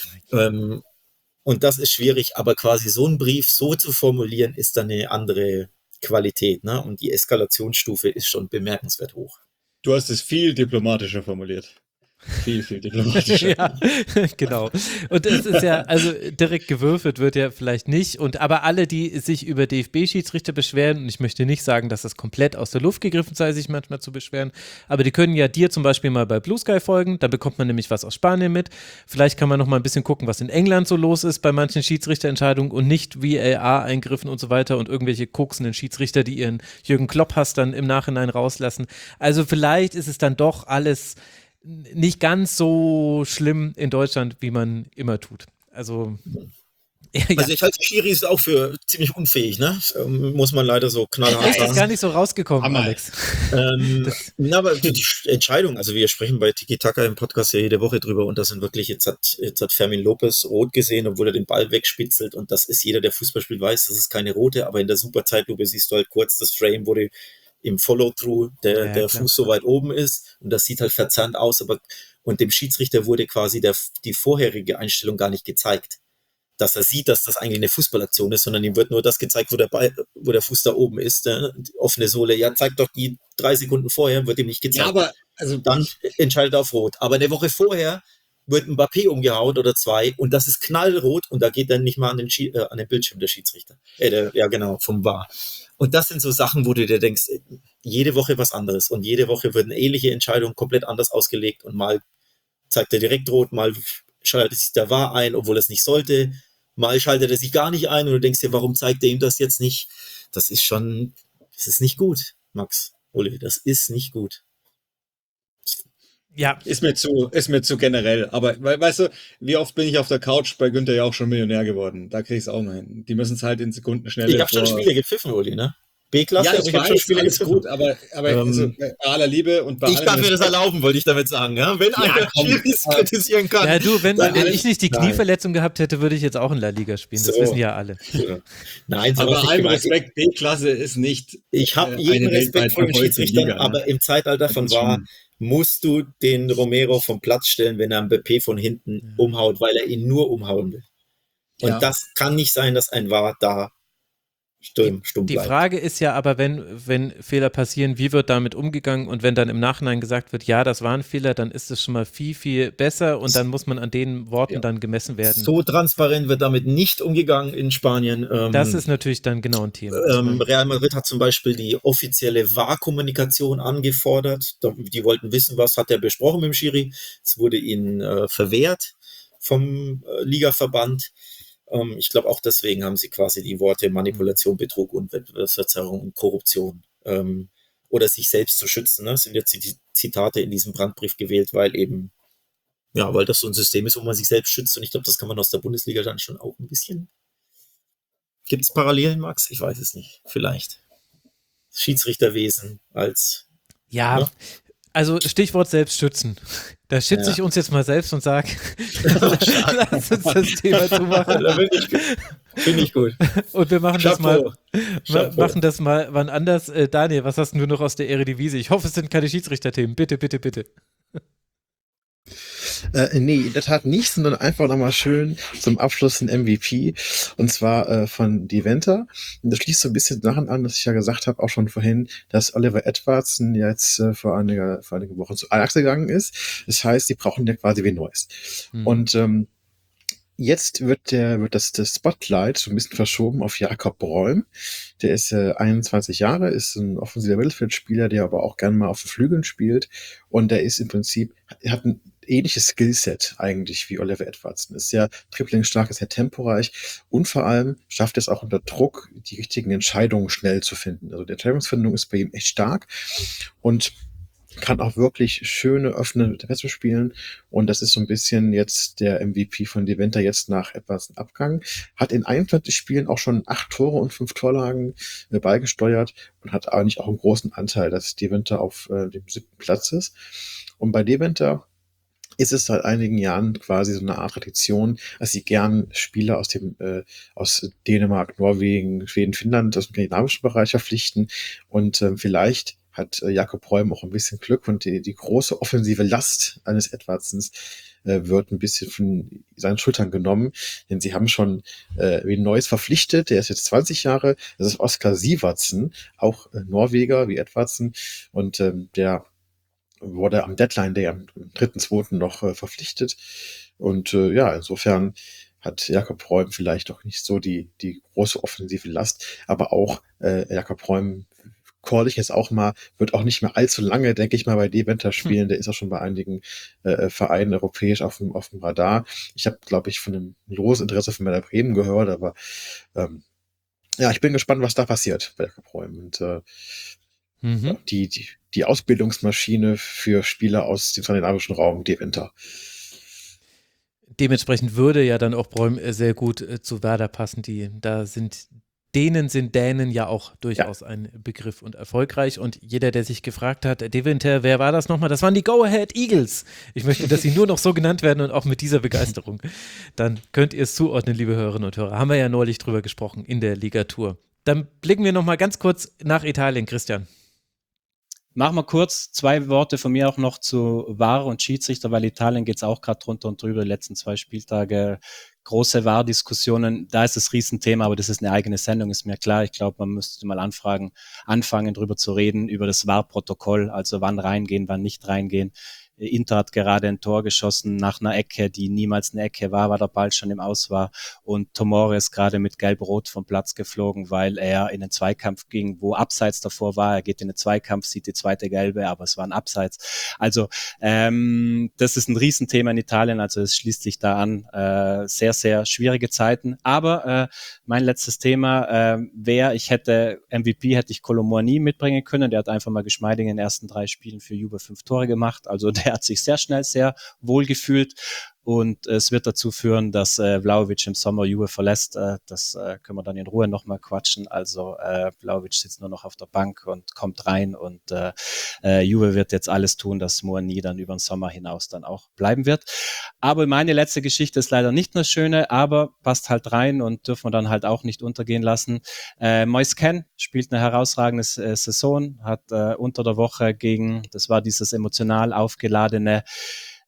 und das ist schwierig, aber quasi so einen Brief so zu formulieren, ist dann eine andere Qualität, ne? Und die Eskalationsstufe ist schon bemerkenswert hoch. Du hast es viel diplomatischer formuliert. Viel, viel diplomatischer. Ja, genau. Und es ist ja, also direkt gewürfelt wird ja vielleicht nicht. Aber alle, die sich über DFB-Schiedsrichter beschweren, und ich möchte nicht sagen, dass das komplett aus der Luft gegriffen sei, sich manchmal zu beschweren, aber die können ja dir zum Beispiel mal bei Blue Sky folgen, da bekommt man nämlich was aus Spanien mit. Vielleicht kann man noch mal ein bisschen gucken, was in England so los ist bei manchen Schiedsrichterentscheidungen und nicht VAR-Eingriffen und so weiter und irgendwelche koksenden Schiedsrichter, die ihren Jürgen Klopp-Hass dann im Nachhinein rauslassen. Also vielleicht ist es dann doch alles nicht ganz so schlimm in Deutschland, wie man immer tut. Also, ja. Also ich halte die Schiris auch für ziemlich unfähig, ne? Muss man leider so knallhart Echt, ist gar sagen. nicht so rausgekommen, Hammer. Alex. Aber die Entscheidung, also wir sprechen bei Tiki Taka im Podcast ja jede Woche drüber und das sind wirklich, jetzt hat Fermin Lopez rot gesehen, obwohl er den Ball wegspitzelt und das ist jeder, der Fußball spielt, weiß, das ist keine rote, aber in der Superzeitlupe siehst du halt kurz das Frame, wo im Follow-Through der klar. Fuß so weit oben ist und das sieht halt verzerrt aus, und dem Schiedsrichter wurde quasi die vorherige Einstellung gar nicht gezeigt, dass er sieht, dass das eigentlich eine Fußballaktion ist, sondern ihm wird nur das gezeigt, wo der Fuß da oben ist, die offene Sohle. Ja, zeig doch die 3 Sekunden vorher, wird ihm nicht gezeigt. Ja, aber also Dann entscheidet er auf Rot. Aber eine Woche vorher wird Mbappé umgehauen oder 2 und das ist knallrot und da geht dann nicht mal an den Bildschirm der Schiedsrichter. Ja, genau, vom VAR. Und das sind so Sachen, wo du dir denkst, jede Woche was anderes und jede Woche wird eine ähnliche Entscheidung komplett anders ausgelegt und mal zeigt er direkt rot, mal schaltet sich der VAR ein, obwohl er es nicht sollte, mal schaltet er sich gar nicht ein und du denkst dir, warum zeigt er ihm das jetzt nicht? Das ist nicht gut, Max, Uli, das ist nicht gut. Ja, ist mir zu generell. Aber weißt du, wie oft bin ich auf der Couch bei Günther ja auch schon Millionär geworden? Da krieg ich es auch mal hin. Die müssen es halt in Sekundenschnelle. Ich habe schon Spiele gepfiffen, Uli, ne? B-Klasse, Ja, aber ich ich habe schon weiß, Spiele alles gepfiffen. gut, aber also, bei aller Liebe und bei Ich allem darf mir das Respekt- erlauben, wollte ich damit sagen. Ja? Wenn einer komm. Schiris kritisieren kann. ja du, wenn dann ich nicht die Nein. Knieverletzung gehabt hätte, würde ich jetzt auch in La Liga spielen. Das So. wissen ja alle. Nein, so Aber was ich allem gemeint. Respekt, B-Klasse ist nicht. Ich habe eine jeden Respekt weltweit vor den verfolgte Schiedsrichtern, Liga, ne? aber im Zeitalter Das von ist VAR schon- musst du den Romero vom Platz stellen, wenn er Mbappé von hinten umhaut, weil er ihn nur umhauen will. Und Ja. das kann nicht sein, dass ein VAR da stumm Die bleibt. Frage ist ja aber, wenn Fehler passieren, wie wird damit umgegangen? Und wenn dann im Nachhinein gesagt wird, ja, das war ein Fehler, dann ist es schon mal viel, viel besser und dann muss man an den Worten Ja. dann gemessen werden. So transparent wird damit nicht umgegangen in Spanien. Das ist natürlich dann genau ein Thema. Real Madrid hat zum Beispiel die offizielle VAR-Kommunikation angefordert. Die wollten wissen, was hat er besprochen mit dem Schiri. Es wurde ihnen verwehrt vom Ligaverband. Ich glaube, auch deswegen haben sie quasi die Worte Manipulation, Betrug und Wettbewerbsverzerrung und Korruption oder sich selbst zu schützen. Ne? Sind jetzt die Zitate in diesem Brandbrief gewählt, weil das so ein System ist, wo man sich selbst schützt. Und ich glaube, das kann man aus der Bundesliga dann schon auch ein bisschen. Gibt es Parallelen, Max? Ich weiß es nicht. Vielleicht. Schiedsrichterwesen als. Ja, Ja. also Stichwort Selbstschützen. Da schütze ich uns jetzt mal selbst und sage, lass uns das Thema zumachen. Finde ich gut. Und wir machen Chapeau. machen das mal wann anders. Daniel, was hast du noch aus der Eredivisie? Ich hoffe, es sind keine Schiedsrichterthemen. Bitte, bitte, bitte. Nee, in der Tat nicht, sondern einfach nochmal schön zum Abschluss ein MVP, und zwar von Diventa. Und das schließt so ein bisschen daran an, dass ich ja gesagt habe, auch schon vorhin, dass Oliver Edwardson jetzt vor einige Wochen zu Ajax gegangen ist. Das heißt, die brauchen ja quasi wie Neues. Und jetzt wird das Spotlight so ein bisschen verschoben auf Jakob Bräum. Der ist 21 Jahre, ist ein offensiver Mittelfeldspieler, der aber auch gerne mal auf den Flügeln spielt. Und der ist im Prinzip, hat ein ähnliches Skillset eigentlich wie Oliver Edwardson. Ist sehr dribblingstark, ist sehr temporeich und vor allem schafft es auch unter Druck, die richtigen Entscheidungen schnell zu finden. Also die Entscheidungsfindung ist bei ihm echt stark und kann auch wirklich schöne offene Pässe spielen. Und das ist so ein bisschen jetzt der MVP von Diventa jetzt nach etwas Abgang. Hat in 21 Spielen auch schon 8 Tore und 5 Torlagen beigesteuert und hat eigentlich auch einen großen Anteil, dass Diventa auf dem 7. Platz ist. Und bei Diventa ist es seit einigen Jahren quasi so eine Art Tradition, dass sie gern Spieler aus Dänemark, Norwegen, Schweden, Finnland, aus dem skandinavischen Bereich verpflichten. Und vielleicht hat Jakob Bräum auch ein bisschen Glück und die große offensive Last eines Edwardsons wird ein bisschen von seinen Schultern genommen, denn sie haben schon wen Neues verpflichtet, der ist jetzt 20 Jahre, das ist Oskar Sivertsen, auch Norweger wie Edwardson, und der wurde am Deadline Day am 3.2. noch verpflichtet. Und insofern hat Jakob Bräum vielleicht auch nicht so die große offensive Last, aber auch Jakob Bräum call ich jetzt auch mal, wird auch nicht mehr allzu lange, denke ich mal, bei Diventa spielen. Der ist auch schon bei einigen Vereinen europäisch auf dem Radar. Ich habe, glaube ich, von einem losen Interesse von Werder Bremen gehört, aber ich bin gespannt, was da passiert bei Jakob Bräum. Und die Ausbildungsmaschine für Spieler aus dem skandinavischen Raum, Diventa. Dementsprechend würde ja dann auch Bräum sehr gut zu Werder passen. Dänen sind Dänen ja auch durchaus ein Begriff und erfolgreich. Und jeder, der sich gefragt hat, Diventa, wer war das nochmal? Das waren die Go-Ahead Eagles. Ich möchte, dass sie nur noch so genannt werden und auch mit dieser Begeisterung. Dann könnt ihr es zuordnen, liebe Hörerinnen und Hörer. Haben wir ja neulich drüber gesprochen in der Ligatur. Dann blicken wir nochmal ganz kurz nach Italien, Christian. Machen wir kurz 2 Worte von mir auch noch zu VAR und Schiedsrichter, weil Italien geht es auch gerade drunter und drüber, die letzten 2 Spieltage. Große VAR-Diskussionen, da ist das Riesenthema, aber das ist eine eigene Sendung, ist mir klar. Ich glaube, man müsste mal anfangen, drüber zu reden, über das VAR-Protokoll, also wann reingehen, wann nicht reingehen. Inter hat gerade ein Tor geschossen nach einer Ecke, die niemals eine Ecke war, weil der Ball schon im Aus war. Und Tomori ist gerade mit Gelb-Rot vom Platz geflogen, weil er in den Zweikampf ging, wo Abseits davor war. Er geht in den Zweikampf, sieht die zweite Gelbe, aber es war ein Abseits. Also das ist ein Riesenthema in Italien, also es schließt sich da an. Sehr, sehr schwierige Zeiten. Aber mein letztes Thema, MVP hätte ich Kolomoani mitbringen können. Der hat einfach mal geschmeidig in den ersten 3 Spielen für Juve 5 Tore gemacht. Also der hat sich sehr schnell sehr wohl gefühlt und es wird dazu führen, dass Vlahovic im Sommer Juve verlässt. Das können wir dann in Ruhe nochmal quatschen. Also Vlahovic sitzt nur noch auf der Bank und kommt rein und Juve wird jetzt alles tun, dass Moani dann über den Sommer hinaus dann auch bleiben wird. Aber meine letzte Geschichte ist leider nicht nur schöne, aber passt halt rein und dürfen wir dann halt auch nicht untergehen lassen. Moise Kean spielt eine herausragende Saison, hat unter der Woche das war dieses emotional aufgeladene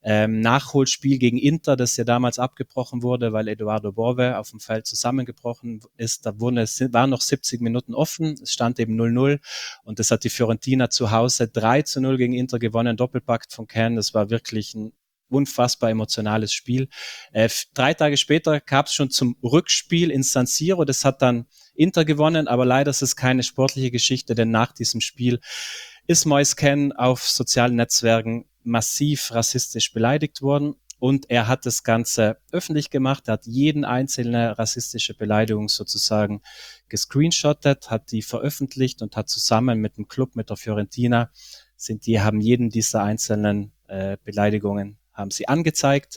Nachholspiel gegen Inter, das ja damals abgebrochen wurde, weil Eduardo Bove auf dem Feld zusammengebrochen ist. Da waren noch 70 Minuten offen, es stand eben 0-0 und das hat die Fiorentina zu Hause 3-0 gegen Inter gewonnen, Doppelpack von Can. Das war wirklich ein unfassbar emotionales Spiel. 3 Tage später gab es schon zum Rückspiel in San Siro, das hat dann Inter gewonnen, aber leider ist es keine sportliche Geschichte, denn nach diesem Spiel ist Moise Kean auf sozialen Netzwerken massiv rassistisch beleidigt worden und er hat das Ganze öffentlich gemacht, er hat jeden einzelne rassistische Beleidigung sozusagen gescreenshottet, hat die veröffentlicht und hat zusammen mit dem Club, mit der Fiorentina, haben jeden dieser einzelnen Beleidigungen haben sie angezeigt.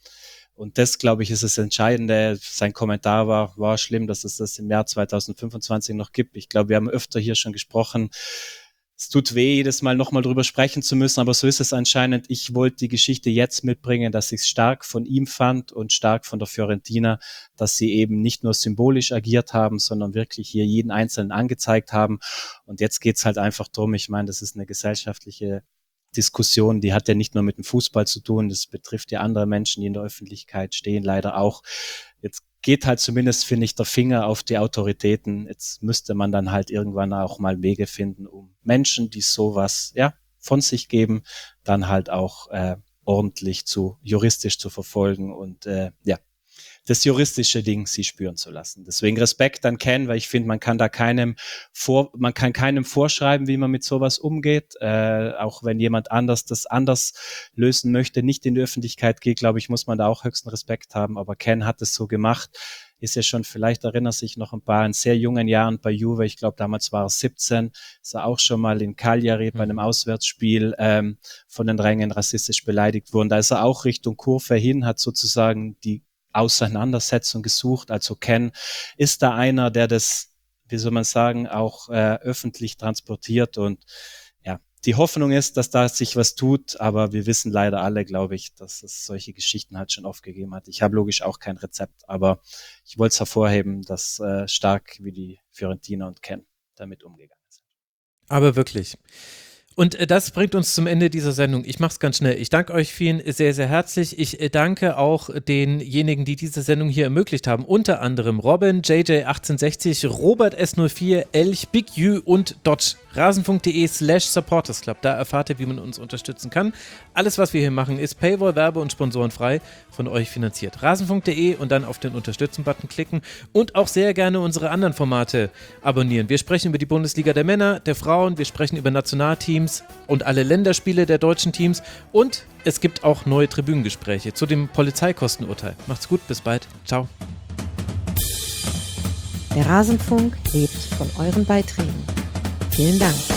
Und das, glaube ich, ist das Entscheidende. Sein Kommentar war schlimm, dass es das im Jahr 2025 noch gibt. Ich glaube, wir haben öfter hier schon gesprochen. Es tut weh, jedes Mal nochmal drüber sprechen zu müssen, aber so ist es anscheinend. Ich wollte die Geschichte jetzt mitbringen, dass ich es stark von ihm fand und stark von der Fiorentina, dass sie eben nicht nur symbolisch agiert haben, sondern wirklich hier jeden Einzelnen angezeigt haben. Und jetzt geht's halt einfach drum. Ich meine, das ist eine gesellschaftliche Diskussion, die hat ja nicht nur mit dem Fußball zu tun, das betrifft ja andere Menschen, die in der Öffentlichkeit stehen, leider auch. Jetzt geht halt zumindest, finde ich, der Finger auf die Autoritäten. Jetzt müsste man dann halt irgendwann auch mal Wege finden, um Menschen, die sowas von sich geben, dann halt auch ordentlich juristisch zu verfolgen und das juristische Ding sie spüren zu lassen. Deswegen Respekt an Ken, weil ich finde, man kann keinem vorschreiben, wie man mit sowas umgeht. Auch wenn jemand anders das anders lösen möchte, nicht in die Öffentlichkeit geht, glaube ich, muss man da auch höchsten Respekt haben. Aber Ken hat es so gemacht, ist ja schon, vielleicht erinnert sich noch ein paar in sehr jungen Jahren bei Juve, ich glaube damals war er 17, ist er auch schon mal in Cagliari bei einem Auswärtsspiel von den Rängen rassistisch beleidigt worden. Da ist er auch Richtung Kurve hin, hat sozusagen die Auseinandersetzung gesucht. Also Ken ist da einer, der das, wie soll man sagen, auch öffentlich transportiert und ja, die Hoffnung ist, dass da sich was tut, aber wir wissen leider alle, glaube ich, dass es solche Geschichten halt schon oft gegeben hat. Ich habe logisch auch kein Rezept, aber ich wollte es hervorheben, dass stark wie die Fiorentina und Ken damit umgegangen sind. Aber wirklich. Und das bringt uns zum Ende dieser Sendung. Ich mache es ganz schnell. Ich danke euch vielen sehr, sehr herzlich. Ich danke auch denjenigen, die diese Sendung hier ermöglicht haben. Unter anderem Robin, JJ1860, Robert S04, Elch, Big U und Dodge. Rasenfunk.de/supportersclub. Da erfahrt ihr, wie man uns unterstützen kann. Alles, was wir hier machen, ist Paywall, Werbe- und Sponsorenfrei von euch finanziert. Rasenfunk.de und dann auf den Unterstützen-Button klicken und auch sehr gerne unsere anderen Formate abonnieren. Wir sprechen über die Bundesliga der Männer, der Frauen, wir sprechen über Nationalteams und alle Länderspiele der deutschen Teams und es gibt auch neue Tribünengespräche zu dem Polizeikostenurteil. Macht's gut, bis bald. Ciao. Der Rasenfunk lebt von euren Beiträgen. Vielen Dank.